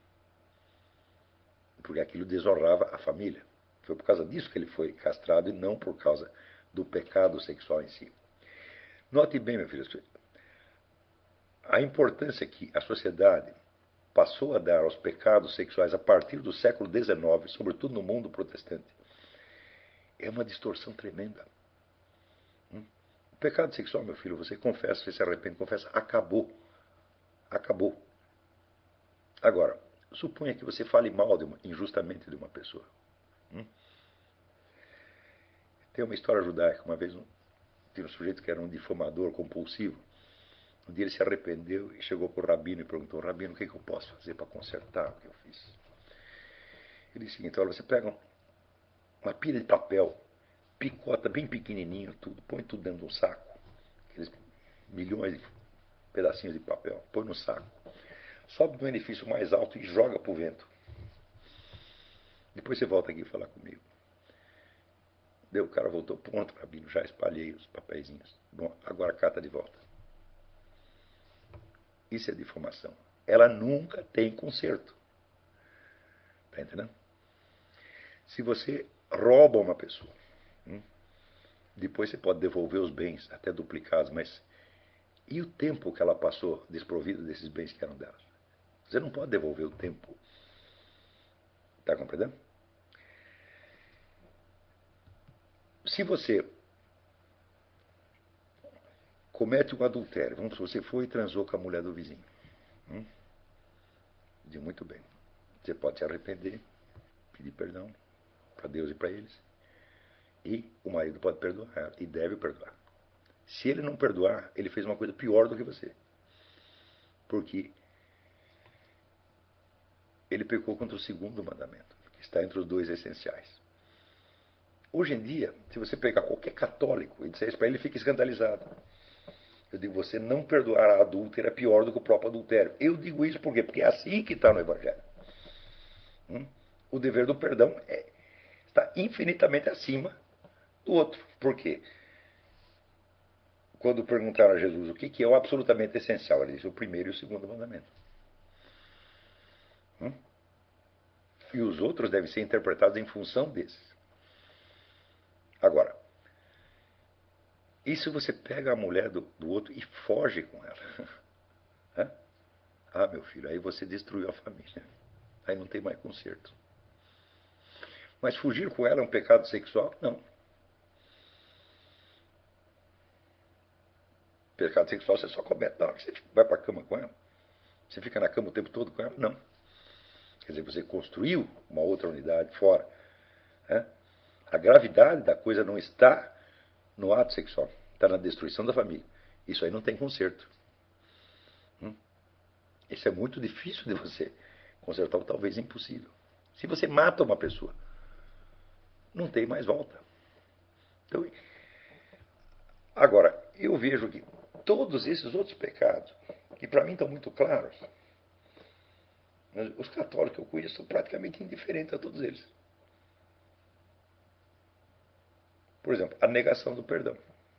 Porque aquilo desonrava a família. Foi por causa disso que ele foi castrado e não por causa do pecado sexual em si. Note bem, meu filho, a importância que a sociedade passou a dar aos pecados sexuais a partir do século XIX, sobretudo no mundo protestante, é uma distorção tremenda. O pecado sexual, meu filho, você confessa, você se arrepende, confessa, acabou. Acabou. Agora, suponha que você fale mal injustamente de uma pessoa. Tem uma história judaica. Uma vez tinha um sujeito que era um difamador compulsivo. Um dia ele se arrependeu e chegou para o rabino e perguntou: Rabino, o que eu posso fazer para consertar o que eu fiz? Ele disse o seguinte: olha, você pega uma pilha de papel, picota bem pequenininho, tudo, põe tudo dentro de um saco, aqueles milhões de pedacinhos de papel, põe no saco, sobe do edifício mais alto e joga para o vento. Depois você volta aqui falar comigo. Daí o cara voltou: pronto, Rabino, já espalhei os papeizinhos. Bom, agora cata de volta. Isso é difamação. Ela nunca tem conserto. Está entendendo? Se você rouba uma pessoa, depois você pode devolver os bens, até duplicados, mas e o tempo que ela passou desprovida desses bens que eram delas? Você não pode devolver o tempo. Está compreendendo? Se você comete um adultério, vamos supor, você foi e transou com a mulher do vizinho. Diz muito bem. Você pode se arrepender, pedir perdão para Deus e para eles. E o marido pode perdoar ela, e deve perdoar. Se ele não perdoar, ele fez uma coisa pior do que você. Porque ele pecou contra o segundo mandamento, que está entre os dois essenciais. Hoje em dia, se você pegar qualquer católico e disser isso para ele, ele fica escandalizado. Eu digo, você não perdoar a adúltera é pior do que o próprio adultério. Eu digo isso por quê? Porque é assim que está no Evangelho. O dever do perdão está infinitamente acima do outro. Por quê? Quando perguntaram a Jesus o que é o absolutamente essencial, ele disse o primeiro e o segundo mandamento. E os outros devem ser interpretados em função desses. Agora, E se você pega a mulher do outro e foge com ela? Hã? Ah, meu filho, aí você destruiu a família. Aí não tem mais conserto. Mas fugir com ela é um pecado sexual? Não. Pecado sexual você só comete na hora que você vai para a cama com ela. Você fica na cama o tempo todo com ela? Não. Quer dizer, você construiu uma outra unidade fora. Né? A gravidade da coisa não está no ato sexual, está na destruição da família. Isso aí não tem conserto. Isso é muito difícil de você consertar, ou talvez impossível. Se você mata uma pessoa, não tem mais volta. Então, agora, eu vejo que todos esses outros pecados, que para mim estão muito claros, os católicos que eu conheço são praticamente indiferentes a todos eles. Por exemplo, a negação do perdão.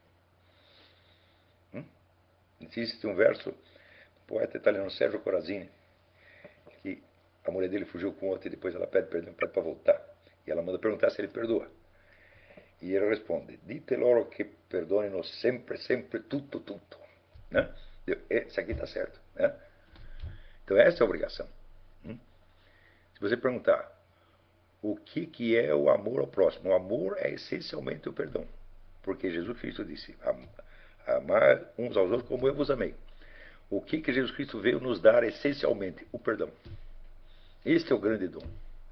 Existe um verso do poeta italiano Sergio Corazzini, que a mulher dele fugiu com outro e depois ela pede perdão, pede para voltar. E ela manda perguntar se ele perdoa. E ele responde: Dite loro che perdonino sempre, sempre, tutto, tutto. Né? Esse aqui está certo. Né? Então, essa é a obrigação. Se você perguntar o que é o amor ao próximo, o amor é essencialmente o perdão. Porque Jesus Cristo disse: amar uns aos outros como eu vos amei. O que Jesus Cristo veio nos dar essencialmente? O perdão. Este é o grande dom.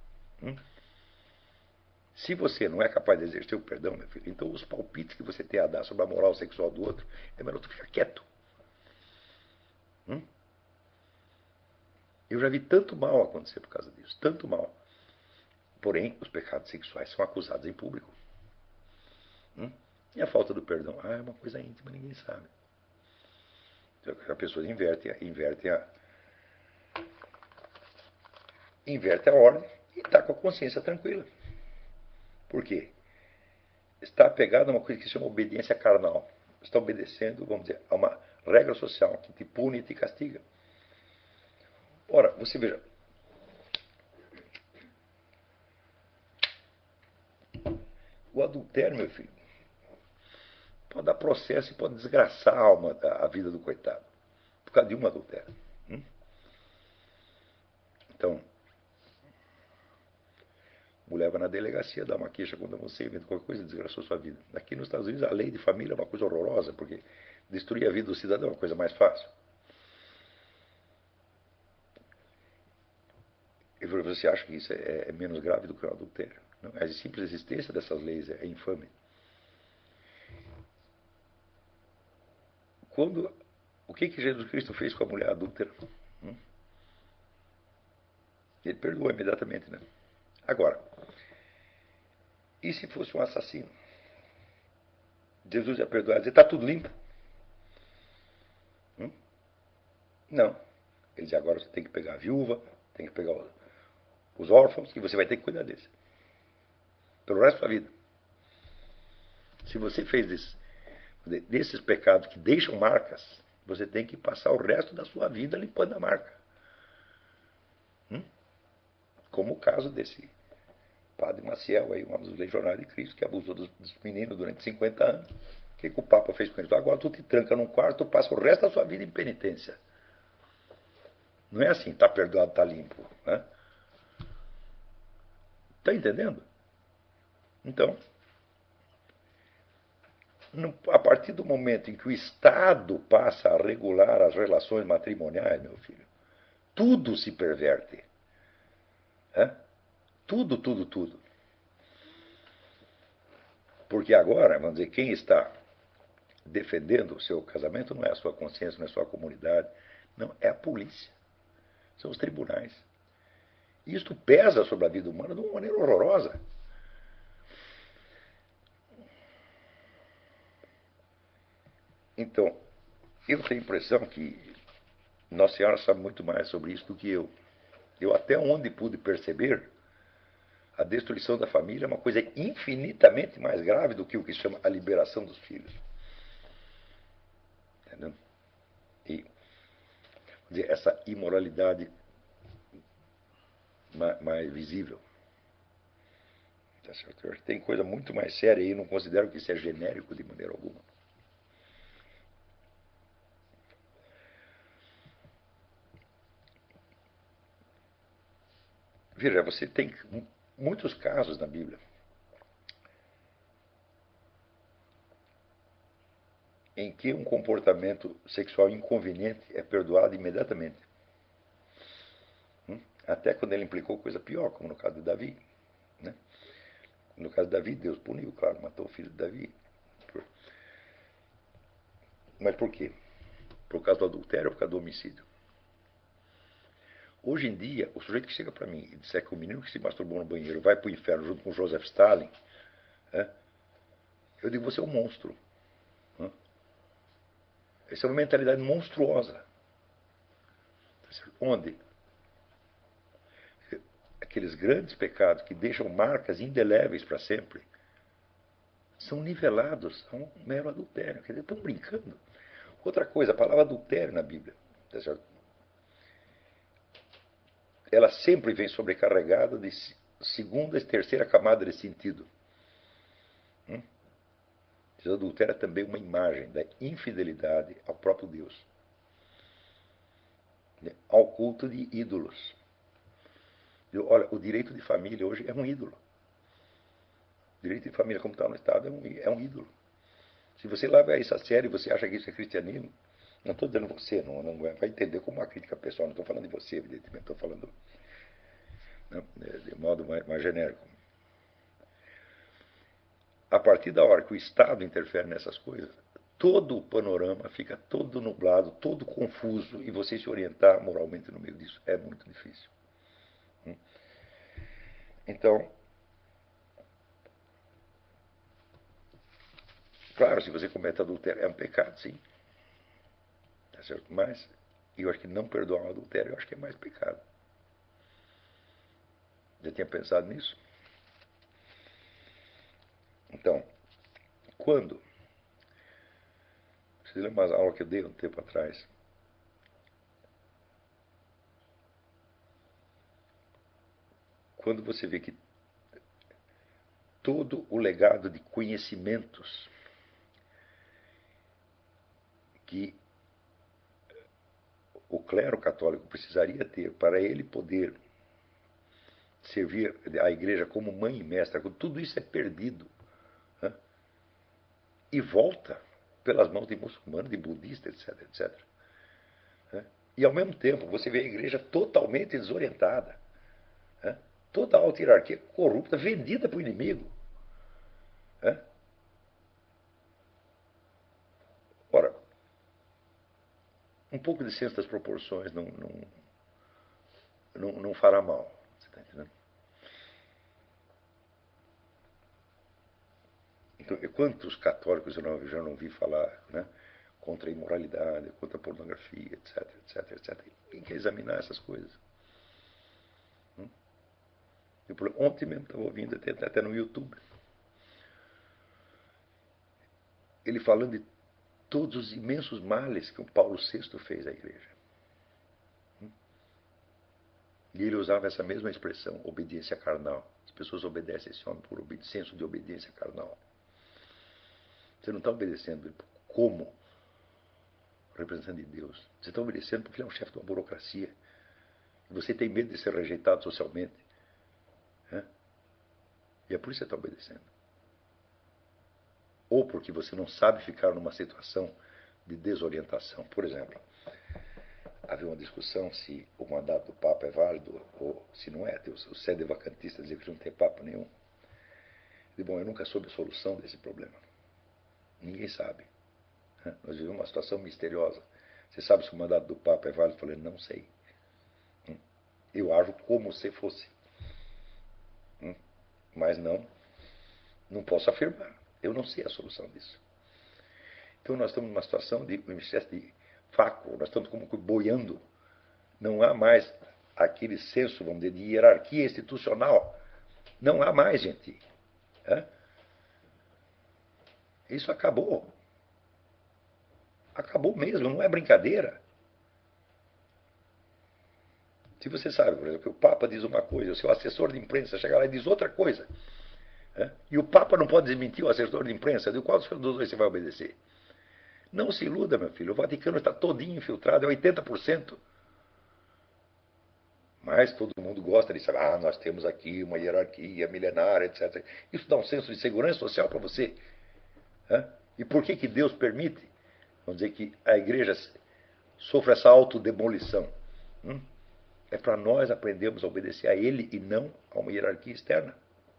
Se você não é capaz de exercer o perdão, meu filho, então os palpites que você tem a dar sobre a moral sexual do outro, é melhor tu ficar quieto. Eu já vi tanto mal acontecer por causa disso, tanto mal. Porém, os pecados sexuais são acusados em público. E a falta do perdão? Ah, é uma coisa íntima, ninguém sabe. Então, a pessoa inverte a ordem e está com a consciência tranquila. Por quê? Está apegado a uma coisa que se chama obediência carnal. Está obedecendo, vamos dizer, a uma regra social que te pune e te castiga. Ora, você veja, o adultério, meu filho, pode dar processo e pode desgraçar a vida do coitado, por causa de um adultério. Então, mulher vai na delegacia, dá uma queixa contra você, inventa qualquer coisa, desgraçou sua vida. Aqui nos Estados Unidos, a lei de família é uma coisa horrorosa, porque destruir a vida do cidadão é uma coisa mais fácil. E você acha que isso é menos grave do que o adultério? Não, a simples existência dessas leis é infame. O que Jesus Cristo fez com a mulher adúltera? Ele perdoou imediatamente, né? Agora, e se fosse um assassino? Jesus ia perdoar e dizer, está tudo limpo? Não. Ele diz, agora você tem que pegar a viúva, tem que pegar os órfãos, e você vai ter que cuidar deles. Pelo resto da sua vida. Se você fez desses pecados que deixam marcas, você tem que passar o resto da sua vida limpando a marca. Como o caso desse padre Maciel, aí, um dos legionários de Cristo, que abusou dos meninos durante 50 anos. O que o Papa fez com ele? Agora tu te tranca num quarto, passa o resto da sua vida em penitência. Não é assim, está perdoado, está limpo. Né? Está entendendo? Então, a partir do momento em que o Estado passa a regular as relações matrimoniais, meu filho, tudo se perverte. Né? Tudo, tudo, tudo. Porque agora, vamos dizer, quem está defendendo o seu casamento não é a sua consciência, não é a sua comunidade, não, é a polícia. São os tribunais. E isto pesa sobre a vida humana de uma maneira horrorosa. Então, eu tenho a impressão que Nossa Senhora sabe muito mais sobre isso do que eu. Eu até onde pude perceber, a destruição da família é uma coisa infinitamente mais grave do que o que se chama a liberação dos filhos. Entendeu? E dizer, essa imoralidade mais visível. Tá certo? Eu acho que tem coisa muito mais séria aí, não considero que isso é genérico de maneira alguma. Veja, você tem muitos casos na Bíblia em que um comportamento sexual inconveniente é perdoado imediatamente. Até quando ele implicou coisa pior, como no caso de Davi. Né? No caso de Davi, Deus puniu, claro, matou o filho de Davi. Mas por quê? Por causa do adultério ou por causa do homicídio? Hoje em dia, o sujeito que chega para mim e disser que o menino que se masturbou no banheiro vai para o inferno junto com Joseph Stalin, eu digo, você é um monstro. Essa é uma mentalidade monstruosa. Onde aqueles grandes pecados que deixam marcas indeléveis para sempre são nivelados a um mero adultério. Quer dizer, estão brincando. Outra coisa, a palavra adultério na Bíblia, tá certo? Ela sempre vem sobrecarregada de segunda e terceira camada de sentido. O adultério é também uma imagem da infidelidade ao próprio Deus, ao culto de ídolos. Olha, o direito de família hoje é um ídolo. O direito de família, como está no Estado, é um ídolo. Se você leva isso a sério e você acha que isso é cristianismo, não estou dizendo você, não vai entender como uma crítica pessoal, não estou falando de você, evidentemente, estou falando, né, de modo mais genérico. A partir da hora que o Estado interfere nessas coisas, todo o panorama fica todo nublado, todo confuso, e você se orientar moralmente no meio disso é muito difícil. Então, claro, se você comete adultério, é um pecado, sim. Tá certo? Mas eu acho que não perdoar um adultério, eu acho que é mais pecado. Já tinha pensado nisso? Então, quando? Você lembra uma aula que eu dei um tempo atrás? Quando você vê que todo o legado de conhecimentos que o clero católico precisaria ter para ele poder servir a igreja como mãe e mestra, quando tudo isso é perdido, né? E volta pelas mãos de muçulmanos, de budistas, etc, etc. Né? E ao mesmo tempo você vê a igreja totalmente desorientada, né? Toda a alta hierarquia corrupta, vendida para o inimigo. Né? Ora, um pouco de senso das proporções não fará mal. Você está entendendo? Então, quantos católicos eu já não vi falar, né, contra a imoralidade, contra a pornografia, etc, etc, etc. Quem quer examinar essas coisas? Ontem mesmo estava ouvindo, até no YouTube, ele falando de todos os imensos males que o Paulo VI fez à igreja. E ele usava essa mesma expressão, obediência carnal. As pessoas obedecem esse homem por senso de obediência carnal. Você não está obedecendo como representante de Deus. Você está obedecendo porque ele é um chefe de uma burocracia. E você tem medo de ser rejeitado socialmente. Né? E é por isso que você está obedecendo. Ou porque você não sabe ficar numa situação de desorientação. Por exemplo, havia uma discussão se o mandato do Papa é válido ou se não é. O sede vacantista dizia que não tem Papa nenhum. E, bom, eu nunca soube a solução desse problema. Ninguém sabe. Nós vivemos uma situação misteriosa. Você sabe se o mandato do Papa é válido? Eu falei, não sei. Eu ajo como se fosse. Mas não posso afirmar. Eu não sei a solução disso. Então nós estamos numa situação de uma espécie de vácuo. Nós estamos como que boiando. Não há mais aquele senso, vamos dizer, de hierarquia institucional. Não há mais, gente. Isso acabou. Acabou mesmo, não é brincadeira. Se você sabe, por exemplo, que o Papa diz uma coisa, o seu assessor de imprensa chega lá e diz outra coisa, e o Papa não pode desmentir o assessor de imprensa, de qual dos dois você vai obedecer? Não se iluda, meu filho, o Vaticano está todinho infiltrado, é 80%. Mas todo mundo gosta de saber, nós temos aqui uma hierarquia milenar, etc. Isso dá um senso de segurança social para você. Né? E por que Deus permite, vamos dizer, que a igreja sofra essa autodemolição? É para nós aprendermos a obedecer a Ele e não a uma hierarquia externa.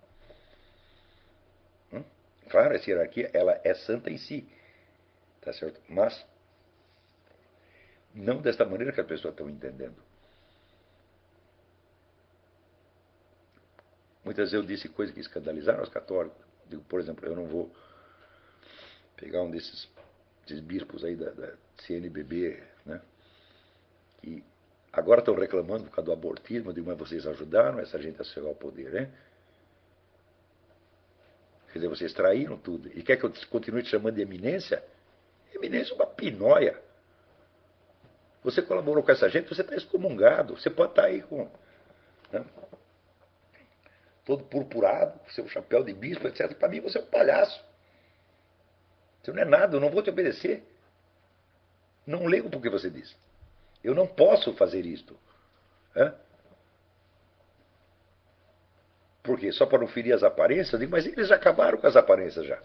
Claro, essa hierarquia ela é santa em si, tá certo? Mas não desta maneira que as pessoas estão entendendo. Muitas vezes eu disse coisas que escandalizaram os católicos. Digo, por exemplo, eu não vou pegar um desses bispos aí da CNBB, né? Que agora estão reclamando por causa do abortismo. Eu digo, mas vocês ajudaram essa gente a chegar ao poder, né? Quer dizer, vocês traíram tudo. E quer que eu continue te chamando de eminência? Eminência é uma pinóia. Você colaborou com essa gente, você está excomungado. Você pode estar aí com, né, todo purpurado, com seu chapéu de bispo, etc. Para mim, você é um palhaço. Você não é nada, eu não vou te obedecer. Não ligo para o que você diz. Eu não posso fazer isto. Né? Por quê? Só para não ferir as aparências? Eu digo, mas eles acabaram com as aparências já.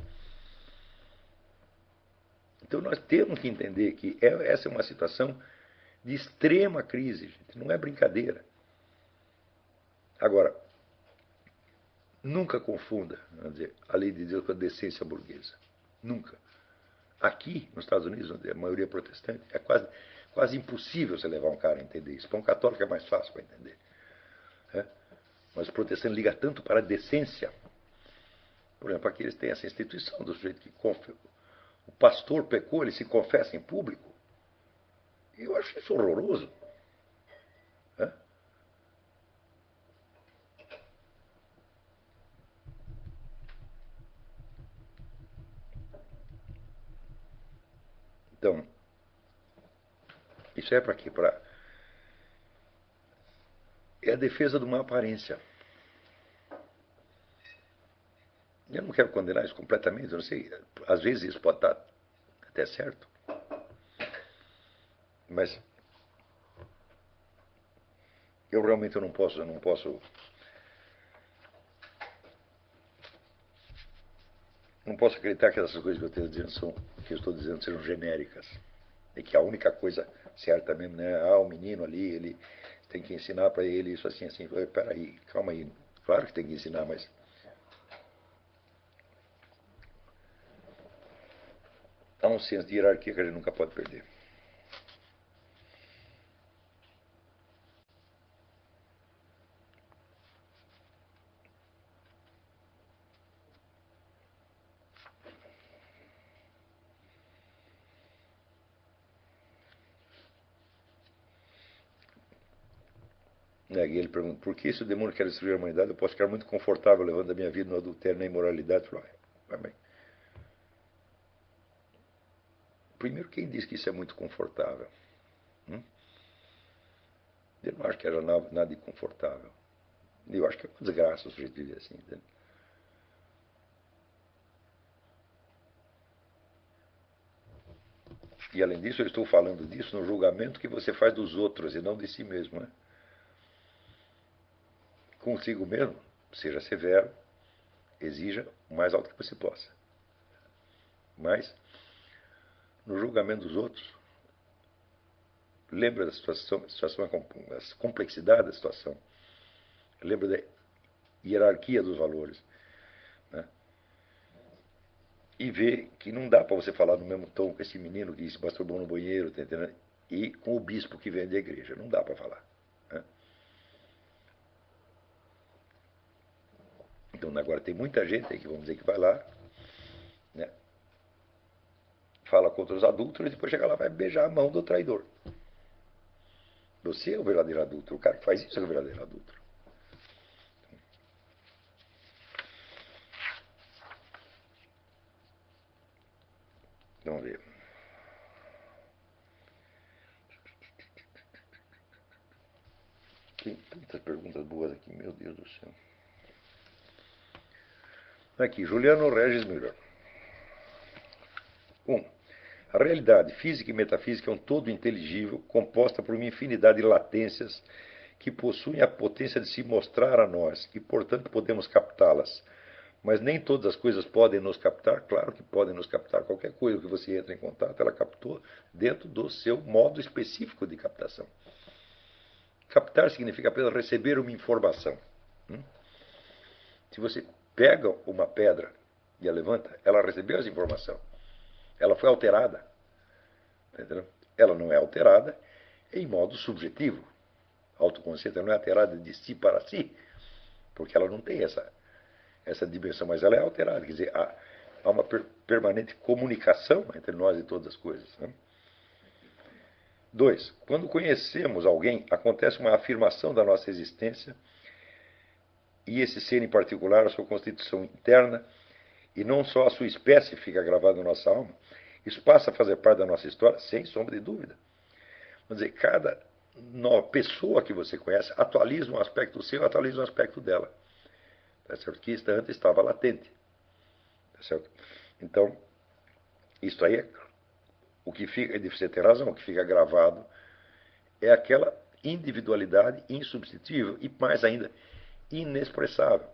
Então nós temos que entender que essa é uma situação de extrema crise, gente. Não é brincadeira. Agora, nunca confunda, vamos dizer, a lei de Deus com a decência burguesa. Nunca. Aqui, nos Estados Unidos, onde a maioria é protestante, é quase impossível você levar um cara a entender isso. Para um católico é mais fácil para entender. Né? Mas o protestante liga tanto para a decência. Por exemplo, aqui eles têm essa instituição do sujeito que o pastor pecou, ele se confessa em público. E eu acho isso horroroso. Né? Então, isso é para quê? É a defesa de uma aparência. Eu não quero condenar isso completamente, eu não sei. Às vezes isso pode estar até certo. Mas eu realmente eu não posso acreditar que essas coisas que eu estou dizendo sejam genéricas. E que a única coisa certa mesmo, né? O menino ali, ele tem que ensinar para ele isso assim, assim. Peraí, calma aí. Claro que tem que ensinar, mas há um senso de hierarquia que a gente nunca pode perder. E ele pergunta, por que se o demônio quer destruir a humanidade, eu posso ficar muito confortável levando a minha vida no adultério, na imoralidade? Vai bem. Primeiro, quem diz que isso é muito confortável? Eu não acho que haja nada de confortável. Eu acho que é uma desgraça o sujeito viver assim. Entende? E além disso, eu estou falando disso no julgamento que você faz dos outros e não de si mesmo. Né? Consigo mesmo, seja severo, exija o mais alto que você possa. Mas, no julgamento dos outros, lembra da situação, a complexidade da situação. Lembra da hierarquia dos valores. Né? E vê que não dá para você falar no mesmo tom com esse menino que se masturbou no banheiro, tá entendendo? E com o bispo que vem da igreja. Não dá para falar. Né? Então, agora tem muita gente aí que, vamos dizer, que vai lá, né, fala contra os adultos e depois chega lá e vai beijar a mão do traidor. Você é o verdadeiro adulto. O cara que faz isso é o verdadeiro adulto. Vamos ver. Tem tantas perguntas boas aqui, meu Deus do céu. Aqui, Juliano Regis Müller. 1. A realidade física e metafísica é um todo inteligível, composta por uma infinidade de latências que possuem a potência de se mostrar a nós e, portanto, podemos captá-las. Mas nem todas as coisas podem nos captar. Claro que podem nos captar. Qualquer coisa que você entra em contato, ela captou dentro do seu modo específico de captação. Captar significa apenas receber uma informação. Se você pega uma pedra e a levanta, ela recebeu essa informação. Ela foi alterada. Entendeu? Ela não é alterada em modo subjetivo. A autoconsciência não é alterada de si para si, porque ela não tem essa dimensão, mas ela é alterada. Quer dizer, há uma permanente comunicação entre nós e todas as coisas. Né? 2. Quando conhecemos alguém, acontece uma afirmação da nossa existência e esse ser em particular, a sua constituição interna, e não só a sua espécie fica gravada na nossa alma, isso passa a fazer parte da nossa história, sem sombra de dúvida. Vamos dizer, cada pessoa que você conhece atualiza um aspecto seu, atualiza um aspecto dela. Tá certo? Que antes estava latente. Tá certo? Então, isso aí o que fica, você tem razão, o que fica gravado é aquela individualidade insubstituível e, mais ainda, inexpressável.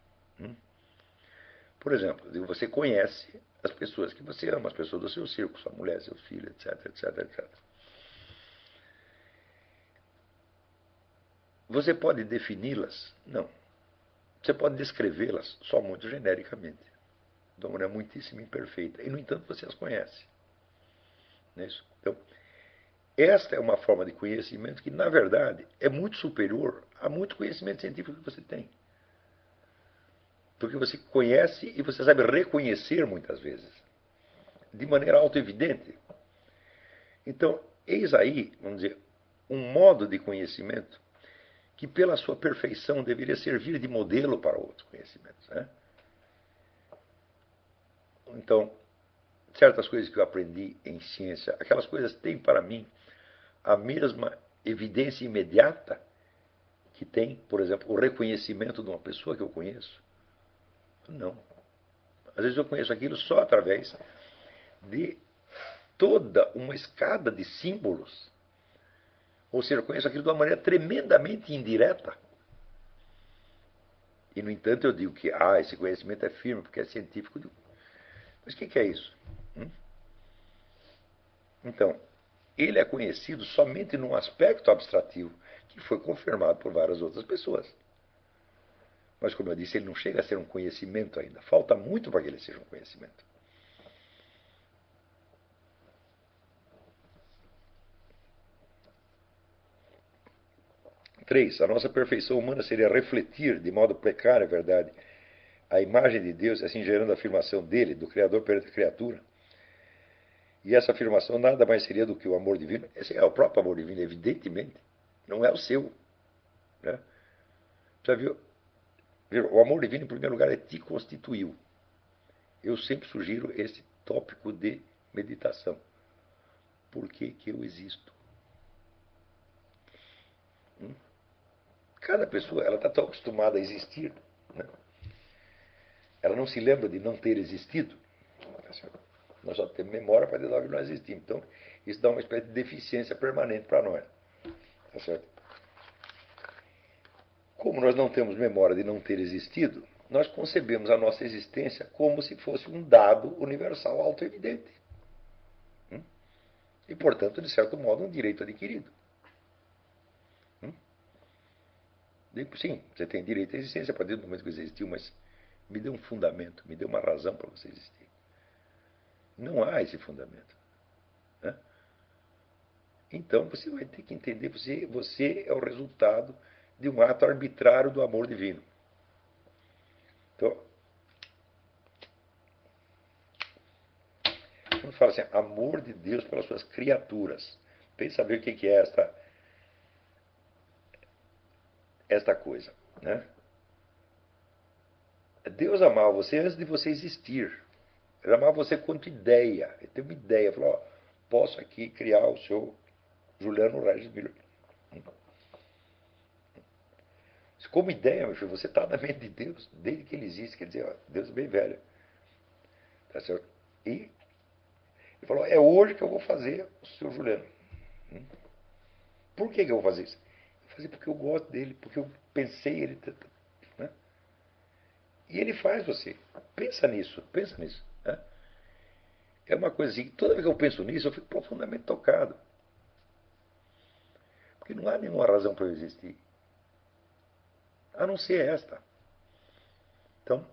Por exemplo, você conhece as pessoas que você ama, as pessoas do seu círculo, sua mulher, seu filho, etc, etc, etc. Você pode defini-las? Não. Você pode descrevê-las só muito genericamente, de uma maneira muitíssimo imperfeita. E, no entanto, você as conhece. Não é isso? Então, esta é uma forma de conhecimento que, na verdade, é muito superior a muito conhecimento científico que você tem. Porque você conhece e você sabe reconhecer muitas vezes, de maneira autoevidente. Então, eis aí, vamos dizer, um modo de conhecimento que, pela sua perfeição, deveria servir de modelo para outros conhecimentos. Né? Então, certas coisas que eu aprendi em ciência, aquelas coisas têm para mim a mesma evidência imediata que tem, por exemplo, o reconhecimento de uma pessoa que eu conheço. Não. Às vezes eu conheço aquilo só através de toda uma escada de símbolos. Ou seja, eu conheço aquilo de uma maneira tremendamente indireta. E, no entanto, eu digo que esse conhecimento é firme, porque é científico. Mas o que é isso? Então, ele é conhecido somente num aspecto abstrativo, que foi confirmado por várias outras pessoas. Mas, como eu disse, ele não chega a ser um conhecimento ainda. Falta muito para que ele seja um conhecimento. 3. A nossa perfeição humana seria refletir, de modo precário, é verdade, a imagem de Deus, assim gerando a afirmação dele, do Criador perante a criatura. E essa afirmação nada mais seria do que o amor divino. Esse é o próprio amor divino, evidentemente. Não é o seu. Né? Já viu? O amor divino, em primeiro lugar, te constituiu. Eu sempre sugiro esse tópico de meditação. Por que eu existo? Cada pessoa ela está tão acostumada a existir, né? Ela não se lembra de não ter existido. Nós só temos memória para dizer que nós existimos. Então, isso dá uma espécie de deficiência permanente para nós. Tá certo? Como nós não temos memória de não ter existido, nós concebemos a nossa existência como se fosse um dado universal autoevidente. E, portanto, de certo modo, um direito adquirido. Sim, você tem direito à existência a partir do momento que você existiu, mas me dê um fundamento, me dê uma razão para você existir. Não há esse fundamento. Né? Então você vai ter que entender, você é o resultado de um ato arbitrário do amor divino. Então, quando fala assim, amor de Deus pelas suas criaturas, pense saber o que é esta coisa. Né? Deus amava você antes de você existir. Ele amava você quanto ideia. Ele teve uma ideia. Falou, posso aqui criar o seu Juliano Regis Miller. Como ideia, meu filho, você está na mente de Deus desde que ele existe. Quer dizer, Deus é bem velho. Tá certo? E ele falou, é hoje que eu vou fazer o seu Juliano. Por que eu vou fazer isso? Eu vou fazer porque eu gosto dele, porque eu pensei ele. Né? E ele faz você. Pensa nisso, pensa nisso. Né? É uma coisa assim, toda vez que eu penso nisso, eu fico profundamente tocado. Porque não há nenhuma razão para eu existir. A não ser esta. Então,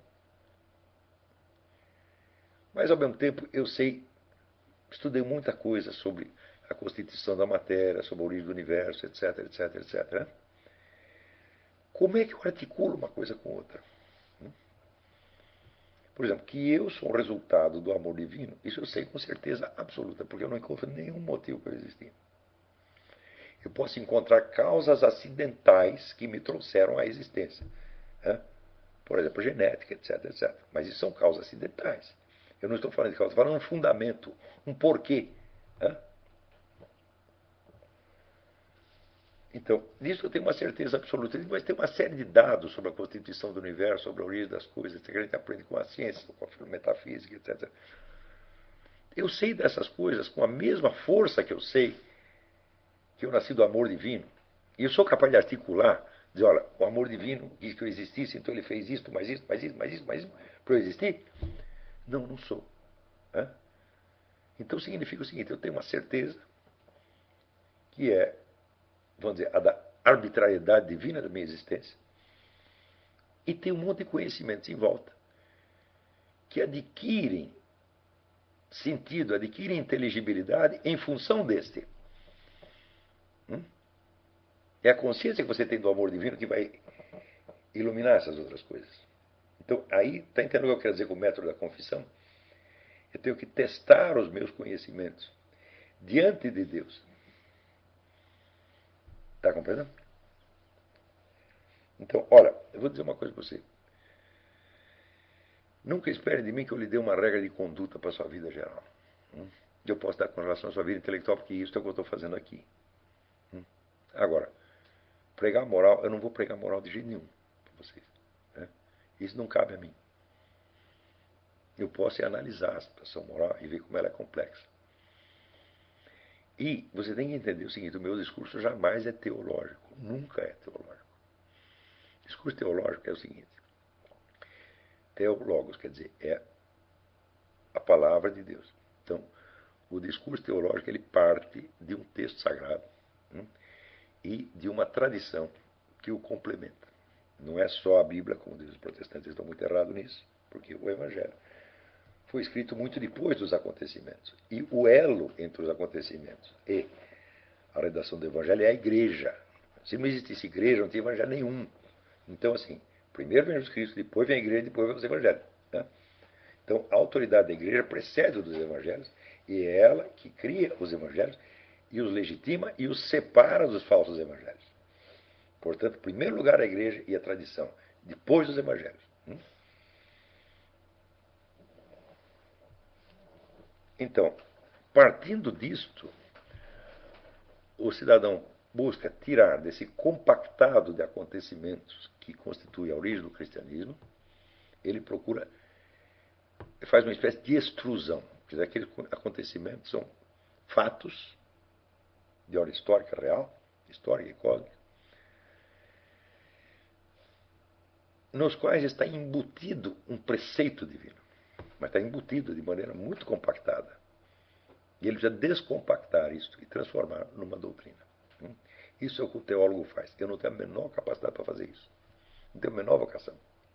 mas ao mesmo tempo eu sei, estudei muita coisa sobre a constituição da matéria, sobre a origem do universo, etc, etc, etc. Né? Como é que eu articulo uma coisa com outra? Por exemplo, que eu sou um resultado do amor divino, isso eu sei com certeza absoluta, porque eu não encontro nenhum motivo para eu existir. Eu posso encontrar causas acidentais que me trouxeram à existência. Né? Por exemplo, genética, etc, etc. Mas isso são causas acidentais. Eu não estou falando de causa, estou falando de um fundamento, um porquê. Né? Então, nisso eu tenho uma certeza absoluta. Mas tem uma série de dados sobre a constituição do universo, sobre a origem das coisas, que a gente aprende com a ciência, com a metafísica, etc. Eu sei dessas coisas com a mesma força que eu sei que eu nasci do amor divino. E eu sou capaz de articular, dizer, olha, o amor divino quis que eu existisse, então ele fez isto, mais isso, mais isso, mais isso, mais isso, para eu existir? Não, não sou. Né? Então significa o seguinte, eu tenho uma certeza que é, vamos dizer, a da arbitrariedade divina da minha existência, e tem um monte de conhecimentos em volta que adquirem sentido, adquirem inteligibilidade em função deste. É a consciência que você tem do amor divino que vai iluminar essas outras coisas. Então, aí, está entendendo o que eu quero dizer com o método da confissão? Eu tenho que testar os meus conhecimentos diante de Deus. Está compreendendo? Então, olha, eu vou dizer uma coisa para você. Nunca espere de mim que eu lhe dê uma regra de conduta para a sua vida geral. Eu posso dar com relação à sua vida intelectual, porque isso é o que eu estou fazendo aqui. Agora, pregar moral, eu não vou pregar moral de jeito nenhum para vocês. Né? Isso não cabe a mim. Eu posso analisar a situação moral e ver como ela é complexa. E você tem que entender o seguinte, o meu discurso jamais é teológico, nunca é teológico. O discurso teológico é o seguinte, teologos quer dizer, é a palavra de Deus. Então, o discurso teológico ele parte de um texto sagrado e de uma tradição que o complementa. Não é só a Bíblia, como dizem os protestantes, estão muito errados nisso, porque o Evangelho foi escrito muito depois dos acontecimentos. E o elo entre os acontecimentos e a redação do Evangelho é a igreja. Se não existisse igreja, não tinha evangelho nenhum. Então, assim, primeiro vem Jesus Cristo, depois vem a igreja, depois vem os evangelhos. Né? Então, a autoridade da igreja precede dos evangelhos e é ela que cria os evangelhos e os legitima e os separa dos falsos evangelhos. Portanto, em primeiro lugar a igreja e a tradição, depois os evangelhos. Então, partindo disto, o cidadão busca tirar desse compactado de acontecimentos que constitui a origem do cristianismo, ele procura, faz uma espécie de extrusão. Quer dizer, aqueles acontecimentos são fatos de ordem histórica real, histórica e cósmica, nos quais está embutido um preceito divino, mas está embutido de maneira muito compactada. E ele precisa descompactar isso e transformar numa doutrina. Isso é o que o teólogo faz. Eu não tenho a menor capacidade para fazer isso. Não tenho a menor vocação.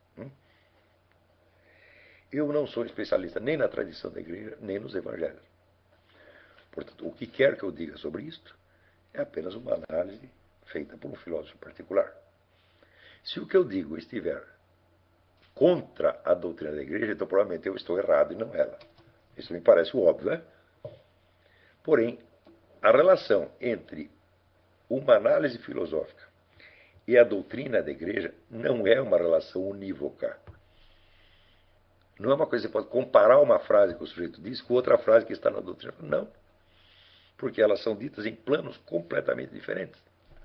Eu não sou especialista nem na tradição da igreja, nem nos evangelhos. Portanto, o que quer que eu diga sobre isto é apenas uma análise feita por um filósofo particular. Se o que eu digo estiver contra a doutrina da igreja, então provavelmente eu estou errado e não ela. Isso me parece óbvio, né? Porém, a relação entre uma análise filosófica e a doutrina da igreja não é uma relação unívoca. Não é uma coisa que você pode comparar uma frase que o sujeito diz com outra frase que está na doutrina. Não. Porque elas são ditas em planos completamente diferentes.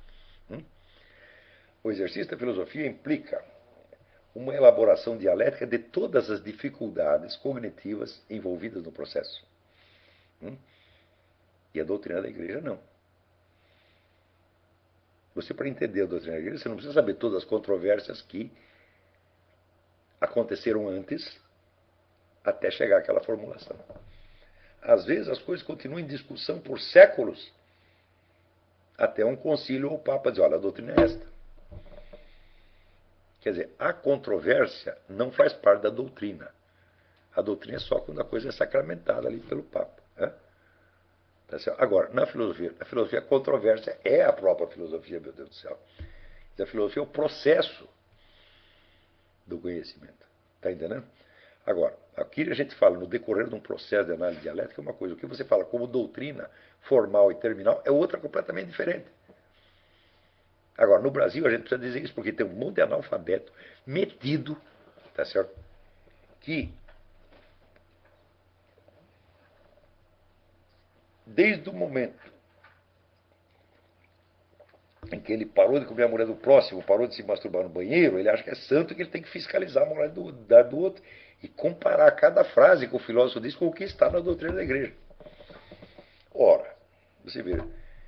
O exercício da filosofia implica uma elaboração dialética de todas as dificuldades cognitivas envolvidas no processo. E a doutrina da igreja não. Você, para entender a doutrina da igreja, você não precisa saber todas as controvérsias que aconteceram antes até chegar àquela formulação. Às vezes as coisas continuam em discussão por séculos, até um concílio ou o Papa diz, olha, a doutrina é esta. Quer dizer, a controvérsia não faz parte da doutrina. A doutrina é só quando a coisa é sacramentada ali pelo Papa. Né? Agora, na filosofia, a controvérsia é a própria filosofia, meu Deus do céu. A filosofia é o processo do conhecimento. Está entendendo? Agora, aqui a gente fala no decorrer de um processo de análise dialética é uma coisa. O que você fala como doutrina formal e terminal é outra completamente diferente. Agora, no Brasil, a gente precisa dizer isso porque tem um monte de analfabeto metido, tá certo? Que, desde o momento em que ele parou de comer a mulher do próximo, parou de se masturbar no banheiro, ele acha que é santo e que ele tem que fiscalizar a mulher do outro e comparar cada frase que o filósofo diz com o que está na doutrina da igreja. Ora, você vê,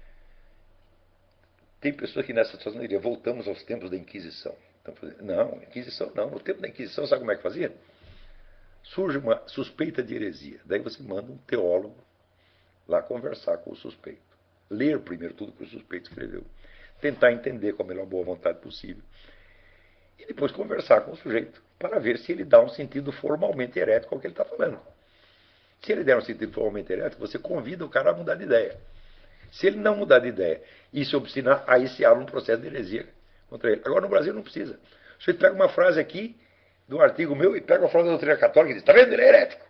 tem pessoas que nessa situação diriam, voltamos aos tempos da Inquisição. Não, Inquisição não. No tempo da Inquisição, sabe como é que fazia? Surge uma suspeita de heresia. Daí você manda um teólogo lá conversar com o suspeito. Ler primeiro tudo que o suspeito escreveu. Tentar entender com a melhor boa vontade possível. E depois conversar com o sujeito para ver se ele dá um sentido formalmente herético ao que ele está falando. Se ele der um sentido formalmente herético, você convida o cara a mudar de ideia. Se ele não mudar de ideia e se obstinar, aí se abre um processo de heresia contra ele. Agora, no Brasil, não precisa. O sujeito pega uma frase aqui do artigo meu e pega uma frase da doutrina católica e diz, está vendo? Ele é herético.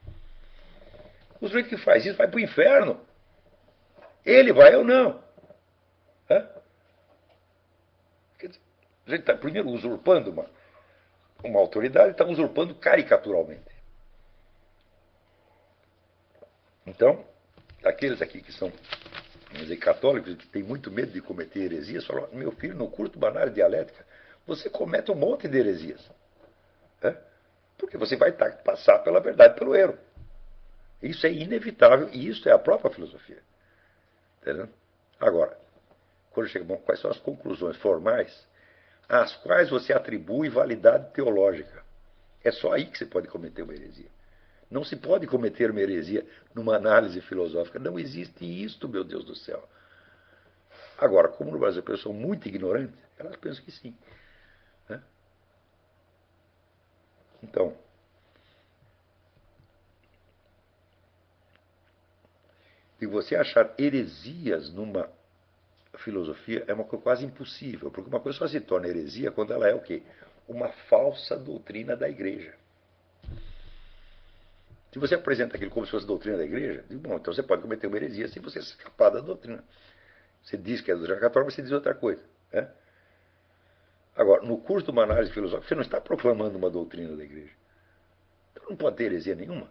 O sujeito que faz isso vai para o inferno. Ele vai ou não. Hã? Quer dizer, a gente está, primeiro, usurpando uma autoridade, está usurpando caricaturalmente. Então, aqueles aqui que são, vamos dizer, católicos, que têm muito medo de cometer heresias, falam, meu filho, no curto banário dialética, você comete um monte de heresias. Né? Porque você vai passar pela verdade pelo erro. Isso é inevitável e isso é a própria filosofia. Entendeu? Agora, quando chega, bom, quais são as conclusões formais às quais você atribui validade teológica? É só aí que você pode cometer uma heresia. Não se pode cometer uma heresia numa análise filosófica. Não existe isto, meu Deus do céu. Agora, como no Brasil as pessoas são muito ignorantes, elas pensam que sim. Né? Então, e você achar heresias numa filosofia é uma coisa quase impossível, porque uma coisa só se torna heresia quando ela é o quê? Uma falsa doutrina da igreja. Se você apresenta aquilo como se fosse doutrina da igreja, diz, bom, então você pode cometer uma heresia se você escapar da doutrina. Você diz que é doutrina católica, mas você diz outra coisa. Né? Agora, no curso de uma análise filosófica, você não está proclamando uma doutrina da igreja. Então não pode ter heresia nenhuma.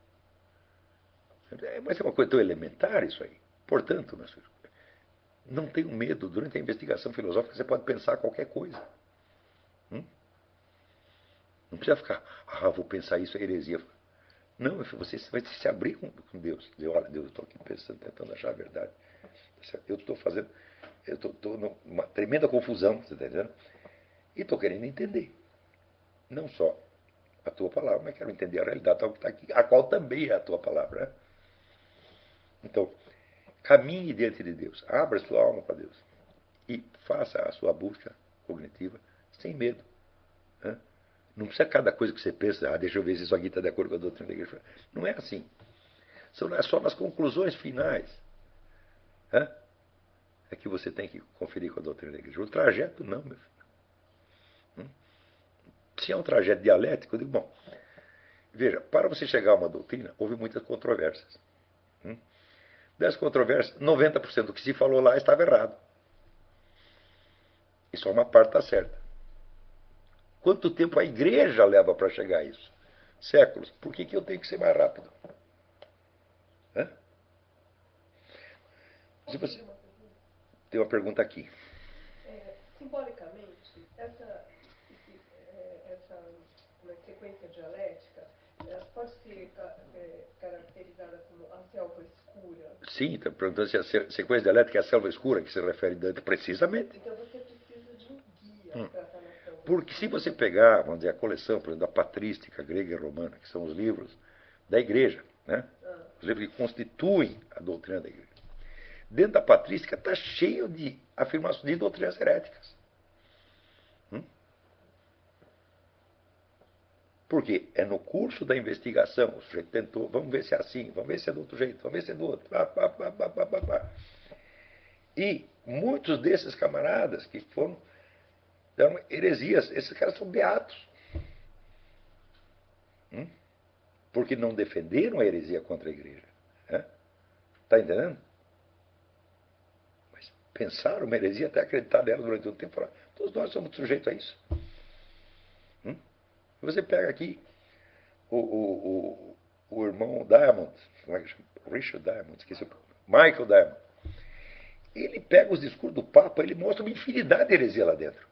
Mas é uma coisa tão elementar isso aí. Portanto, meus filhos, não tenham medo. Durante a investigação filosófica, você pode pensar qualquer coisa. Não precisa ficar, vou pensar isso, é heresia. Não, você vai se abrir com Deus. Dizer, olha, Deus, eu estou aqui pensando, tentando achar a verdade. Eu estou fazendo, eu estou numa tremenda confusão, você está entendendo? E estou querendo entender. Não só a tua palavra, mas quero entender a realidade tal que está aqui, a qual também é a tua palavra. Né? Então, caminhe diante de Deus, abra sua alma para Deus e faça a sua busca cognitiva sem medo. Né? Não precisa cada coisa que você pensa, deixa eu ver se isso aqui está de acordo com a doutrina da igreja. Não é assim. É só nas conclusões finais. Né? É que você tem que conferir com a doutrina da igreja. O trajeto não, meu filho. Se é um trajeto dialético, eu digo, bom, veja, para você chegar a uma doutrina, houve muitas controvérsias. Das controvérsias, 90% do que se falou lá estava errado. E só uma parte está certa. Quanto tempo a igreja leva para chegar a isso? Séculos. Por que eu tenho que ser mais rápido? Hã? Se você... Tem uma pergunta aqui. Simbolicamente, essa sequência dialética pode ser caracterizada como a selva escura escura. Sim, está perguntando se a sequência dialética é a selva escura que se refere Dante, precisamente. Então você precisa de um guia para estar na selva Porque se escura. você pegar, vamos dizer, a coleção, por exemplo, da patrística grega e romana, que são os livros da igreja, né? Os livros que constituem a doutrina da igreja. Dentro da patrística está cheio de afirmações de doutrinas heréticas. Porque é no curso da investigação, o sujeito tentou, vamos ver se é assim, vamos ver se é do outro jeito, vamos ver se é do outro. Pá, pá, pá, pá, pá, pá, pá. E muitos desses camaradas que foram deram heresias, esses caras são beatos. Porque não defenderam a heresia contra a igreja. Está entendendo? Mas pensaram uma heresia até acreditar nela durante um tempo. Falaram, todos nós somos sujeitos a isso. Você pega aqui o irmão Diamond, como é que chama? Richard Diamond, esqueci o nome. Michael Diamond. Ele pega os discursos do Papa, ele mostra uma infinidade de heresia lá dentro.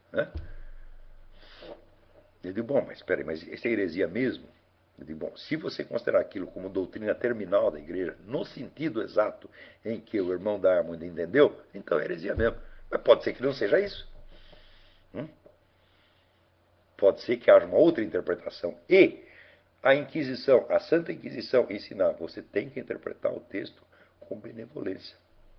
Eu digo, bom, mas espera aí, mas isso é heresia mesmo? Eu digo, bom, se você considerar aquilo como doutrina terminal da igreja, no sentido exato em que o irmão Diamond entendeu, então é heresia mesmo. Mas pode ser que não seja isso. Pode ser que haja uma outra interpretação. E a Inquisição, a Santa Inquisição, ensinava, você tem que interpretar o texto com benevolência.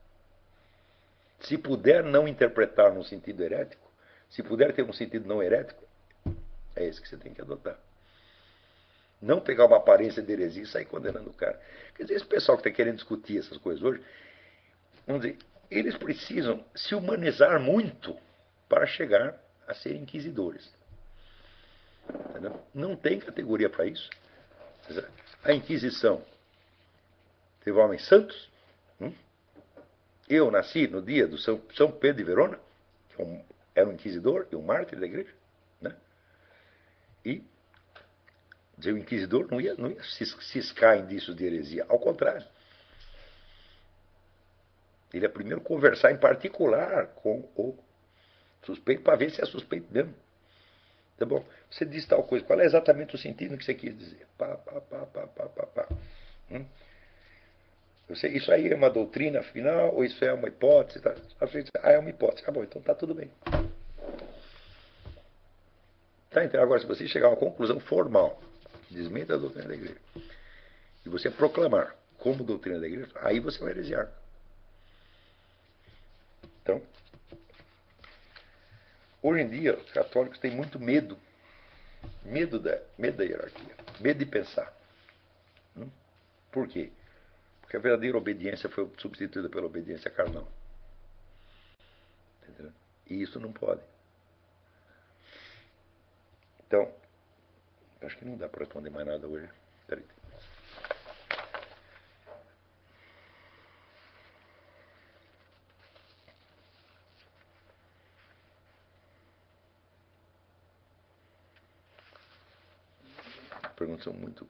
Se puder não interpretar num sentido herético, se puder ter um sentido não herético, é esse que você tem que adotar. Não pegar uma aparência de heresia e sair condenando o cara. Quer dizer, esse pessoal que está querendo discutir essas coisas hoje, vamos dizer, eles precisam se humanizar muito para chegar a ser inquisidores. Entendeu? Não tem categoria para isso. A Inquisição teve homens santos. Eu nasci no dia do São Pedro de Verona, que era um inquisidor e um mártir da igreja. Né? E dizer, o inquisidor não ia ciscar indícios de heresia. Ao contrário. Ele ia primeiro conversar em particular com o suspeito para ver se é suspeito mesmo. Tá bom? Você diz tal coisa, qual é exatamente o sentido que você quis dizer? Pá, pá, pá, pá, pá, pá, pá. Isso aí é uma doutrina final ou isso é uma hipótese? Tá? É uma hipótese. Ah, bom, então tá tudo bem. Tá, então, agora, se você chegar a uma conclusão formal, desmente a doutrina da igreja, e você proclamar como doutrina da igreja, aí você vai heresiar. Então, hoje em dia, os católicos têm muito medo. Medo da hierarquia. Medo de pensar. Por quê? Porque a verdadeira obediência foi substituída pela obediência carnal. Entendeu? E isso não pode. Então, acho que não dá para responder mais nada hoje. Peraí. As perguntas são muito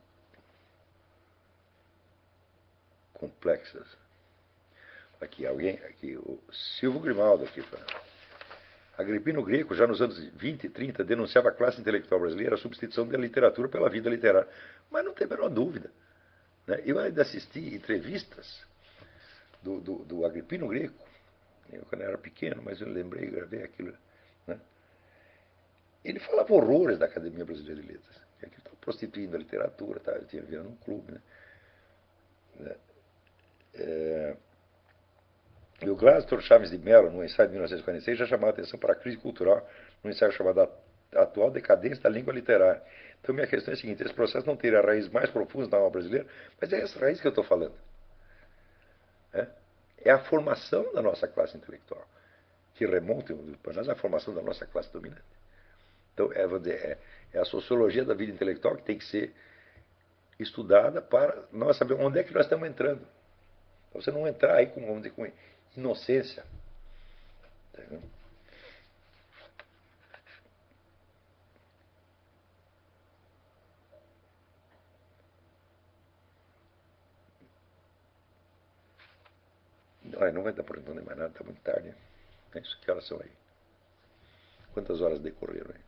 complexas. Aqui, o Silvio Grimaldo aqui fala. Agripino Greco, já nos anos 20 e 30, denunciava a classe intelectual brasileira a substituição da literatura pela vida literária. Mas não tem a menor dúvida. Né? Eu ainda assisti entrevistas do Agripino Greco, eu quando era pequeno, mas eu lembrei, gravei aquilo. Né? Ele falava horrores da Academia Brasileira de Letras. Que aquilo estava prostituindo a literatura, ele tinha virado um clube. Né? E o Glastor Chaves de Mello, no ensaio de 1946, já chamou a atenção para a crise cultural, no ensaio chamado A Atual Decadência da Língua Literária. Então, minha questão é a seguinte: esse processo não teria raízes mais profundas na alma brasileira, mas é essa raiz que eu estou falando. É a formação da nossa classe intelectual, que remonta, para nós, a formação da nossa classe dominante. Então, vamos dizer, é a sociologia da vida intelectual que tem que ser estudada para nós saber onde é que nós estamos entrando. Para você não entrar aí com, vamos dizer, com inocência. Entendeu? Não vai dar para responder mais nada, está muito tarde. Né? É isso, que horas são aí? Quantas horas decorreram aí?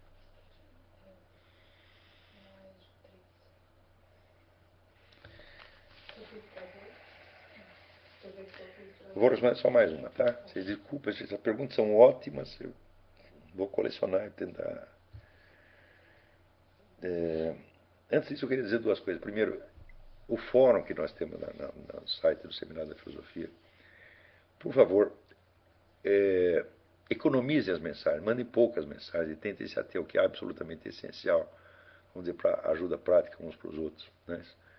Eu vou responder só mais uma, tá? Vocês desculpem, essas perguntas são ótimas. Eu vou colecionar e tentar. Antes disso, eu queria dizer duas coisas. Primeiro, o fórum que nós temos no site do Seminário da Filosofia, por favor, economizem as mensagens, mandem poucas mensagens e tentem se ater ao que é absolutamente essencial, vamos dizer, para ajuda prática uns para os outros. Né?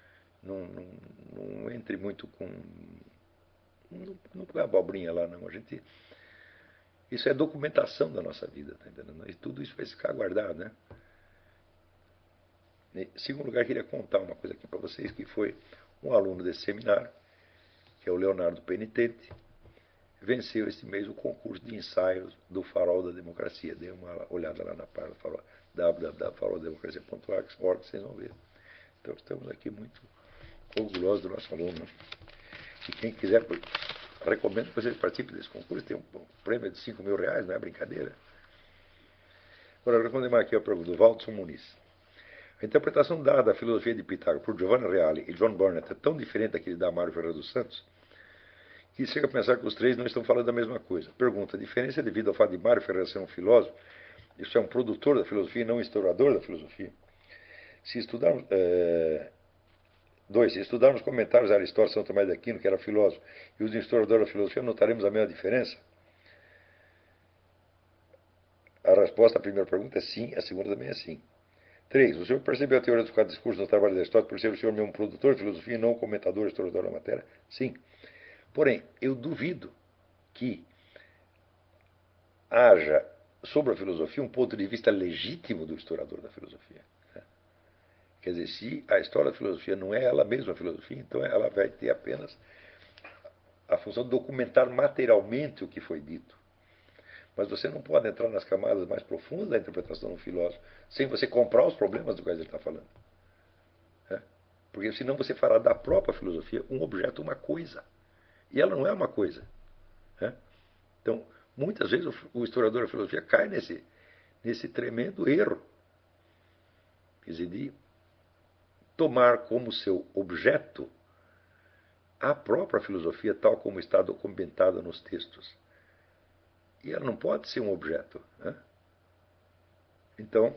Não entre muito com. Não põe abobrinha lá, não. Isso é documentação da nossa vida, tá entendendo? E tudo isso vai ficar guardado, né? Em segundo lugar, queria contar uma coisa aqui para vocês, que foi um aluno desse seminário, que é o Leonardo Penitente, venceu esse mês o concurso de ensaios do Farol da Democracia. Dê uma olhada lá na página www.farol-democracia.org, vocês vão ver. Então estamos aqui muito orgulhosos do nosso aluno. E quem quiser, recomendo que vocês participem desse concurso. Tem um prêmio de R$ 5.000, não é brincadeira. Agora, respondemos aqui a pergunta do Waldson Muniz. A interpretação dada à filosofia de Pitágoras por Giovanni Reale e John Burnett é tão diferente daquele da Mário Ferreira dos Santos que chega a pensar que os três não estão falando da mesma coisa. Pergunta: a diferença é devido ao fato de Mário Ferreira ser um filósofo, isso é um produtor da filosofia e não um historiador da filosofia? Se estudarmos, se estudarmos comentários de Aristóteles, São Tomás de Aquino, que era filósofo, e os historiadores da filosofia, notaremos a mesma diferença? A resposta à primeira pergunta é sim, a segunda também é sim. 3. O senhor percebeu a teoria dos quatro discursos no trabalho de Aristóteles por ser o senhor mesmo produtor de filosofia e não um comentador, historiador da matéria? Sim. Porém, eu duvido que haja sobre a filosofia um ponto de vista legítimo do historiador da filosofia. Quer dizer, se a história da filosofia não é ela mesma a filosofia, então ela vai ter apenas a função de documentar materialmente o que foi dito. Mas você não pode entrar nas camadas mais profundas da interpretação do filósofo sem você comprar os problemas do que ele está falando. Porque senão você fará da própria filosofia um objeto, uma coisa. E ela não é uma coisa. Então, muitas vezes o historiador da filosofia cai nesse tremendo erro. Quer dizer, de tomar como seu objeto a própria filosofia tal como está documentada nos textos. E ela não pode ser um objeto. Então,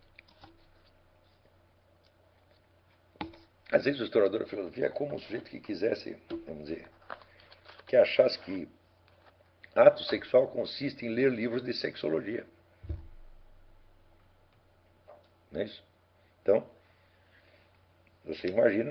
às vezes o historiador da filosofia é como um sujeito que quisesse, vamos dizer, que achasse que ato sexual consiste em ler livros de sexologia. Não é isso? Então, você imagina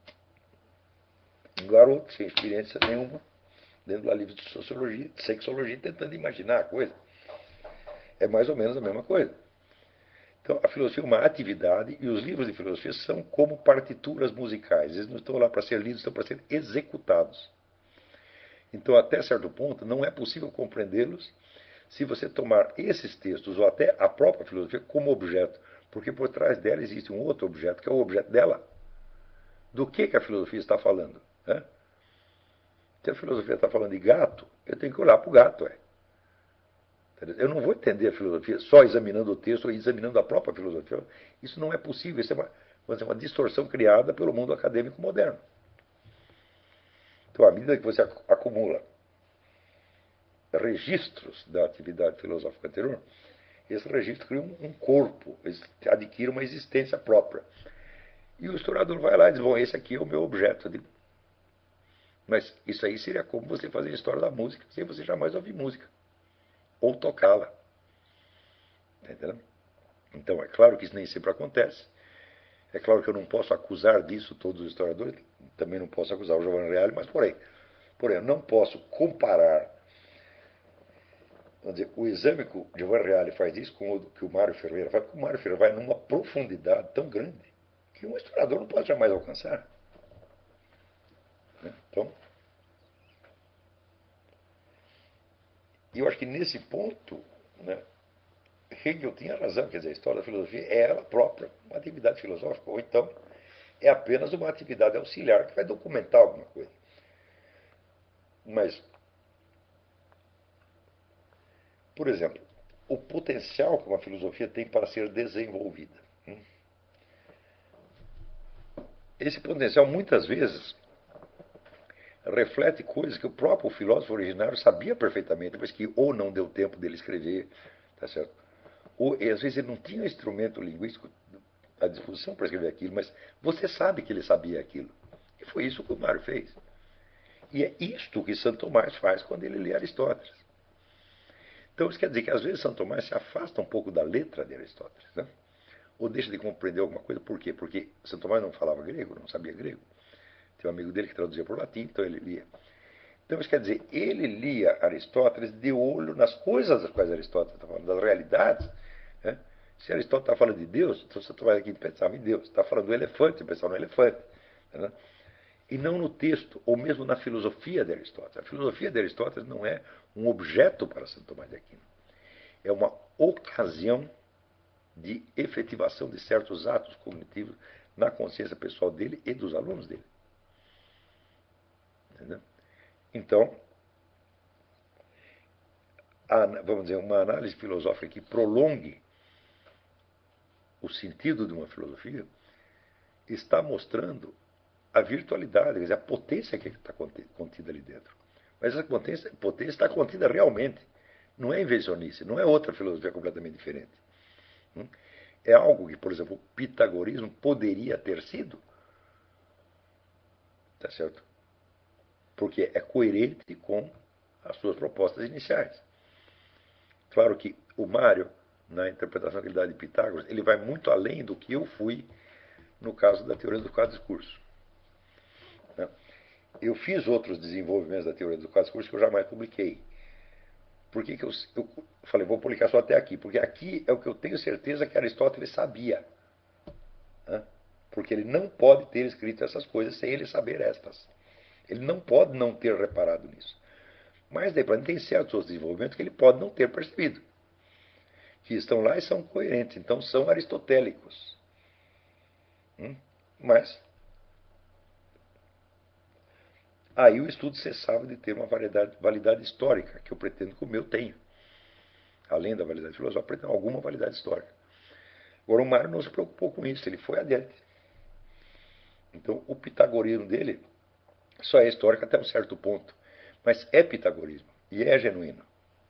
um garoto sem experiência nenhuma, lendo lá livros de sociologia, de sexologia, tentando imaginar a coisa. É mais ou menos a mesma coisa. Então, a filosofia é uma atividade e os livros de filosofia são como partituras musicais. Eles não estão lá para ser lidos, estão para ser executados. Então, até certo ponto, não é possível compreendê-los se você tomar esses textos, ou até a própria filosofia, como objeto. Porque por trás dela existe um outro objeto, que é o objeto dela. Do que a filosofia está falando? Se a filosofia está falando de gato, eu tenho que olhar para o gato. Eu não vou entender a filosofia só examinando o texto ou examinando a própria filosofia. Isso não é possível. Isso é uma distorção criada pelo mundo acadêmico moderno. Então, à medida que você acumula registros da atividade filosófica anterior, esse registro cria um corpo, adquire uma existência própria. E o historiador vai lá e diz: bom, esse aqui é o meu objeto. Mas isso aí seria como você fazer a história da música sem você jamais ouvir música ou tocá-la. Entendeu? Então, é claro que isso nem sempre acontece. É claro que eu não posso acusar disso todos os historiadores, também não posso acusar o Giovanni Reale, mas porém, eu não posso comparar, vamos dizer, o exame que o Giovanni Reale faz isso com o que o Mário Ferreira faz, porque o Mário Ferreira vai numa profundidade tão grande que um historiador não pode jamais alcançar. Então, eu acho que nesse ponto, Hegel tinha razão, quer dizer, a história da filosofia é ela própria uma atividade filosófica, ou então é apenas uma atividade auxiliar que vai documentar alguma coisa. Mas, por exemplo, o potencial que uma filosofia tem para ser desenvolvida. Esse potencial, muitas vezes, reflete coisas que o próprio filósofo originário sabia perfeitamente, mas que ou não deu tempo dele escrever, tá certo? Ou e às vezes ele não tinha instrumento linguístico à disposição para escrever aquilo, mas você sabe que ele sabia aquilo. E foi isso que o Mário fez. E é isto que Santo Tomás faz quando ele lê Aristóteles. Então isso quer dizer que às vezes Santo Tomás se afasta um pouco da letra de Aristóteles, né? Ou deixa de compreender alguma coisa. Por quê? Porque Santo Tomás não falava grego, não sabia grego. Tem um amigo dele que traduzia por latim, então ele lia. Então isso quer dizer, ele lia Aristóteles de olho nas coisas das quais Aristóteles está falando, das realidades, né? Se Aristóteles está falando de Deus, então Santo Tomás aqui pensava em Deus. Está falando do elefante, você pensava no elefante, né? E não no texto, ou mesmo na filosofia de Aristóteles. A filosofia de Aristóteles não é um objeto para Santo Tomás de Aquino. É uma ocasião de efetivação de certos atos cognitivos na consciência pessoal dele e dos alunos dele. Entendeu? Então, vamos dizer, uma análise filosófica que prolongue o sentido de uma filosofia está mostrando a virtualidade, quer dizer, a potência que está contida ali dentro. Mas essa potência está contida realmente. Não é invencionice, não é outra filosofia completamente diferente. É algo que, por exemplo, o pitagorismo poderia ter sido, tá certo? Porque é coerente com as suas propostas iniciais. Claro que o Mário, na interpretação que ele dá de Pitágoras, ele vai muito além do que eu fui no caso da teoria dos quatro discursos. Eu fiz outros desenvolvimentos da teoria dos quatro discursos que eu jamais publiquei. Por que eu falei, vou publicar só até aqui? Porque aqui é o que eu tenho certeza que Aristóteles sabia. Né? Porque ele não pode ter escrito essas coisas sem ele saber estas. Ele não pode não ter reparado nisso. Mas daí para tem certos outros desenvolvimentos que ele pode não ter percebido. Que estão lá e são coerentes, então são aristotélicos. Mas aí o estudo cessava de ter uma validade histórica, que eu pretendo que o meu tenha. Além da validade filosófica, pretendo alguma validade histórica. Agora o Mário não se preocupou com isso, ele foi adiante. Então o pitagorismo dele só é histórico até um certo ponto, mas é pitagorismo e é genuíno.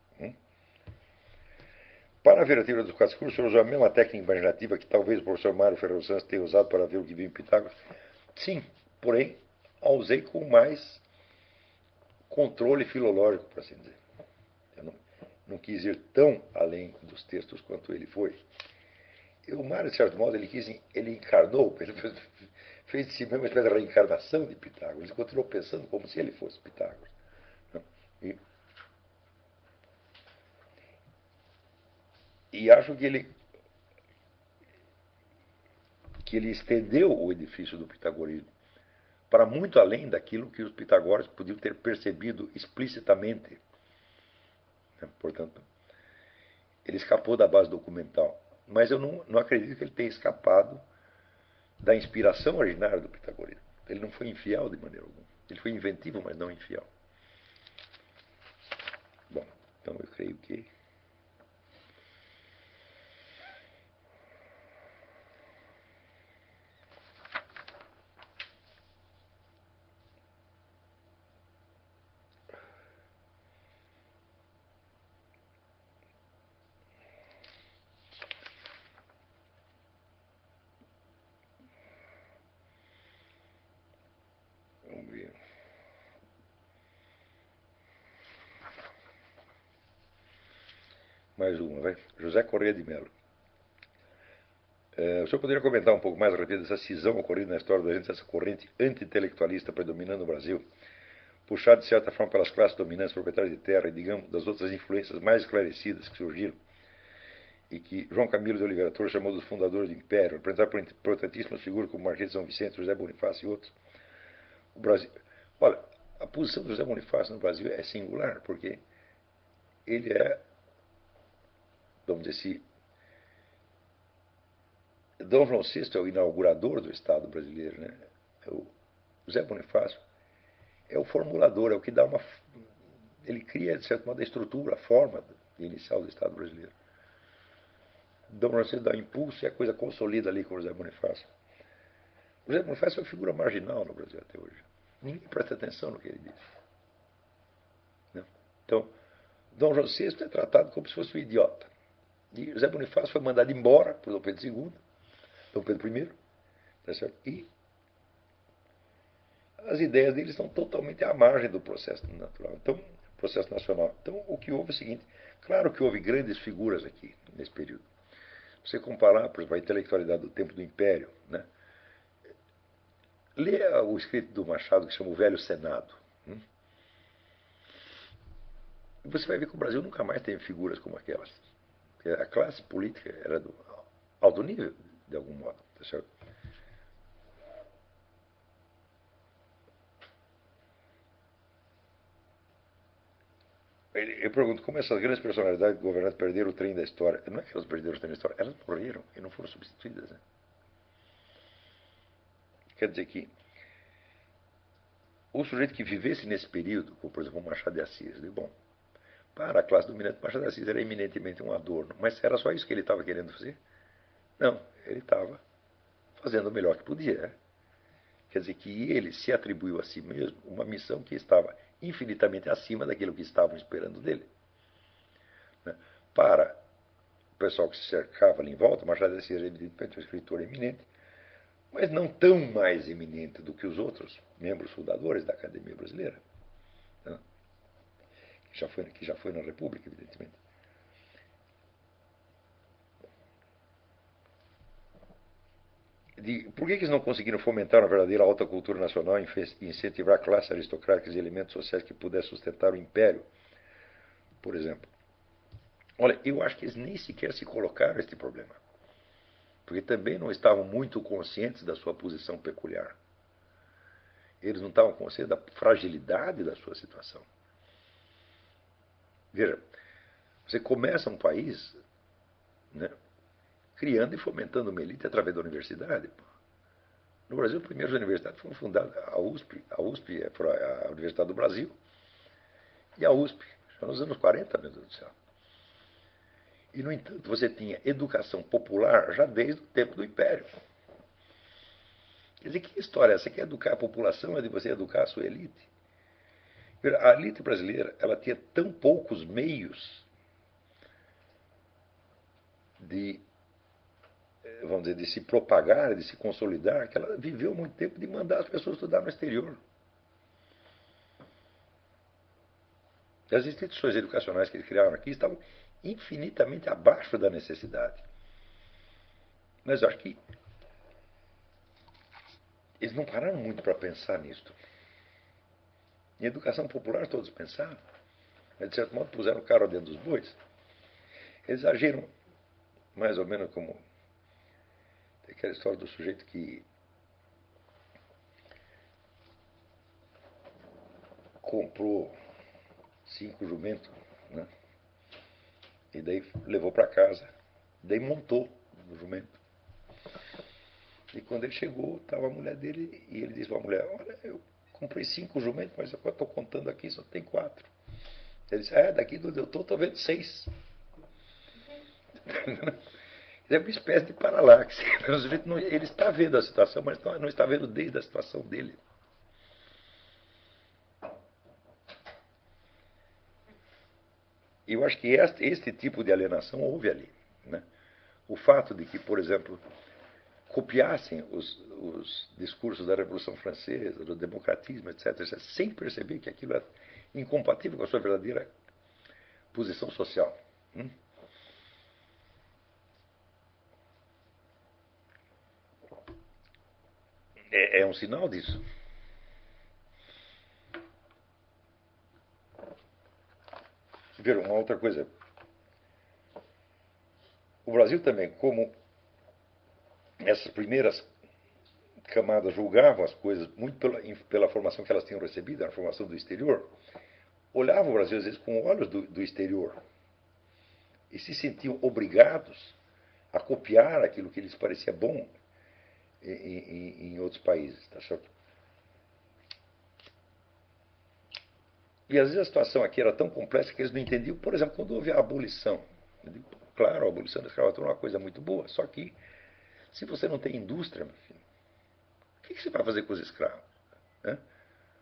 Para ver a teoria dos quatro discursos, eu usou a mesma técnica imaginativa que talvez o professor Mário Ferreira Santos tenha usado para ver o que viu em Pitágoras. Sim, porém, a usei com mais controle filológico, por assim dizer. Eu não quis ir tão além dos textos quanto ele foi. E o Mário, de certo modo, ele encarnou, ele fez de si mesmo uma espécie de reencarnação de Pitágoras. Ele continuou pensando como se ele fosse Pitágoras. E acho que ele estendeu o edifício do pitagorismo para muito além daquilo que os pitagóricos podiam ter percebido explicitamente. Portanto, ele escapou da base documental. Mas eu não acredito que ele tenha escapado da inspiração originária do pitagorismo. Ele não foi infiel de maneira alguma. Ele foi inventivo, mas não infiel. Bom, então eu creio que vamos ver. Mais uma, vai. José Corrêa de Mello. O senhor poderia comentar um pouco mais a respeito dessa cisão ocorrida na história da gente, essa corrente anti-intelectualista predominando no Brasil, puxada de certa forma pelas classes dominantes proprietárias de terra e, digamos, das outras influências mais esclarecidas que surgiram, e que João Camilo de Oliveira Torres chamou dos fundadores do Império, representado por importantíssimas figuras como Marquês de São Vicente, José Bonifácio e outros. O Brasil, olha, a posição do José Bonifácio no Brasil é singular, porque ele é, vamos dizer assim, Dom João VI é o inaugurador do Estado brasileiro, né? O José Bonifácio é o formulador, é o que dá uma. Ele cria, de certo modo, a estrutura, a forma inicial do Estado brasileiro. Dom João VI dá impulso e a coisa consolida ali com o José Bonifácio. O José Bonifácio é uma figura marginal no Brasil até hoje. Ninguém presta atenção no que ele diz. Não? Então, Dom João VI é tratado como se fosse um idiota. E José Bonifácio foi mandado embora por Dom Pedro II, Dom Pedro I, tá certo? E as ideias dele estão totalmente à margem do processo natural. Então, processo nacional. Então, o que houve é o seguinte: claro que houve grandes figuras aqui nesse período. Você comparar, por exemplo, a intelectualidade do tempo do Império, né? Lê o escrito do Machado que chama O Velho Senado. E você vai ver que o Brasil nunca mais teve figuras como aquelas. Porque a classe política era do alto nível, de algum modo. Tá certo? Eu pergunto, como essas grandes personalidades governantes perderam o trem da história? Não é que elas perderam o trem da história, elas morreram e não foram substituídas. Né? Quer dizer que o sujeito que vivesse nesse período, como por exemplo o Machado de Assis, diz, bom, para a classe dominante, Machado de Assis era eminentemente um adorno. Mas era só isso que ele estava querendo fazer? Não, ele estava fazendo o melhor que podia. Né? Quer dizer que ele se atribuiu a si mesmo uma missão que estava infinitamente acima daquilo que estavam esperando dele. Né? Para o pessoal que se cercava ali em volta, Machado de Assis era evidentemente um escritor eminente, mas não tão mais eminente do que os outros membros fundadores da Academia Brasileira, né? que já foi na República, evidentemente. Por que eles não conseguiram fomentar uma verdadeira alta cultura nacional e incentivar classes aristocráticas e elementos sociais que pudessem sustentar o império, por exemplo? Olha, eu acho que eles nem sequer se colocaram este problema, porque também não estavam muito conscientes da sua posição peculiar. Eles não estavam conscientes da fragilidade da sua situação. Veja, você começa um país, né, criando e fomentando uma elite através da universidade. No Brasil, as primeiras universidades foram fundadas, a USP foi a Universidade do Brasil, e a USP, já nos anos 40, meu Deus do céu. E, no entanto, você tinha educação popular já desde o tempo do Império. Quer dizer, que história é essa? Você quer educar a população, é de você educar a sua elite? A elite brasileira, ela tinha tão poucos meios de, vamos dizer, de se propagar, de se consolidar, que ela viveu muito tempo de mandar as pessoas estudar no exterior. As instituições educacionais que eles criaram aqui estavam infinitamente abaixo da necessidade. Mas eu acho que eles não pararam muito para pensar nisso. Em educação popular todos pensaram, mas de certo modo puseram o carro dentro dos bois. Eles agiram mais ou menos como aquela história do sujeito que comprou 5 jumentos, né? E daí levou para casa, daí montou o jumento. E quando ele chegou, estava a mulher dele e ele disse para a mulher: olha, eu comprei 5 jumentos, mas agora estou contando aqui, só tem 4. Ele disse: daqui do onde eu estou vendo 6. É uma espécie de paralaxe. Ele está vendo a situação, mas não está vendo desde a situação dele. E eu acho que este tipo de alienação houve ali. Né? O fato de que, por exemplo, copiassem os discursos da Revolução Francesa, do democratismo, etc., sem perceber que aquilo era incompatível com a sua verdadeira posição social. É um sinal disso. Ver uma outra coisa. O Brasil também, como essas primeiras camadas julgavam as coisas muito pela formação que elas tinham recebido, a formação do exterior, olhavam o Brasil às vezes com olhos do exterior e se sentiam obrigados a copiar aquilo que lhes parecia bom em outros países. Tá certo? E às vezes a situação aqui era tão complexa que eles não entendiam. Por exemplo, quando houve a abolição. Eu digo, claro, a abolição da escravatura é uma coisa muito boa, só que se você não tem indústria, meu filho, o que você vai fazer com os escravos? Né?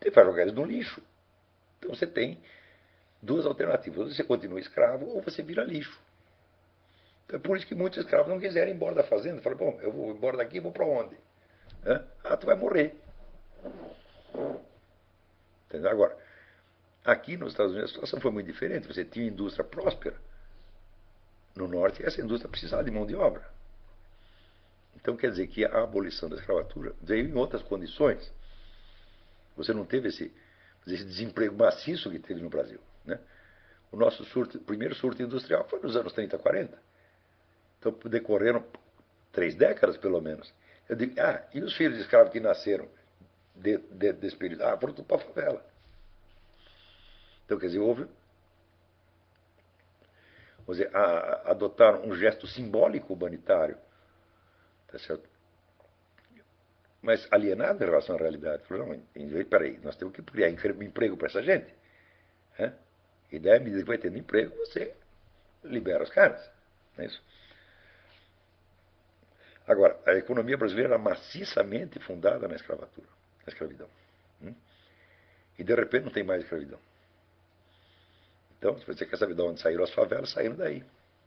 Você vai jogar eles no lixo. Então você tem duas alternativas. Ou você continua escravo ou você vira lixo. Então é por isso que muitos escravos não quiserem ir embora da fazenda. Falam, bom, eu vou embora daqui e vou para onde? Ah, tu vai morrer. Entendeu? Agora, aqui nos Estados Unidos a situação foi muito diferente. Você tinha indústria próspera no norte e essa indústria precisava de mão de obra. Então quer dizer que a abolição da escravatura veio em outras condições. Você não teve esse desemprego maciço que teve no Brasil. Né? O nosso primeiro surto industrial foi nos anos 30, 40. Então decorreram 3 décadas, pelo menos. Eu digo, e os filhos de escravos que nasceram desse período? Foram tudo para a favela. Então, quer dizer, houve, vamos dizer, adotaram um gesto simbólico humanitário, tá certo? Mas alienado em relação à realidade. Falaram, não, peraí, nós temos que criar emprego para essa gente. Né? E daí, à medida que vai tendo emprego, você libera os caras. Não é isso? Agora, a economia brasileira era maciçamente fundada na escravatura, na escravidão. E de repente não tem mais escravidão. Então, se você quer saber de onde saíram as favelas, saíram daí.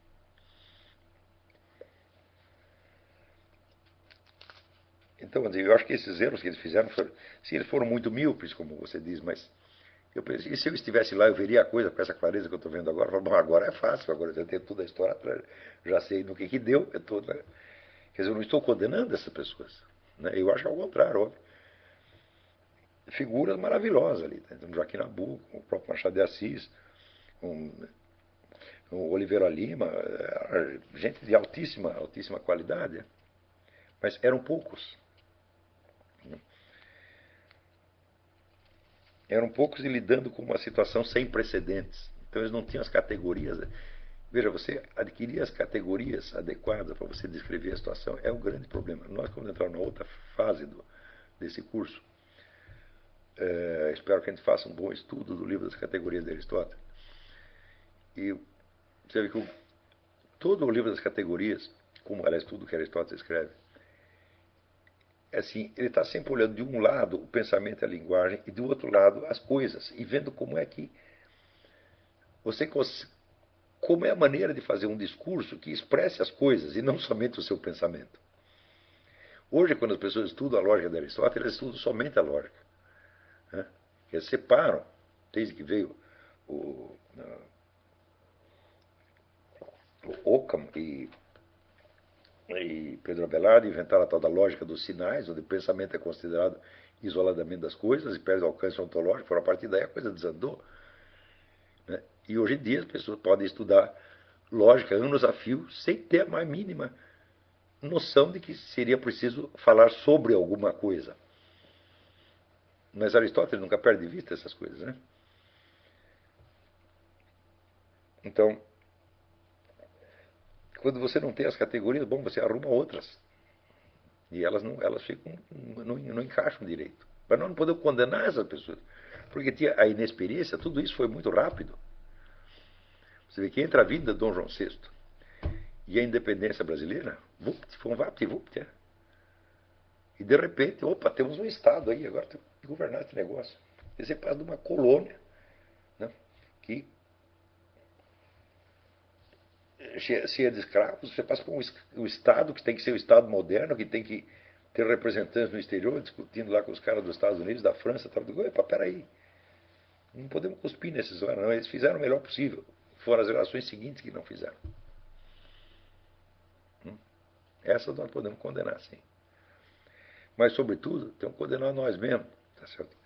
Então, eu acho que esses erros que eles fizeram, sim, eles foram muito míopes, como você diz, mas eu pensei, e se eu estivesse lá, eu veria a coisa com essa clareza que eu estou vendo agora. Eu falo, bom, agora é fácil, agora eu já tenho toda a história atrás, já sei no que deu. Quer dizer, eu não estou condenando essas pessoas. Né? Eu acho ao contrário, óbvio. Figuras maravilhosas ali. Tá? Então, Joaquim Nabuco, o próprio Machado de Assis, o Oliveira Lima, gente de altíssima qualidade. Mas eram poucos. Eram poucos e lidando com uma situação sem precedentes. Então eles não tinham as categorias. Veja, você adquirir as categorias adequadas para você descrever a situação é o grande problema. Nós vamos entrar numa outra fase desse curso. Espero que a gente faça um bom estudo do livro das categorias de Aristóteles. E você vê que todo o livro das categorias, como aliás tudo que Aristóteles escreve, assim, ele está sempre olhando de um lado o pensamento e a linguagem e do outro lado as coisas, e vendo como é que como é a maneira de fazer um discurso que expresse as coisas e não somente o seu pensamento. Hoje, quando as pessoas estudam a lógica de Aristóteles, elas estudam somente a lógica. Né? Eles separam, desde que veio o Occam e Pedro Abelardo inventaram a tal da lógica dos sinais, onde o pensamento é considerado isoladamente das coisas e perde o alcance ontológico. A partir daí a coisa desandou. Né? E hoje em dia as pessoas podem estudar lógica anos a fio sem ter a mais mínima noção de que seria preciso falar sobre alguma coisa. Mas Aristóteles nunca perde de vista essas coisas, né? Então, quando você não tem as categorias, bom, você arruma outras. E elas ficam, não encaixam direito. Mas nós não podemos condenar essas pessoas. Porque tinha a inexperiência, tudo isso foi muito rápido. Você vê que entre a vinda de Dom João VI e a independência brasileira, foi um vapt-vupt, é. E de repente, opa, temos um Estado aí, agora tem que governar esse negócio. E você passa de uma colônia, né, que cheia de escravos, você passa para um Estado que tem que ser um Estado moderno, que tem que ter representantes no exterior, discutindo lá com os caras dos Estados Unidos, da França, tal. Opa, peraí, não podemos cuspir nesses caras, não. Eles fizeram o melhor possível. Foram as gerações seguintes que não fizeram. Essas nós podemos condenar, sim. Mas, sobretudo, temos que condenar nós mesmos. Tá certo?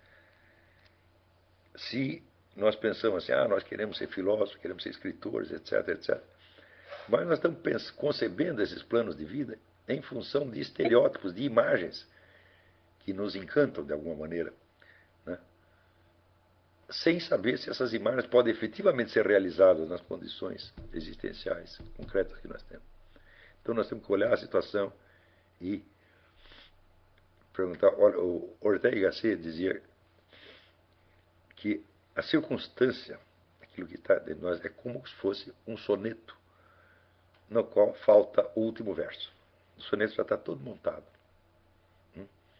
Se nós pensamos assim, nós queremos ser filósofos, queremos ser escritores, etc, etc. Mas nós estamos concebendo esses planos de vida em função de estereótipos, de imagens que nos encantam de alguma maneira, né? Sem saber se essas imagens podem efetivamente ser realizadas nas condições existenciais concretas que nós temos. Então nós temos que olhar a situação e perguntar. Olha, o Ortega y Gasset dizia que a circunstância, aquilo que está dentro de nós, é como se fosse um soneto no qual falta o último verso. O soneto já está todo montado.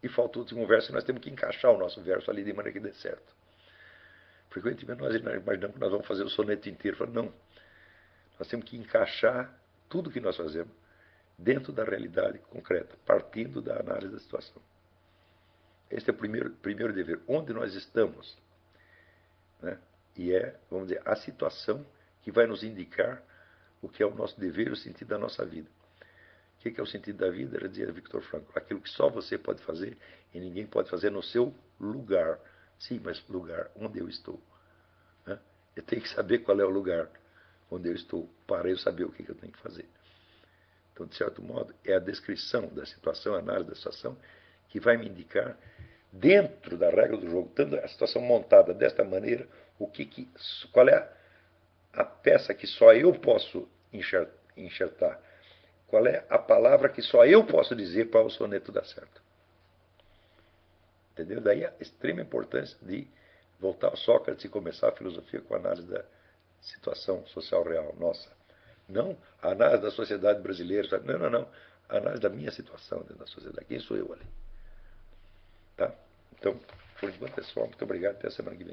e faltou o último verso, e nós temos que encaixar o nosso verso ali de maneira que dê certo. Frequentemente nós imaginamos que nós vamos fazer o soneto inteiro. Falamos, não, nós temos que encaixar tudo que nós fazemos dentro da realidade concreta, partindo da análise da situação. Este é o primeiro dever, onde nós estamos. Né? E é, vamos dizer, a situação que vai nos indicar o que é o nosso dever e o sentido da nossa vida. O que é o sentido da vida? Era dizer Viktor Frankl, aquilo que só você pode fazer e ninguém pode fazer no seu lugar. Sim, mas lugar onde eu estou. Né? Eu tenho que saber qual é o lugar onde eu estou para eu saber o que eu tenho que fazer. Então, de certo modo, é a descrição da situação, a análise da situação, que vai me indicar, dentro da regra do jogo, tendo a situação montada desta maneira, qual é a peça que só eu posso enxertar. Qual é a palavra que só eu posso dizer para o soneto dar certo. Entendeu? Daí a extrema importância de voltar ao Sócrates e começar a filosofia com a análise da situação social real nossa. Não a análise da sociedade brasileira. Sabe? Não. A análise da minha situação dentro da sociedade. Quem sou eu ali? Tá? Então, por enquanto, pessoal, muito obrigado. Até a semana que vem.